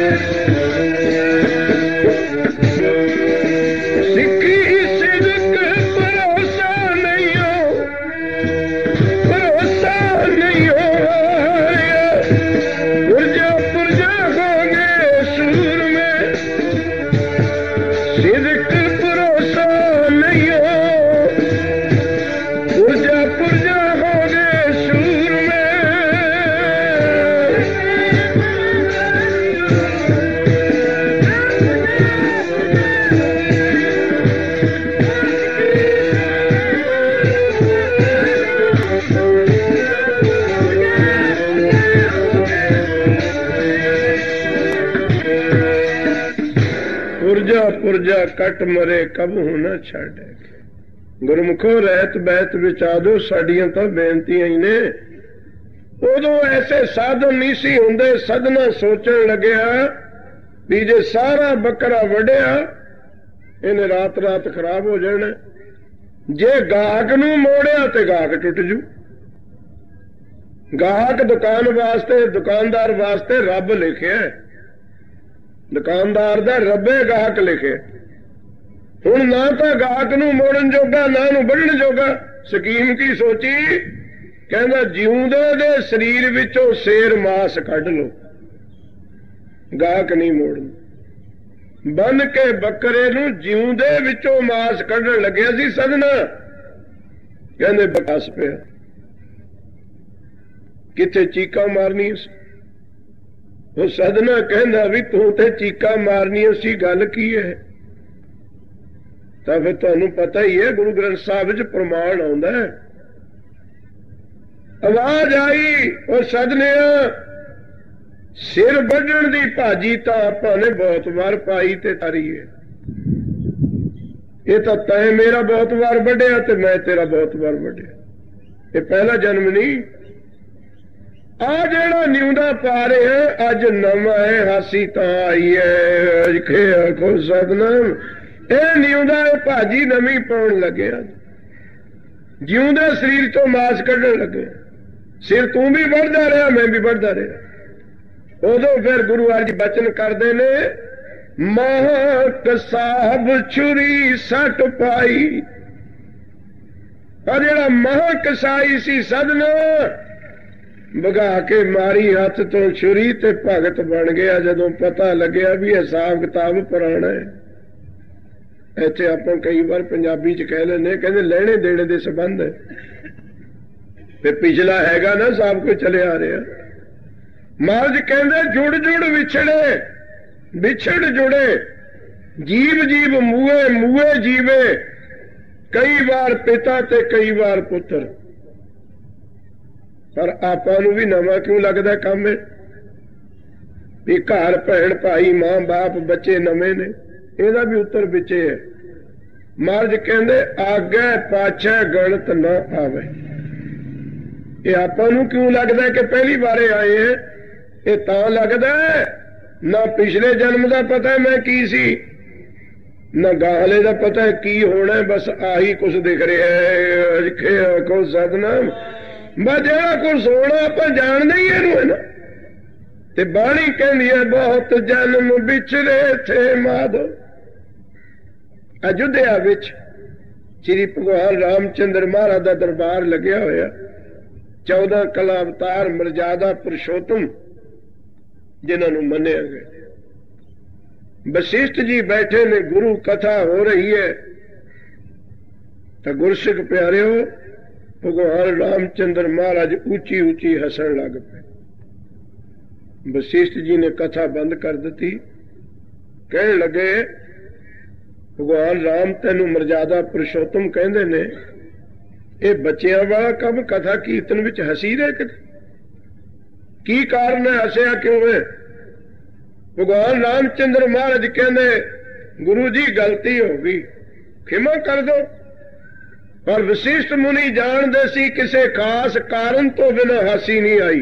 ਪੁਰਜਾ ਕਟ ਮਰੇ ਕਬਹੂ ਨਾ ਛੱਡੇ। ਗੁਰਮੁਖੋ ਰਹਿਤ ਬਹਿਤ ਵਿਚਾਦੋ, ਸਾਡੀਆਂ ਤਾਂ ਬੇਨਤੀਆਂ ਹੀ ਨੇ। ਉਦੋਂ ਐਸੇ ਸਾਧਨ ਨਹੀਂ ਸੀ ਹੁੰਦੇ। ਸਦਨਾ ਸੋਚਣ ਲੱਗਿਆ ਵੀ ਜੇ ਸਾਰਾ ਬੱਕਰਾ ਵੱਢਿਆ ਇਹਨੇ ਰਾਤ ਰਾਤ ਖਰਾਬ ਹੋ ਜਾਣਾ, ਜੇ ਗਾਹਕ ਨੂੰ ਮੋੜਿਆ ਤੇ ਗਾਹਕ ਟੁੱਟ ਜੂ। ਗਾਹਕ ਦੁਕਾਨ ਵਾਸਤੇ, ਦੁਕਾਨਦਾਰ ਵਾਸਤੇ ਰੱਬ ਲਿਖਿਆ, ਦੁਕਾਨਦਾਰ ਦਾ ਰੱਬੇ ਗਾਹਕ ਲਿਖੇ। ਹੁਣ ਨਾ ਤਾਂ ਗਾਹਕ ਨੂੰ ਮੋੜਨ ਜੋਗਾ, ਨਾ ਨੂੰ ਵੱਢਣ ਜੋਗਾ। ਸਕੀਮ ਕੀ ਸੋਚੀ? ਕਹਿੰਦਾ ਜਿਉਂਦੇ ਦੇ ਸਰੀਰ ਵਿੱਚੋਂ ਸ਼ੇਰ ਮਾਸ ਕੱਢ ਲੋ, ਗਾਹਕ ਨਹੀਂ ਮੋੜਨ। ਬੰਨ ਕੇ ਬੱਕਰੇ ਨੂੰ ਜਿਉਂਦੇ ਵਿੱਚੋਂ ਮਾਸ ਕੱਢਣ ਲੱਗਿਆ ਸੀ ਸਦਨਾ। ਕਹਿੰਦੇ ਬਕਸ ਪਿਆ, ਕਿੱਥੇ ਚੀਕਾਂ ਮਾਰਨੀ ਸੀ। ਉਹ ਸਦਨਾ ਕਹਿੰਦਾ ਵੀ ਤੂੰ ਤੇ ਚੀਕਾਂ ਮਾਰਨੀਆਂ ਸੀ, ਗੱਲ ਕੀ ਹੈ? ਤਾਂ ਫਿਰ ਤੁਹਾਨੂੰ ਪਤਾ ਹੀ ਹੈ, ਗੁਰੂ ਗ੍ਰੰਥ ਸਾਹਿਬ ਵਿੱਚ ਪ੍ਰਮਾਣ ਆਉਂਦਾ ਹੈ। ਆਵਾਜ਼ ਆਈ, ਉਹ ਸਦਨਿਆ ਸਿਰ ਵੱਢਣ ਦੀ ਭਾਜੀ ਤਾਂ ਆਪਾਂ ਨੇ ਬਹੁਤ ਵਾਰ ਪਾਈ ਤੇ ਤਾਰੀ ਹੈ। ਇਹ ਤਾਂ ਤੈਂ ਮੇਰਾ ਬਹੁਤ ਵਾਰ ਵੱਢਿਆ ਤੇ ਮੈਂ ਤੇਰਾ ਬਹੁਤ ਵਾਰ ਵੱਢਿਆ। ਇਹ ਪਹਿਲਾ ਜਨਮ ਨਹੀਂ। ਆ ਜਿਹੜਾ ਨਿਉਂਦਾ ਪਾ ਰਿਹਾ ਅੱਜ ਨਵਾਂ ਹੈ, ਹਾਸੀ ਤਾਂ ਆਈ ਹੈ। ਅਜਖੇ ਆਖੋ ਸਤਨਾਮ, ਇਹ ਨਿਉਂਦਾ ਇਹ ਭਾਜੀ ਨਵੀਂ ਪਾਉਣ ਲੱਗਿਆ। ਜਿਉਂਦੇ ਸਰੀਰ ਤੋਂ ਮਾਸ ਕੱਢਣ ਲੱਗੇ। ਸਿਰ ਤੂੰ ਵੀ ਵੱਢਦਾ ਰਿਹਾ, ਮੈਂ ਵੀ ਵੱਢਦਾ ਰਿਹਾ। ਉਦੋਂ ਫਿਰ ਗੁਰੂ ਅਰਜ ਬਚਨ ਕਰਦੇ ਨੇ, ਮਹਾਕ ਸਾਹਿਬ ਛੁਰੀ ਸੱਟ ਪਾਈ। ਪਰ ਜਿਹੜਾ ਮਹਾਕ ਸਾਈ ਸੀ ਸਦਨਾ ਵਗਾ ਕੇ ਮਾਰੀ ਹੱਥ ਤੋਂ ਛੁਰੀ ਤੇ ਭਗਤ ਬਣ ਗਿਆ। ਜਦੋਂ ਪਤਾ ਲੱਗਿਆ ਵੀ ਹਿਸਾਬ ਕਿਤਾਬ ਪੁਰਾਣਾ ਹੈ। ਇੱਥੇ ਆਪਾਂ ਕਈ ਵਾਰ ਪੰਜਾਬੀ ਚ ਕਹਿ ਲੈਂਦੇ, ਕਹਿੰਦੇ ਲੈਣੇ ਦੇਣੇ ਦੇ ਸੰਬੰਧ ਹੈ। ਤੇ ਪਿਛਲਾ ਹੈਗਾ ਨਾ ਸਭ ਕੁਝ ਚੱਲਿਆ ਆ ਰਿਹਾ। ਮਹਾਰਾਜ ਕਹਿੰਦੇ ਜੁੜ ਜੁੜ ਵਿਛੜੇ, ਵਿਛੜ ਜੁੜੇ, ਜੀਵ ਜੀਵ ਮੂਏ, ਮੂਏ ਜੀਵੇ। ਕਈ ਵਾਰ ਪਿਤਾ ਤੇ ਕਈ ਵਾਰ ਪੁੱਤਰ। ਪਰ ਆਪਾਂ ਨੂੰ ਵੀ ਨਵਾਂ ਕਿਉਂ ਲੱਗਦਾ ਕੰਮ ਹੈ ਵੀ ਘਰ ਭੈਣ ਭਾਈ ਮਾਂ ਬਾਪ ਬੱਚੇ ਨਵੇਂ ਨੇ। ਇਹਦਾ ਵੀ ਉੱਤਰ ਵਿੱਚੇ ਹੈ। ਮਹਾਰਾਜ ਕਹਿੰਦੇ ਆਗੇ ਪਾਛੇ ਗਣਤ ਨਾ ਆਵੇ। ਇਹ ਆਪਾਂ ਨੂੰ ਕਿਉਂ ਲੱਗਦਾ ਕਿ ਪਹਿਲੀ ਵਾਰੇ ਆਏ ਹੈ? ਇਹ ਤਾਂ ਲੱਗਦਾ ਨਾ ਪਿਛਲੇ ਜਨਮ ਦਾ ਪਤਾ ਮੈਂ ਕੀ ਸੀ, ਨਾ ਗਾਹਲੇ ਦਾ ਪਤਾ ਕੀ ਹੋਣਾ। ਬਸ ਆਹੀ ਕੁਛ ਦਿਖ ਰਿਹਾ ਹੈ। ਅਜਖੇ ਆਖੋ ਸਤਨਾਮ, ਬਸ ਜਿਹੜਾ ਕੁਛ ਹੋਣਾ ਆਪਾਂ ਜਾਣਦੇ ਹੀ ਇਹਨੂੰ ਹੈ ਨਾ। ਤੇ ਬਾਣੀ ਕਹਿੰਦੀ ਹੈ ਬਹੁਤ ਜਨਮ ਵਿਛੜੇ ਥੇ ਮਾਧੋ। ਅਯੁੱਧਿਆ ਵਿੱਚ ਸ੍ਰੀ ਭਗਵਾਨ ਰਾਮਚੰਦਰ ਮਹਾਰਾਜ ਦਾ ਦਰਬਾਰ ਲੱਗਿਆ ਹੋਇਆ। ਚੌਦਾਂ ਕਲਾ ਅਵਤਾਰ ਮਰਜ਼ਾਦਾ ਪੁਰਸ਼ੋਤਮ ਜਿਨ੍ਹਾਂ ਨੂੰ ਮੰਨਿਆ ਗਿਆ। ਵਸ਼ਿਸ਼ਟ ਜੀ ਬੈਠੇ ਨੇ, ਗੁਰੂ ਕਥਾ ਹੋ ਰਹੀ ਹੈ। ਤਾਂ ਗੁਰਸਿੱਖ ਪਿਆਰਿਓ, ਭਗਵਾਨ ਰਾਮਚੰਦਰ ਮਹਾਰਾਜ ਉੱਚੀ ਉੱਚੀ ਹੱਸਣ ਲੱਗ ਪਏ। ਵਸ਼ਿਸ਼ਟ ਜੀ ਨੇ ਕਥਾ ਬੰਦ ਕਰ ਦਿੱਤੀ। ਕਹਿਣ ਲੱਗੇ ਭਗਵਾਨ ਰਾਮ ਤੈਨੂੰ ਮਰਜ਼ਾਦਾ ਪੁਰਸ਼ੋਤਮ ਕਹਿੰਦੇ ਨੇ, ਇਹ ਬੱਚਿਆਂ ਵਾਲਾ ਕੰਮ ਕਥਾ ਕੀਰਤਨ ਵਿੱਚ ਹਸੀ ਰਹੇ ਕਿ ਕੀ ਕਾਰਨ ਹੈ? ਹੱਸਿਆ ਕਿਉਂ ਹੈ? ਭਗਵਾਨ ਰਾਮਚੰਦਰ ਮਹਾਰਾਜ ਕਹਿੰਦੇ ਗੁਰੂ ਜੀ ਗਲਤੀ ਹੋ ਗਈ, ਖਿਮਾ ਕਰ ਦੋ। ਪਰ ਵਸ਼ਿਸ਼ਟ ਮੁਨੀ ਜਾਣਦੇ ਸੀ ਕਿਸੇ ਖਾਸ ਕਾਰਨ ਤੋਂ ਬਿਨਾਂ ਹਾਸੀ ਨਹੀਂ ਆਈ।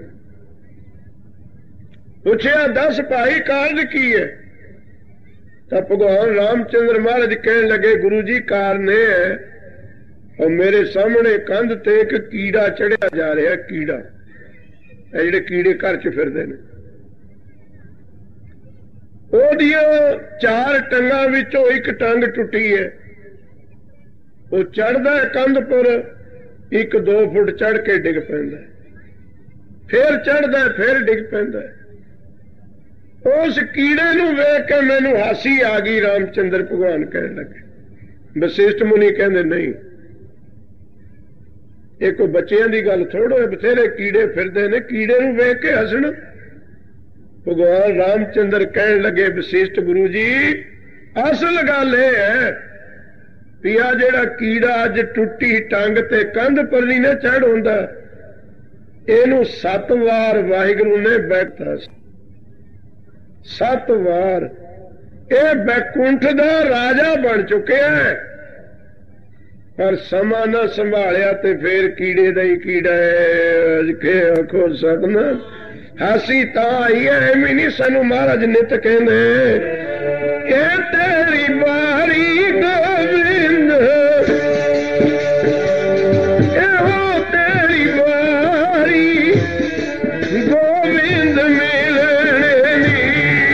ਪੁੱਛਿਆ ਦਸ ਭਾਈ ਕਾਰਨ ਕੀ ਹੈ? ਤਾਂ ਭਗਵਾਨ ਰਾਮਚੰਦਰ ਮਹਾਰਾਜ ਕਹਿਣ ਲੱਗੇ ਗੁਰੂ ਜੀ ਕਾਰਨ ਇਹ ਹੈ, ਔਰ ਮੇਰੇ ਸਾਹਮਣੇ ਕੰਧ ਤੇ ਇੱਕ ਕੀੜਾ ਚੜਿਆ ਜਾ ਰਿਹਾ। ਕੀੜਾ, ਇਹ ਜਿਹੜੇ ਕੀੜੇ ਘਰ ਚ ਫਿਰਦੇ ਨੇ, ਉਹਦੀਆਂ ਚਾਰ ਟੰਗਾਂ ਵਿੱਚੋਂ ਇੱਕ ਟੰਗ ਟੁੱਟੀ ਹੈ। ਉਹ ਚੜ੍ਹਦਾ ਕੰਧ ਪਰ, ਇੱਕ ਦੋ ਫੁੱਟ ਚੜ੍ਹ ਕੇ ਡਿੱਗ ਪੈਂਦਾ, ਫੇਰ ਚੜ੍ਹਦਾ ਫੇਰ ਡਿੱਗ ਪੈਂਦਾ। ਉਸ ਕੀੜੇ ਨੂੰ ਵੇਖ ਕੇ ਮੈਨੂੰ ਹਾਸੀ ਆ ਗਈ। ਰਾਮਚੰਦਰ ਭਗਵਾਨ ਕਹਿਣ ਲੱਗੇ, ਵਸਿਸ਼ਠ ਮੁਨੀ ਕਹਿੰਦੇ ਨਹੀਂ, ਇਹ ਕੋਈ ਬੱਚਿਆਂ ਦੀ ਗੱਲ ਥੋੜੋ ਹੈ, ਬਥੇਰੇ ਕੀੜੇ ਫਿਰਦੇ ਨੇ, ਕੀੜੇ ਨੂੰ ਵੇਖ ਕੇ ਹੱਸਣ। ਭਗਵਾਨ ਰਾਮਚੰਦਰ ਕਹਿਣ ਲੱਗੇ, ਵਸਿਸ਼ਠ ਗੁਰੂ ਜੀ ਅਸਲ ਗੱਲ ਇਹ ਹੈ ਵੀ ਆ ਜਿਹੜਾ ਕੀੜਾ ਅੱਜ ਟੁੱਟੀ ਟੰਗ ਤੇ ਕੰਧ ਪਰ ਨਹੀਂ ਨਾ ਚੜ੍ਹ ਹੁੰਦਾ, ਇਹਨੂੰ ਸੱਤ ਵਾਰ ਵਾਹਿਗੁਰੂ ਨੇ ਬੈਠਾ, ਸੱਤ ਵਾਰ ਇਹ ਬੈਕੁੰਠ ਦਾ ਰਾਜਾ ਬਣ ਚੁੱਕਿਆ ਹੈ, ਪਰ ਸਮਾਂ ਨਾ ਸੰਭਾਲਿਆ ਤੇ ਫੇਰ ਕੀੜੇ ਦਾ ਹੀ ਕੀੜਾ ਹੈ। ਅਜ ਕੇ ਆਖੋ ਸਤਿਨਾਮ। ਹਾਸੀ ਤਾਂ ਆਈ ਹੈ, ਐਵੇਂ ਨਹੀਂ ਸਾਨੂੰ ਮਹਾਰਾਜ ਨਿਤ ਕਹਿੰਦੇ, ਇਹ ਤੇਰੀ ਬਾਰੀ ਗੋਬਿੰਦ, ਇਹੋ ਤੇਰੀ ਬਾਰੀ ਗੋਬਿੰਦ ਮਿਲਣੇ ਨੀ।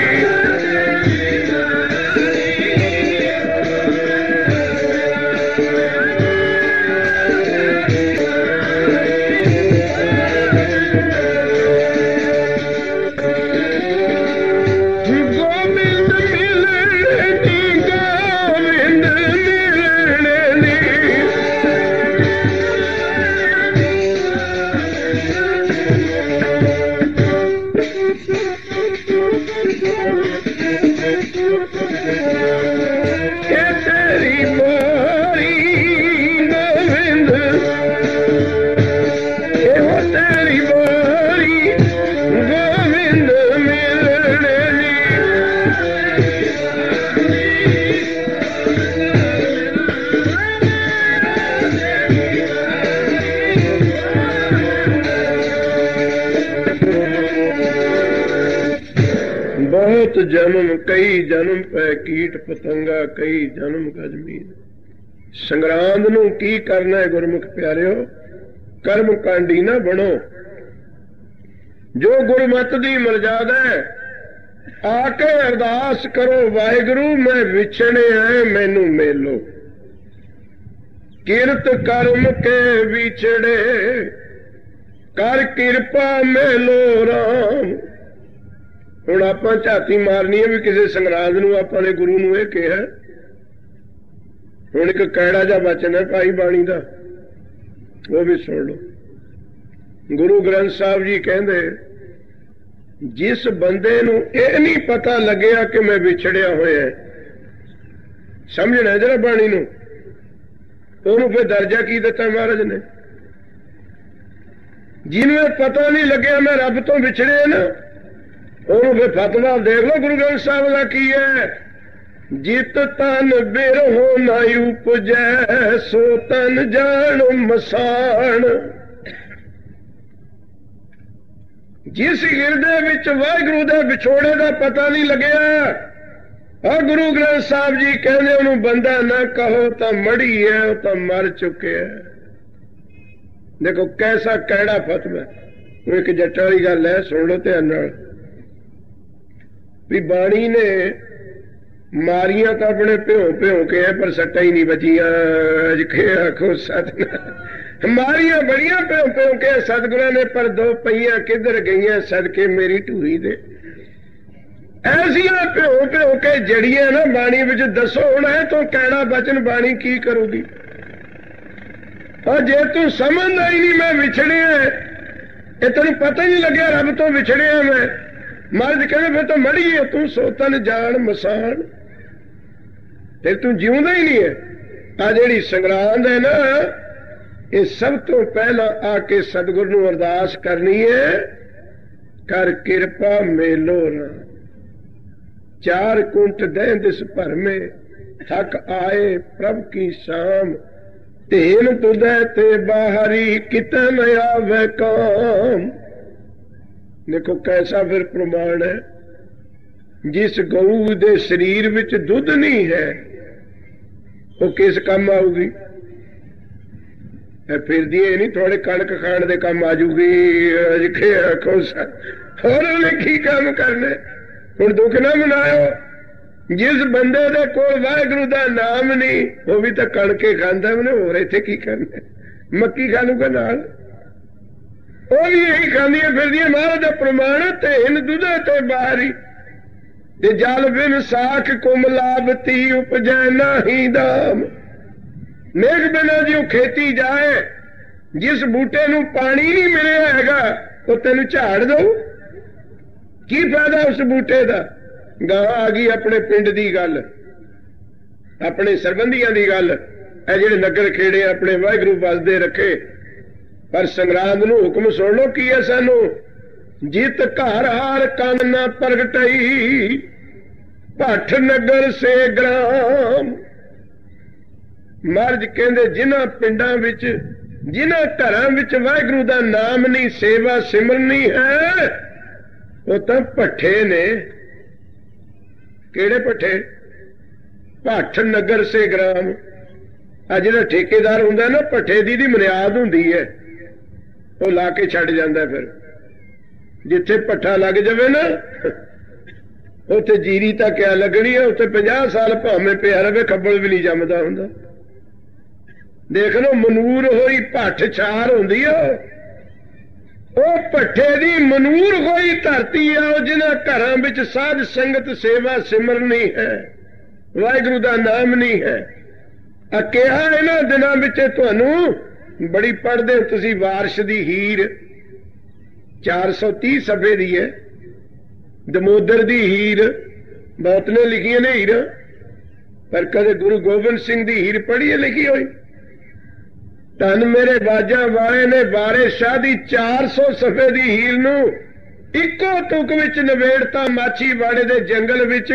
ਜਨਮ ਕਈ ਜਨਮ ਪੈ ਕੀਟ ਪਤੰਗਾ, ਕਈ ਜਨਮ ਗਜਮੀਨ। ਸੰਗਰਾਂਦ ਨੂੰ ਕੀ ਕਰਨਾ ਹੈ ਗੁਰਮੁਖ ਪਿਆਰਿਓ, ਕਰਮ ਕਾਂਡੀ ਨਾ ਬਣੋ। ਜੋ ਗੁਰਮਤ ਦੀ ਮਰਜ਼ਾਦਾ ਹੈ, ਆ ਕੇ ਅਰਦਾਸ ਕਰੋ, ਵਾਹਿਗੁਰੂ ਮੈਂ ਵਿਛੜਿਆ ਮੈਨੂੰ ਮੇਲੋ। ਕਿਰਤ ਕਰਮ ਕੇ ਵਿਛੜੇ, ਕਰ ਕਿਰਪਾ ਮੇਲੋ ਰਾਮ। ਹੁਣ ਆਪਾਂ ਝਾਤੀ ਮਾਰਨੀ ਹੈ ਵੀ ਕਿਸੇ ਸੰਗਰਾਂਦ ਨੂੰ ਆਪਾਂ ਨੇ ਗੁਰੂ ਨੂੰ ਇਹ ਕਿਹਾ। ਹੁਣ ਇੱਕ ਕੈੜਾ ਜਿਹਾ ਬਚਨ ਹੈ ਭਾਈ ਬਾਣੀ ਦਾ, ਉਹ ਵੀ ਸੁਣ ਲਓ। ਗੁਰੂ ਗ੍ਰੰਥ ਸਾਹਿਬ ਜੀ ਕਹਿੰਦੇ, ਜਿਸ ਬੰਦੇ ਨੂੰ ਇਹ ਨਹੀਂ ਪਤਾ ਲੱਗਿਆ ਕਿ ਮੈਂ ਵਿਛੜਿਆ ਹੋਇਆ, ਸਮਝਣਾ ਜਰਾ ਬਾਣੀ ਨੂੰ, ਉਹਨੂੰ ਫਿਰ ਦਰਜਾ ਕੀ ਦਿੱਤਾ ਮਹਾਰਾਜ ਨੇ। ਜਿਹਨੂੰ ਇਹ ਪਤਾ ਨਹੀਂ ਲੱਗਿਆ ਮੈਂ ਰੱਬ ਤੋਂ ਵਿਛੜਿਆ ਨਾ, ਉਹਨੂੰ ਫਿਰ ਫਤਵਾ ਦੇਖ ਲਓ ਗੁਰੂ ਗ੍ਰੰਥ ਸਾਹਿਬ ਦਾ ਕੀ ਹੈ। ਜਿਤ ਤਨ ਬਿਰਹੋ ਨਾ ਉਪਜੈ, ਸੋ ਤਨ ਜਾਣ ਮਸਾਣ। ਜਿਸ ਹਿਰਦੇ ਵਿੱਚ ਵਾਹਿਗੁਰੂ ਦੇ ਵਿਛੋੜੇ ਦਾ ਪਤਾ ਨਹੀਂ ਲੱਗਿਆ, ਆ ਗੁਰੂ ਗ੍ਰੰਥ ਸਾਹਿਬ ਜੀ ਕਹਿੰਦੇ ਉਹਨੂੰ ਬੰਦਾ ਨਾ ਕਹੋ ਤਾਂ ਮੜੀ ਹੈ, ਉਹ ਤਾਂ ਮਰ ਚੁੱਕਿਆ। ਦੇਖੋ ਕੈਸਾ ਕਿਹੜਾ ਫਤਵਾ। ਉਹ ਇੱਕ ਜੱਟਾਂ ਵਾਲੀ ਗੱਲ ਹੈ, ਸੁਣ ਲਓ ਧਿਆਨ ਨਾਲ ਵੀ ਬਾਣੀ ਨੇ ਮਾਰੀਆਂ ਤਾਂ ਆਪਣੇ ਭਿਉਂ ਭਿਉਂ ਕੇ ਹੈ, ਪਰ ਸੱਟਾਂ ਹੀ ਨਹੀਂ ਬਚੀਆਂ। ਅਜ ਕੇ ਆਖੋ ਸਤਿਨਾਮ। ਮਾਰੀਆਂ ਬੜੀਆਂ ਭਿਉਂ ਭਿਉਂ ਕੇ ਸਤਿਗੁਰਾਂ ਨੇ, ਪਰ ਦੋ ਪਈਆਂ ਕਿੱਧਰ ਗਈਆਂ ਸਦਕੇ ਮੇਰੀ ਢੂਹੀ ਦੇ। ਐਸੀਆਂ ਭਿਉਂ ਭਿਉਂ ਕੇ ਜੜੀਆਂ ਨਾ ਬਾਣੀ ਵਿੱਚ। ਦੱਸੋ ਹੁਣ ਇਹ ਤੋਂ ਕਹਿਣਾ ਬਚਨ ਬਾਣੀ ਕੀ ਕਰੂਗੀ। ਔਰ ਜੇ ਤੂੰ ਸਮਝਦਾ ਹੀ ਨਹੀਂ ਮੈਂ ਵਿਛੜਿਆ, ਇਹ ਤੈਨੂੰ ਪਤਾ ਹੀ ਨਹੀਂ ਲੱਗਿਆ ਰੱਬ ਤੋਂ ਵਿਛੜਿਆ ਮੈਂ, ਮਰਦ ਕਹਿੰਦੇ ਫਿਰ ਤਾਂ ਮੜੀਏ ਤੂੰ, ਸੋਤਨ ਜਾਣ ਮਸਾਨ, ਫਿਰ ਤੂੰ ਜਿਉਂਦਾ ਹੀ ਨਹੀਂ ਹੈ। ਆ ਜਿਹੜੀ ਸੰਗਰਾਂਦ ਹੈ ਨਾ, ਇਹ ਸਭ ਤੋਂ ਪਹਿਲਾਂ ਆ ਕੇ ਸਤਿਗੁਰ ਨੂੰ ਅਰਦਾਸ ਕਰਨੀ ਹੈ, ਕਰ ਕਿਰਪਾ ਮੇਲੋ ਨਾ। ਚਾਰ ਕੁੰਟ ਦੇਹ ਦਿਸ ਭਰਮੇ, ਥਕ ਆਏ ਪ੍ਰਭ ਕੀ ਸ਼ਾਮ। ਧੇਨ ਤੁਦੈ ਤੇ ਬਾਹਰੀ, ਕਿਤੇ ਨ ਆਵੇ ਕਾਮ। ਦੇਖੋ ਕੈਸਾ ਫਿਰ ਪ੍ਰਮਾਣ ਹੈ। ਜਿਸ ਗਊ ਦੇ ਸਰੀਰ ਵਿੱਚ ਦੁੱਧ ਨਹੀਂ ਹੈ, ਉਹ ਕਿਸ ਕੰਮ ਆਊਗੀ। ਫਿਰਦੀ ਇਹ ਨਹੀਂ ਥੋੜੇ ਕਣਕ ਖਾਣ ਦੇ ਕੰਮ ਆ ਜੂਗੀ। ਹੋਰ ਉਹਨੇ ਕੀ ਕੰਮ ਕਰਨੇ। हुण दुख ना मनाओ। जिस बंदे दे कोल वाहिगुरू दा नाम नहीं, वो भी तो कणके खांदा, उन्हें होर इत्थे की करना, मक्की खा लूगा नाल, वो भी यही खांदियां फिरदियां। महाराज दा प्रमाण ते इन दुधा ते बाहरी ते जल बिन साख कुमलाबती उपजै नाही दाम। मेघ बिना जो खेती जाए, जिस बूटे नूं पानी नहीं मिलिया हैगा वो तेनू झाड़ दो, की फायदा उस बूटे का। गां आ गई अपने पिंड की गल, अपने सरबंधियां की गल, ए जिहड़े नगर खेड़े अपने वाहिगुरू बसदे रखे, पर संग्राम नूं हुक्म सुन लो की है सानू, जित घर हार कन न प्रगटई, भट्ठ नगर से ग्राम। महाराज कहंदे जिन्हां पिंडां विच, जिन्हां घरां विच वाहिगुरू दा नाम नहीं, सेवा सिमरन नहीं है, वो तां भट्ठे ने। किहड़े भट्ठे? भट्ठ नगर से ग्राम। आ जिहड़ा ठेकेदार हुंदा ना, भट्ठे दी दी बुनियाद हुंदी है, वो ला के छड्ड जांदा। फिर जिथे भट्ठा लग जावे ना, उत्थे जीरी तां क्या लगनी है, उत्थे पचास साल भावें पिया रहे, खब्बल भी नहीं जमदा हुंदा। देख लो मनूर होई भट्ठ छार हुंदी है, ਉਹ ਭੱਠੇ ਦੀ ਮਨੂਰ ਹੋਈ ਧਰਤੀ ਆ, ਉਹ ਜਿਨ੍ਹਾਂ ਘਰਾਂ ਵਿੱਚ ਸਾਧ ਸੰਗਤ ਸੇਵਾ ਸਿਮਰਨ ਨਹੀਂ ਹੈ, ਵਾਹਿਗੁਰੂ ਦਾ ਨਾਮ ਨਹੀਂ ਹੈ। ਆ ਕਿਹਾ ਇਹਨਾਂ ਦਿਨਾਂ ਵਿੱਚ ਤੁਹਾਨੂੰ ਬੜੀ ਪੜ੍ਹਦੇ ਹੋ ਤੁਸੀਂ, ਵਾਰਿਸ਼ ਦੀ ਹੀਰ ਚਾਰ ਸੌ ਤੀਹ ਸਫੇ ਦੀ ਹੈ, ਦਮੋਦਰ ਦੀ ਹੀਰ ਬਹੁਤ ਨੇ ਲਿਖੀਆਂ ਨੇ ਹੀਰਾਂ, ਪਰ ਕਦੇ ਗੁਰੂ ਗੋਬਿੰਦ ਸਿੰਘ ਦੀ ਹੀਰ ਪੜ੍ਹੀ ਹੈ ਲਿਖੀ ਹੋਈ? धन मेरे बाजा वाले ने बारे शाह दी चार सौ सफे दी हीर नू इको तुक विच नवेड़ता माछी वाड़े दे जंगल विच।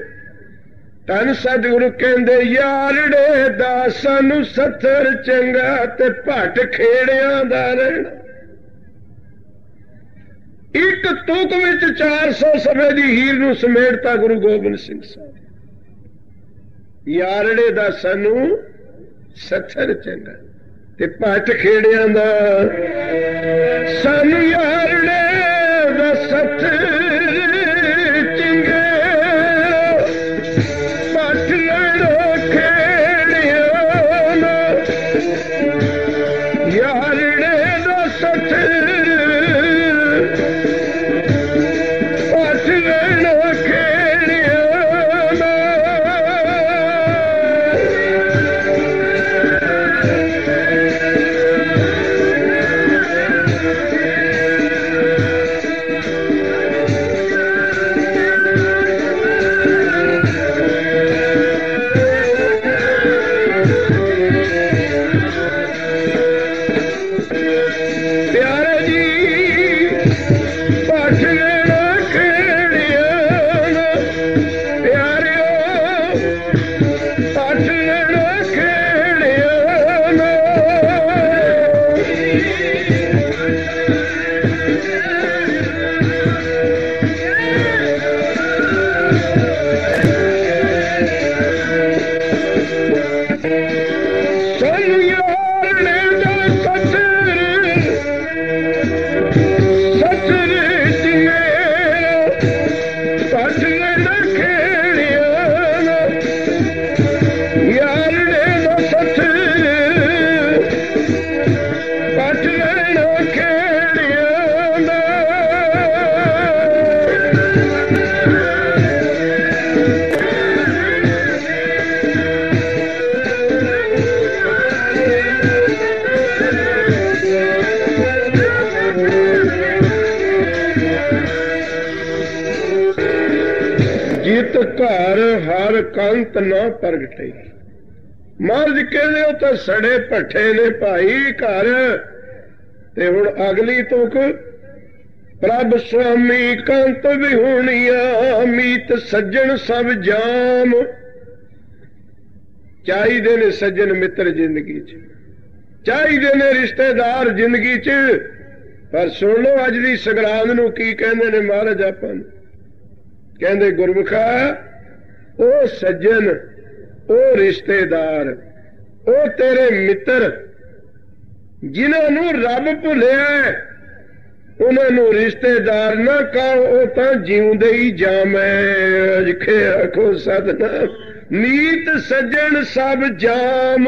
धन सतगुरु कहंदे यारड़े दा सानू सत्थर चंगा ते भट खेड़ियां दा रहना। एक तुक विच चार सौ सफे दी हीर नू समेड़ता गुरु गोबिंद सिंह साहब। यारड़े दा सानू सत्थर चंगा ते भट खेड़ियां दा, सानू यारड़े दा सत्थर चंगा, भट लड़ो खेड़ियां दा, यारड़े दा सत्थर भट लड़ो खेड़ियां दा। घर हर कंत ना प्रगटे। महाराज कहते हो तो सड़े भट्ठे ने भाई घर। ते हुण अगली तुक, प्रभ स्वामी कंत विहुणिया, मीत सज्जन सब जाम। चाहिए ने सज्जन मित्र जिंदगी च, चाहिए ने रिश्तेदार जिंदगी च, पर सुन लो अज दी संगरांद नूं की कहंदे ने महाराज आपां नूं। कहंदे गुरमुखा ओ सज्जन, ओ रिश्तेदार, ओ तेरे मित्र जिन्हां नूं रब भुलिया, उन्होंने रिश्तेदार ना कहो, वो तो जीवंदे ही जामै। अजखे आखो सतनाम, मीत सज्जन सब जाम।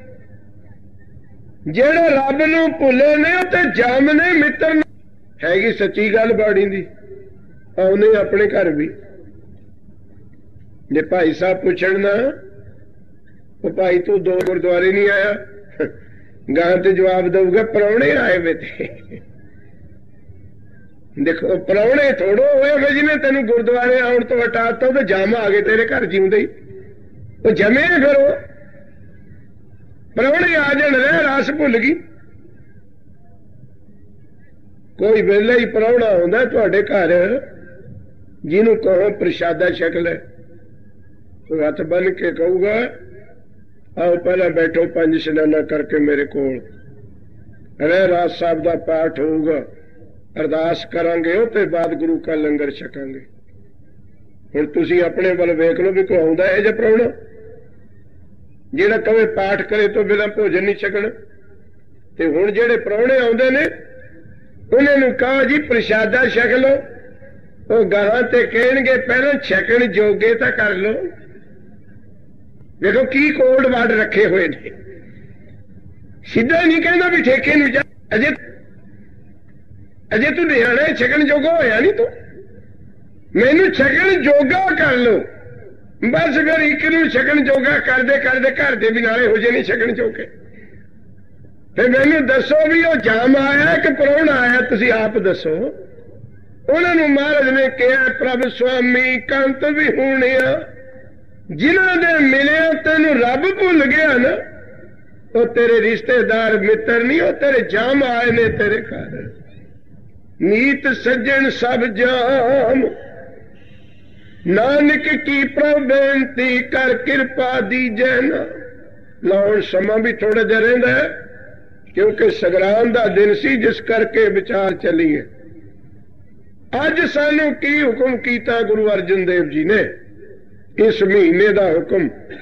जेड़े रब नूं भुले ने ते जाम ने, मित्र हैगी सच्ची गल बाड़ी दी। आउने अपने घर भी जे भाई साहब पुछण ना, वो भाई तू दो गुरुद्वारे नहीं आया, गां ते जवाब दूगा परौने आए वे थे। देखो परौने थोड़ो होए जिन्हें तेन गुरुद्वारे आउण तो हटाता तो जाम आ गए तेरे घर जीवंदे ही। वो जमे फिर वो परौने आ जाण, रह रास भुल गई। कोई वेले ही परौना आउंदा तुहाडे घर, जिन्हों कहो प्रशादा छक ले, तो हथ बन के कहूगा आओ पहला बैठो पंज शनाना करके मेरे कोल। रह रास साहब का पाठ होगा, अरदास करांगे, उसके बाद गुरु का लंगर छकांगे। हुण तुसीं अपने वाल वेख लो भी कोई आउंदा है जे प्राहुणा जिहड़ा कहे पाठ करे तो बिना भोजन नहीं छकना। ते हुण जिहड़े प्राहुणे आउंदे ने उन्हां नूं कहो जी प्रशादा छक लो, वो गाहां ते कहणगे पहलां छकण जोगे तां कर लो। देखो की कोड वर्ड रखे हुए ने, सीधा नहीं कहना भी ठेके नूं जा, अजे अजे तू नियाणा छकण जोगा होया नहीं, तू मैनू छकण जोगा कर लो। बस फिर एक नूं छकण जोगा करदे करदे घर दे भी नाले हो जे नहीं छकण जोगे। फिर मैनू दसो भी वो जाम आया कि प्राहुणा आया, तुसीं आप दसो। उन्होंने महाराज ने कहा प्रभ स्वामी कंत भी होने, जिन्हों दे मिले तेन रब भुल गया ना, वो तेरे रिश्तेदार मित्र नहीं, वो तेरे जाम आए ने तेरे घर। मीत सज्जन सब जाम, नानक की प्रभ बेनती कर कृपा दीजे ना। लाउण समा भी थोड़ा जिहा रहिंदा है, क्योंकि सगराम दा दिन सी जिस करके विचार चलीए। अज सानू की हुक्म कीता गुरु अर्जन देव जी ने, इस महीने का हुक्म।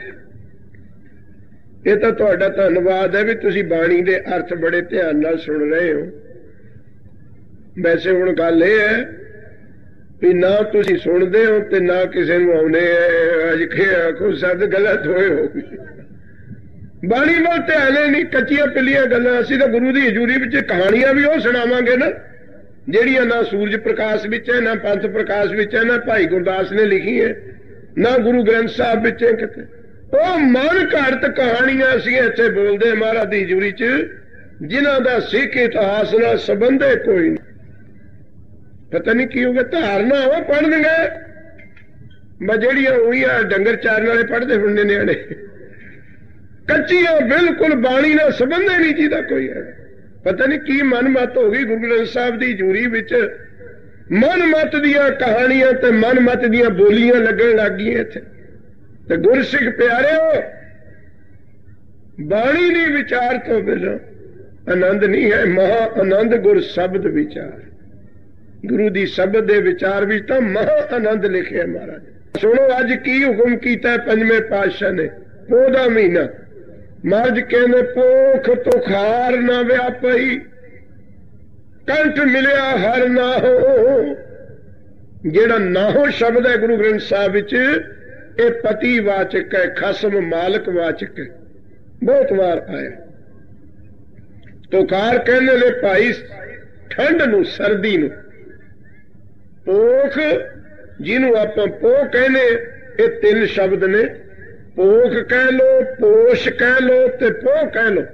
यह तो तुहाडा धन्नवाद है भी तुसी बाणी दे अर्थ बड़े ध्यान नाल सुन रहे हो। वैसे हुण गल यह है भी ना तुसी सुनदे हो ते ना किसी नूं आउणे अज खे आखो सद गलत होए हो। बाणी वाल ध्यान नहीं, कच्चियां पिल्लियां गल्लां। असीं तां गुरु दी हजूरी विच कहानियां भी वो सुणावांगे ना, ਜਿਹੜੀਆਂ ना सूरज प्रकाश विच है, ना पंथ प्रकाश विच है, ना भाई गुरदास ने लिखी है, ना गुरु ग्रंथ साहब विच है किते। वो मन घड़त कहानियां असीं इत्थे बोलदे महाराज दी हजूरी च, जिन्हां दा सिख इतिहास नाल संबंध है कोई नहीं। पता नहीं की होगा, धारना वो पढ़ देंगे मैं ਜਿਹੜੀਆਂ ਉਹੀਆਂ डंगर चारन वाले पढ़ते हुंदे निआणे, कच्चियां बिल्कुल बाणी नाल संबंध ही नहीं जिहदा कोई है। पता नहीं की मन मत हो गई गुरु ग्रंथ साहब की हजूरी विच, मन मत दियां कहानियां ते मन मत दियां बोलियां लगन लग गई इत्थे। ते गुरसिख प्यारिओ, बाणी दी विचार तो बिना आनंद नहीं है। महा आनंद गुर शब्द विचार, गुरु दी शब्द दे विचार विच तां महा आनंद लिखिया महाराज। सुनो अज की हुक्म कीता पंजवें पातशाह ने, पोह दा महीना। महाराज कहने पोख तुखार ना व्यापई, कंठ मिलिया हर ना हो। जेड़ा ना हो शब्द है गुरु ग्रंथ साहब विच, ये पति वाचक है, खसम मालक वाचक है, बहुत बार आया। तुखार कहने ले भाई ठंड नू, सर्दी नू। पोख जिन्हों आप पोह कहने, ये तीन शब्द ने। पोख कह लो, पोष कह लो ते पोह कह लो।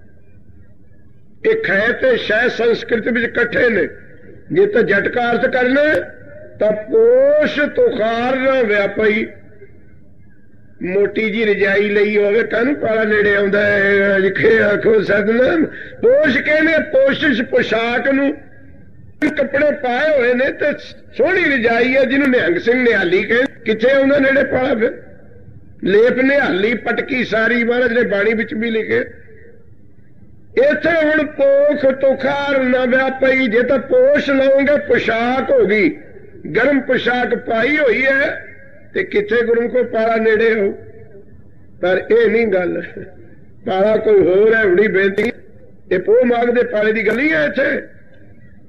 एक है तो शायद संस्कृत में इकट्ठे ने। जे तो झटका अर्थ करना तो पोष तुखार ना व्यापई। मोटी जी रजाई लई होवे कहनू पाला नेड़े आउंदा है, लिखे आखो सतनाम। पोष कहने पोशिश पोशाक नू, कपड़े पाए हुए ने ते सोहनी रजाई है जिन्हों निहंग सिंह निहाली कहे। किथे आउंदा नेड़े पाला फिर लेप निहाली पटकी सारी, महाराज ने बाणी विच भी लिखे। इत्थे हुण पोख तुखार ना व्यापई। जे तो पोष लाओगे पोशाक होगी, गर्म पोशाक पाई हुई है, ते किथे गुरु को पाला नेड़े हो। पर यह नहीं गल, पाला कोई होर है। बड़ी बेनती, ये पोह माग दे पाले की गल नहीं है। इत्थे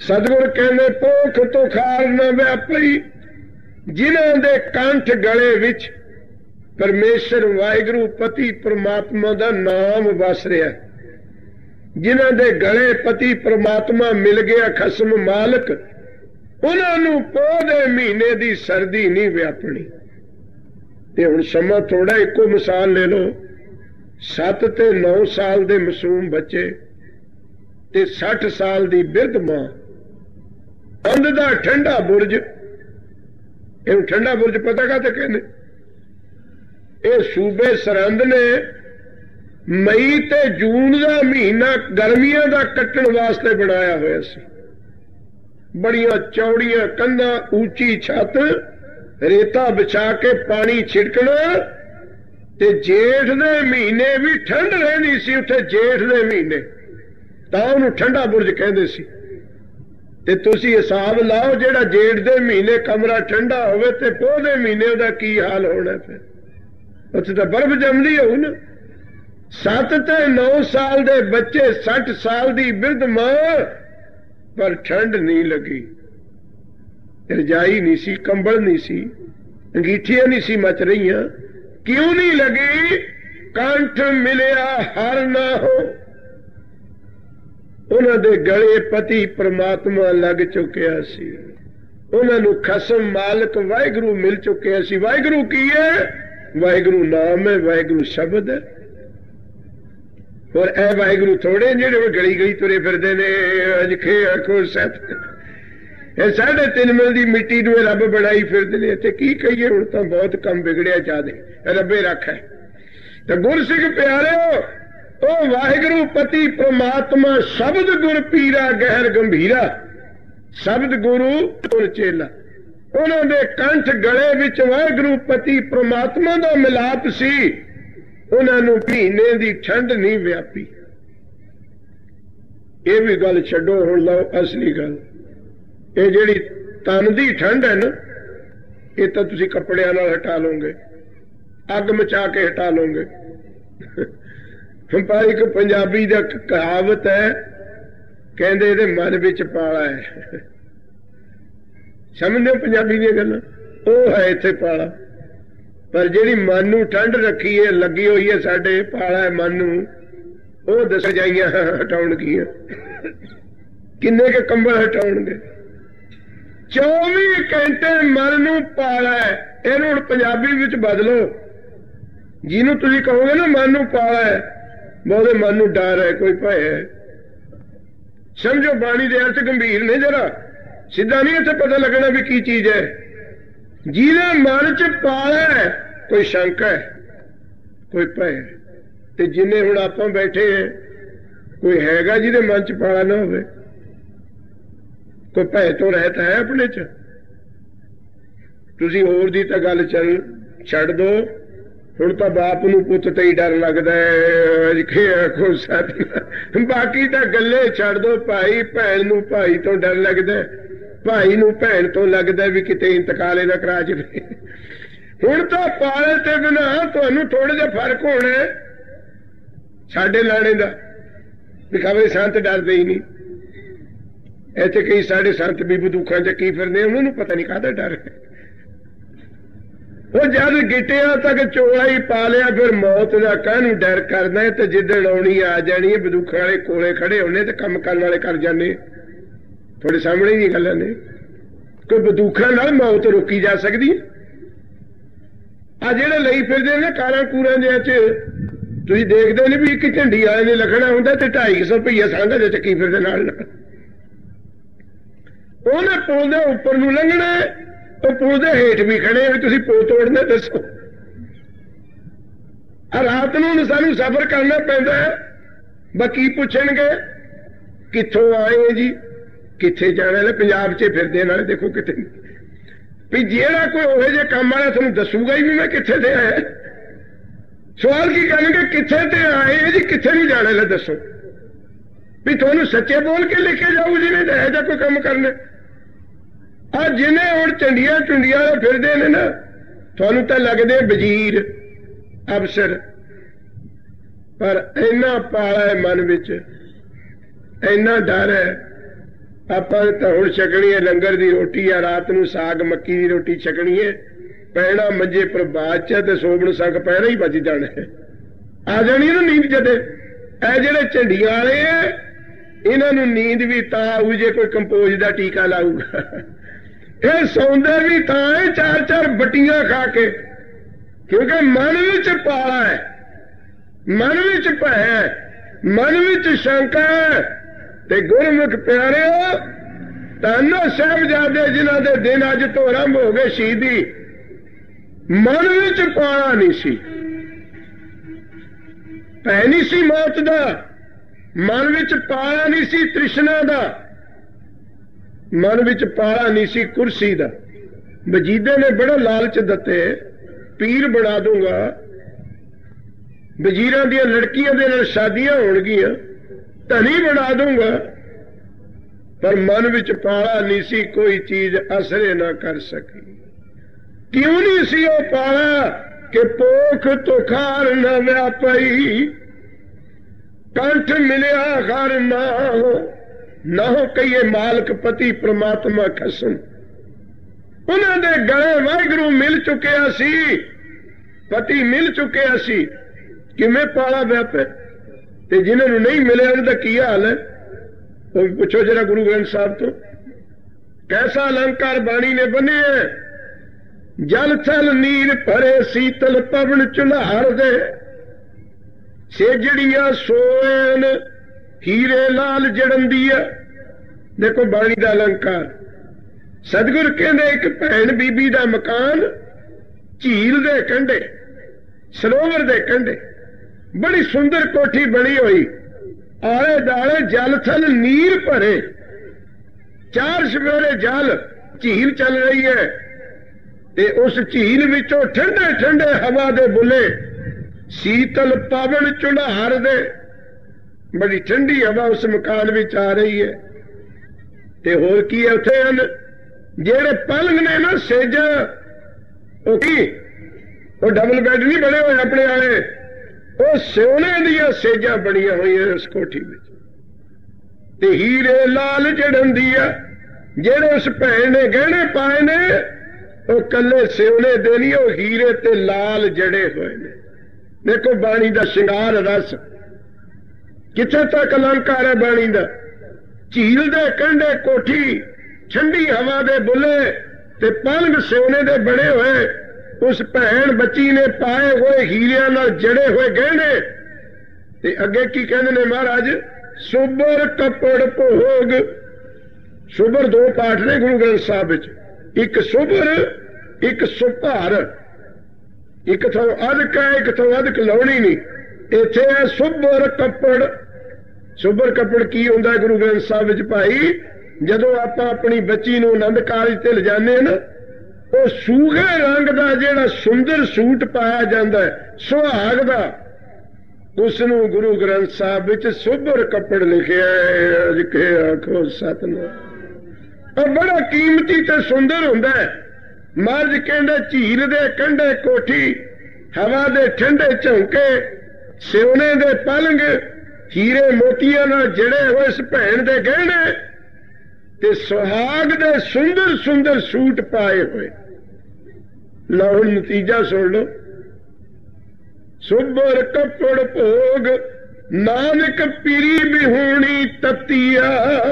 सतगुर कहने पोख तो खार न व्यापी, जिन्हां दे कंठ गले विच परमेश्वर वाहिगुरु पति परमात्मा दा नाम वस रहा, जिन्हां दे गले पति परमात्मा मिल गया खसम मालक, उन्होंने पोह दे महीने दी सर्दी नहीं व्यापनी। ते हुण समा थोड़ा, एको मिसाल ले लो, सत्त ते नौ साल दे मासूम बच्चे ते सठ साल दी बिरध मां, अंध दा ठंडा बुरज, इहनूं ठंडा बुरज पता काते कहंदे? ये सूबे सरहंद ने मई ते जून का महीना गर्मियां का कट्टण वास्ते बनाया होया सी। बड़ियां चौड़ियां कंधां, ऊंची छत, रेता बिछा के पानी छिड़कना, ते जेठ दे महीने भी ठंड रहनी सी उत्थे। जेठ दे महीने तां उहनूं ठंडा बुरज कहंदे सी। ते तुसीं हिसाब लाओ, जिहड़ा जेठ दे महीने कमरा ठंडा होवे ते पोह दे महीने दा की हाल होना, फिर उत्थे तां बर्फ जमदी होऊ ना। सत्त ते नौ साल दे बच्चे, सठ साल दी बिरध मां, पर ठंड नहीं लगी, रजाई नहीं सी, कंबल नहीं सी, अंगीठियां नहीं सी मच रही। क्यों नहीं लगी? कंठ मिलिया हर ना हो, उन्हां दे गले पति परमात्मा लग चुकिया सी, उन्होंने खसम मालक वाहिगुरु मिल चुकिया सी। वाहिगुरु की है? वाहिगुरु नाम है, वाहिगुरु शब्द है। और ए वाहिगुरु थोड़े जेड़े गली गली तुरे फिरदे ने, अज खे आखो सत साढ़े तीन मिल की मिट्टी नूं रब बनाई फिरदे ने। ते की कहिए, हुण तां बहुत कम बिगड़िया चाहदे, रबे रख है। ते गुरसिख प्यारे, ओ वाहिगुरु पति परमात्मा शब्द गुर पीरा गहर गंभीरा, शब्द गुरु तुर चेला, उन्होंने कंठ गले विच वाहिगुरु पति परमात्मा दा मिलाप सी, उन्होंने महीने की ठंड नहीं व्यापी। ये भी गल छड्डो, हुण लो असली गल। ये जिहड़ी तन की ठंड है ना, ये तो तुसीं कपड़ियां नाल हटा लोगे, अग मचा के हटा लोगे। पर एक पंजाबी दा कहावत है, कहंदे इहदे मन विच पाला है। समझदे हो पंजाबी दी गल्लां? ओह है इत्थे पाला, पर जिहड़ी मन नूं ठंड रखी है, लगी हुई है साडे, पाला है मन नूं, ओह दस जाइयां हटाउणगीਆਂ। किन्ने के कंबल हटाउणगे? चौबी घंटे मन नूं पाला है। इहनूं हुण पंजाबी विच बदलो, जिन्हों तुसीं कहोगे ना मन नूं पाला है, बहुते मन नूं डर है, कोई भय है। समझो बाणी दे अर्थ गंभीर ने, जरा सीधा नहीं इत्थे पता लगना भी की चीज है। जिहदे मन च पाला है, कोई शंका है, कोई भय है। ते जिन्ने हुण आपां बैठे हैं, कोई हैगा जिहदे मन च पाला ना होवे? कोई भय तो रहत है अपने च? तुसीं होर दी तां गल चल छड्ड दो, हुण तां बाप नूं पुੱਤ ते ही डर लगदा है, कि आखो सत। बाकी तां गल्ले छड्ड दो, भाई भैण नूं भाई तो डर लगदा है, भाई नूं भैण तो लगदा भी किते इंतकाल ना करा जावे। हुण तां पाले ते बिना तुहानूं थोड़ा जिहा फर्क होना है साडे लाणे दा, भी खबरे संत डरदे ही नहीं। इत्थे कई साडे संत भी बंदूकां चक्की फिरदे, उन्हां नूं पता नहीं काहदा डर है। वो जद गिटिया तक चोला ही पा लिया, फिर मौत का काहनूं डर करना है। तो जिद्दण आउणी आ जानी है, बंदूकां वाले कोले खड़े होने ते काम करन वाले कर जाने। थोड़े सामने ही गल्लां ने, कोई बंदूकां नाल मौत रोकी जा सकदी है? आ जिहड़े लई फिरदे ने कारां कूरां दे च, तुसीं देखदे ने भी एक झंडी वाले ने लिखना हुंदा ते ढाई सौ रुपया सांघा दे चक्की फिरदे नाल नाल। उहने पुल दे उपर नूं लंघना, तो पुल दे हेठ भी खड़े हो, तुसीं पुल तोड़ना दसो। रात नूं सानूं सफर करना पैंदा है, बाकी पुछणगे कित्थों आए जी, कित्थे जाना है? पंजाब च फिरदे नाले देखो कित्थे भी, जेड़ा कोई उहो जिहा काम वाला तुहानूं दसूगा ही भी मैं कित्थे ते आया। सवाल की करनगे, कित्थे ते आए जी, कित्थे नहीं जाना है दसो। भी तुहानूं सच्चे बोल के लेके जाऊ जिन्हें इहो जिहा कोई काम करना। आ जिन्हें हुण झंडियां झुंडियां फिरदे ने ना, तुहानूं तां लगदे वजीर अफसर, पर इन्ना पाला है मन विच, इन्ना डर है। ਆਪਾਂ ਤਾਂ ਹੁਣ ਛਕਣੀ ਹੈ ਲੰਗਰ ਦੀ ਰੋਟੀ ਆ, ਰਾਤ ਨੂੰ ਸਾਗ ਮੱਕੀ ਦੀ ਰੋਟੀ ਛਕਣੀ ਹੈ, ਪੈਣਾ ਮੰਜੇ ਪਰ ਬਾਅਦ ਚ ਤੇ ਸੋਵਣ ਸੰਗ ਪੈਣਾ ਹੀ ਬਚ ਜਾਣਾ, ਆ ਜਾਣੀ ਨਾ ਨੀਂਦ ਜਦੇ। ਇਹ ਜਿਹੜੇ ਝੰਡੀਆਂ ਵਾਲੇ ਆ ਇਹਨਾਂ ਨੂੰ ਨੀਂਦ ਵੀ ਤਾਂ ਆਊ ਜੇ ਕੋਈ ਕੰਪੋਜ਼ ਦਾ ਟੀਕਾ ਲਾਊਗਾ। ਇਹ ਸੌਂਦੇ ਵੀ ਤਾਂ ਹੈ ਚਾਰ ਚਾਰ ਬੱਟੀਆਂ ਖਾ ਕੇ, ਕਿਉਂਕਿ ਮਨ ਵਿੱਚ ਪਾਲਾ ਹੈ, ਮਨ ਵਿੱਚ ਭੈ ਹੈ, ਮਨ ਵਿੱਚ ਸ਼ੰਕਾ ਹੈ। ਤੇ ਗੁਰਮੁਖ ਪਿਆਰਿਓ, ਧੰਨ ਸਾਹਿਬਜ਼ਾਦੇ ਜਿਨ੍ਹਾਂ ਦੇ ਦਿਨ ਅੱਜ ਤੋਂ ਆਰੰਭ ਹੋ ਗਏ ਸ਼ਹੀਦੀ, ਮਨ ਵਿੱਚ ਪਾਲਾ ਨਹੀਂ ਸੀ, ਭੈ ਨਹੀਂ ਸੀ ਮੌਤ ਦਾ, ਮਨ ਵਿੱਚ ਪਾਲਾ ਨਹੀਂ ਸੀ ਤ੍ਰਿਸ਼ਨਾ ਦਾ, ਮਨ ਵਿੱਚ ਪਾਲਾ ਨਹੀਂ ਸੀ ਕੁਰਸੀ ਦਾ। ਵਜੀਦੇ ਨੇ ਬੜਾ ਲਾਲਚ ਦਿੱਤੇ, ਪੀਰ ਬਣਾ ਦੂੰਗਾ, ਵਜ਼ੀਰਾਂ ਦੀਆਂ ਲੜਕੀਆਂ ਦੇ ਨਾਲ ਸ਼ਾਦੀਆਂ ਹੋਣਗੀਆਂ, ਧਨੀ ਬਣਾ ਦੂੰਗਾ, ਪਰ ਮਨ ਵਿੱਚ ਪਾਲਾ ਨਹੀਂ ਸੀ, ਕੋਈ ਚੀਜ਼ ਅਸਰੇ ਨਾ ਕਰ ਸਕੀ। ਕਿਉਂ ਨਹੀਂ ਸੀ ਉਹ ਪਾਲਾ ਕਿ ਪੋਖ ਤੁਖਾਰ ਨਾ ਵਿਆਪਈ, ਕੰਠ ਮਿਲਿਆ ਘਰ ਨਾ ਹੋ, ਨਾ ਹੋ ਕਹੀਏ ਮਾਲਕ ਪਤੀ ਪ੍ਰਮਾਤਮਾ ਖਸਮ। ਉਹਨਾਂ ਦੇ ਗਲੇ ਵਾਹਿਗੁਰੂ ਮਿਲ ਚੁੱਕਿਆ ਸੀ, ਪਤੀ ਮਿਲ ਚੁੱਕਿਆ ਸੀ, ਕਿਵੇਂ ਪਾਲਾ ਵਿਆਪੇ। ਤੇ ਜਿਨ੍ਹਾਂ ਨੂੰ ਨਹੀਂ ਮਿਲਿਆ ਉਹਨਾਂ ਦਾ ਕੀ ਹਾਲ ਹੈ, ਉਹ ਵੀ ਪੁੱਛੋ ਜਰਾ ਗੁਰੂ ਗ੍ਰੰਥ ਸਾਹਿਬ ਤੋਂ। ਕੈਸਾ ਅਲੰਕਾਰ ਬਾਣੀ ਨੇ ਬੰਨਿਆ, ਜਲ ਥਲ ਨੀਰ ਭਰੇ ਸੀਤਲ ਪਵਨ ਚੁਲਾਰ ਦੇ, ਸੇਜੜੀਆਂ ਸੋਇਨ ਹੀਰੇ ਲਾਲ ਜੜੰਦੀਆ। ਦੇਖੋ ਬਾਣੀ ਦਾ ਅਲੰਕਾਰ। ਸਤਿਗੁਰ ਕਹਿੰਦੇ ਇੱਕ ਭੈਣ ਬੀਬੀ ਦਾ ਮਕਾਨ ਝੀਲ ਦੇ ਕੰਢੇ, ਸਰੋਵਰ ਦੇ ਕੰਢੇ, ਬੜੀ ਸੁੰਦਰ ਕੋਠੀ ਬਣੀ ਹੋਈ, ਆਲੇ ਦਾਲੇ ਜਲ ਥਲ ਨੀਰ ਭਰੇ, ਚਾਰ ਸਵੇਰੇ ਜਲ, ਝੀਲ ਚੱਲ ਰਹੀ ਹੈ, ਤੇ ਉਸ ਝੀਲ ਵਿੱਚੋਂ ਠੰਡੇ ਠੰਡੇ ਹਵਾ ਦੇ ਬੁੱਲੇ, ਸੀਤਲ ਪਵਨ ਝੁਲਾਰ ਦੇ, ਬੜੀ ਠੰਡੀ ਹਵਾ ਉਸ ਮਕਾਨ ਵਿੱਚ ਆ ਰਹੀ ਹੈ। ਤੇ ਹੋਰ ਕੀ ਹੈ ਉੱਥੇ ਹਨ, ਜਿਹੜੇ ਪਲੰਗ ਨੇ ਨਾ ਸੇਜਾਂ, ਉਹ ਕੀ ਉਹ ਡਬਲ ਬੈੱਡ ਨਹੀਂ ਬਣੇ ਹੋਏ ਆਪਣੇ ਵਾਲੇ, ਉਹ ਸੋਨੇ ਦੀਆਂ ਸੇਜਾਂ ਬਣੀਆਂ ਹੋਈਆਂ ਉਸ ਕੋਠੀ ਵਿੱਚ, ਤੇ ਹੀਰੇ ਲਾਲ ਜੜੰਦੀ ਆ। ਜਿਹੜੇ ਉਸ ਭੈਣ ਨੇ ਗਹਿਣੇ ਪਾਏ ਨੇ ਉਹ ਕੱਲੇ ਸੋਨੇ ਦੇ ਨਹੀਂ, ਉਹ ਹੀਰੇ ਤੇ ਲਾਲ ਜੜੇ ਹੋਏ ਨੇ। ਦੇਖੋ ਬਾਣੀ ਦਾ ਸ਼ਿੰਗਾਰ ਰਸ ਕਿੱਥੇ ਤੱਕ ਅਲੰਕਾਰ ਹੈ ਬਾਣੀ ਦਾ। ਝੀਲ ਦੇ ਕੰਢੇ ਕੋਠੀ, ਠੰਡੀ ਹਵਾ ਦੇ ਬੁੱਲੇ, ਤੇ ਪਲੰਗ ਸੋਨੇ ਦੇ ਬਣੇ ਹੋਏ, ਉਸ ਭੈਣ ਬੱਚੀ ਨੇ ਪਾਏ ਹੋਏ ਹੀਰਿਆਂ ਨਾਲ ਜੜੇ ਹੋਏ ਗਹਿਣੇ। ਤੇ ਅੱਗੇ ਕੀ ਕਹਿੰਦੇ ਨੇ ਮਹਾਰਾਜ, ਸੁਬਰ ਕਪੜ ਭੋਗ। ਸੁਬਰ ਦੋ ਪਾਠ ਨੇ ਗੁਰੂ ਗ੍ਰੰਥ ਸਾਹਿਬ ਵਿੱਚ, ਇੱਕ ਸੁਬਰ, ਇੱਕ ਸੁਭਾਰ, ਇੱਕ ਥਾਂ ਅਧਿਕ ਹੈ, ਇੱਕ ਥਾਂ ਅਧਿਕ ਲਾਉਣੀ ਨਹੀਂ। ਇੱਥੇ ਹੈ ਸੁਬਰ ਕੱਪੜ। ਸੁਬਰ ਕੱਪੜ ਕੀ ਹੁੰਦਾ ਗੁਰੂ ਗ੍ਰੰਥ ਸਾਹਿਬ ਵਿੱਚ ਭਾਈ, ਜਦੋਂ ਆਪਾਂ ਆਪਣੀ ਬੱਚੀ ਨੂੰ ਆਨੰਦ ਕਾਰਜ ਤੇ ਲਿਜਾਨੇ ਨਾ, ਉਹ ਸੂਗੇ ਰੰਗ ਦਾ ਜਿਹੜਾ ਸੁੰਦਰ ਸੂਟ ਪਾਇਆ ਜਾਂਦਾ ਹੈ ਸੁਹਾਗ ਦਾ, ਉਸ ਨੂੰ ਗੁਰੂ ਗ੍ਰੰਥ ਸਾਹਿਬ ਵਿੱਚ ਸੁਬਰ ਕੱਪੜ ਲਿਖਿਆ ਹੈ। ਅਜ ਕੇ ਆਖੋ ਸਤਿਨਾਮ। ਉਹ ਬੜਾ ਕੀਮਤੀ ਤੇ ਸੁੰਦਰ ਹੁੰਦਾ ਹੈ। ਮਹਾਰਾਜ ਕਹਿੰਦੇ ਝੀਲ ਦੇ ਕੰਢੇ ਕੋਠੀ, ਹਵਾ ਦੇ ਠੰਡੇ ਝੌਂਕੇ, ਸੋਨੇ ਦੇ ਪਲੰਗ, ਹੀਰੇ ਮੋਤੀਆਂ ਨਾਲ ਜੜੇ ਹੋਏ ਇਸ ਭੈਣ ਦੇ ਗਹਿਣੇ, ਤੇ ਸੁਹਾਗ ਦੇ ਸੁੰਦਰ ਸੁੰਦਰ ਸੂਟ ਪਾਏ ਹੋਏ। ਲਓ ਹੁਣ ਨਤੀਜਾ ਸੁਣ ਲਓ। ਸੁਬਰ ਕੱਪੜ ਭੋਗ, ਨਾਨਕ ਪੀਰੀ ਬਿਹੂਣੀ ਤਤੀਆ।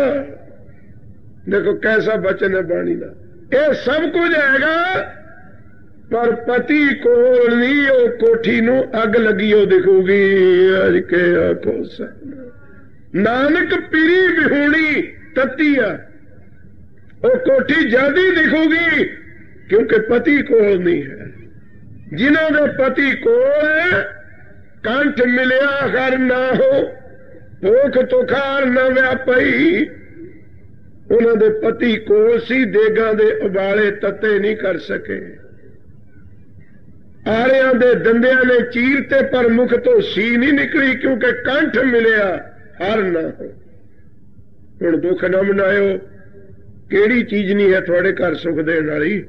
ਦੇਖੋ ਕੈਸਾ ਬਚਨ ਹੈ ਬਾਣੀ ਦਾ। ਇਹ ਸਭ ਕੁਝ ਹੈਗਾ, ਪਰ ਪਤੀ ਕੋਲ ਨਹੀਂ, ਉਹ ਕੋਠੀ ਨੂੰ ਅੱਗ ਲੱਗੀ ਉਹ ਦਿਖੂਗੀ। ਅਜ ਕੇ ਆਖੋ ਸਤਿਨਾਮ। ਨਾਨਕ ਪੀਰੀ ਬਿਹੂਣੀ ਤਤੀਆ, ਉਹ ਕੋਠੀ ਜਿਆਦੀ ਦਿਖੂਗੀ ਕਿਉਂਕਿ ਪਤੀ ਕੋਲ ਨਹੀਂ ਹੈ। ਜਿਨ੍ਹਾਂ ਦੇ ਪਤੀ ਕੋਲ, ਕੰਠ ਮਿਲਿਆ ਘਰ ਨਾ ਹੋ, ਭੁੱਖ ਤੁਖਾਰ ਨਾ ਵਿਆਪਈ। ਉਹਨਾਂ ਦੇ ਪਤੀ ਕੋਲ ਸੀ, ਦੇਗਾਂ ਦੇ ਉਬਾਲੇ ਤੱਤੇ ਨਹੀਂ ਕਰ ਸਕੇ, ਆਰਿਆਂ ਦੇ ਦੰਦਿਆਂ ਨੇ ਚੀਰ ਤੇ, ਪਰ ਮੁਖ ਤੋਂ ਸੀ ਨਹੀਂ ਨਿਕਲੀ ਕਿਉਂਕਿ ਕੰਠ ਮਿਲਿਆ ਹਰ ਨਾ ਹੋ। ਹੁਣ ਦੁੱਖ ਨਾ ਮਨਾਇਓ, ਕਿਹੜੀ ਚੀਜ਼ ਨਹੀਂ ਹੈ ਤੁਹਾਡੇ ਘਰ ਸੁੱਖ ਦੇਣ ਵਾਲੀ।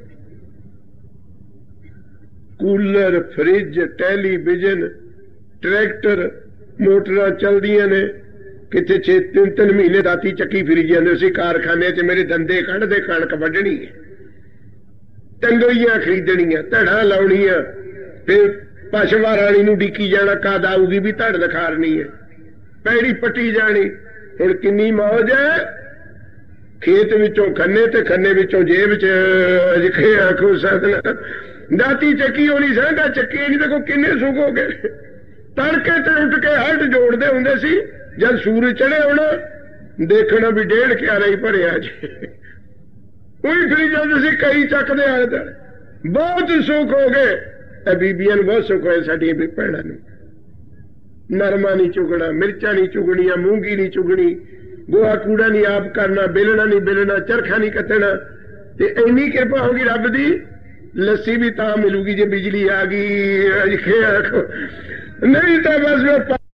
ਕੂਲਰ, ਫਰਿੱਜ, ਟੈਲੀਵਿਜ਼ਨ, ਟਰੈਕਟਰ, ਮੋਟਰਾਂ ਚੱਲਦੀਆਂ ਨੇ, कितने छे तीन तीन महीने दाती चक्की फिरी जाते सी कारखाने च मेरे दंदे कढ़दे कणक वड्ढनी तंगोइयां खरीदनियां धड़ा लाउनियां फिर पशुआ राणी नूं डिकी जाना कद आऊगी भी धड़ दिखारनी है पैड़ी पट्टी जानी हुण किन्नी मौज है खेत विचों खन्ने ते खन्ने विचों जेब च आखो सदना दाती चक्की होनी सहगा चक्की नहीं देखो किन्ने सुख हो गए तड़के ते उठ के हट जोड़ते होंगे सी जब सूरज चढ़े होना देखना भी डेढ़ क्यारा ही भरिया जी उही फिरी जाते सी कई चकते आले दुआले बहुत सुख हो गए बीबिया बहुत सुख होए साडियां भी भैणां नूं नरमा नहीं चुगना मिर्चा नहीं चुगनिया मूंगी नहीं चुगनी गोहा कूड़ा नहीं आप करना बेलना नहीं बेलना चरखा नहीं कतना ते इन्नी कृपा होगी रब दी लस्सी भी तां मिलूगी जे बिजली आ गई नहीं तो बस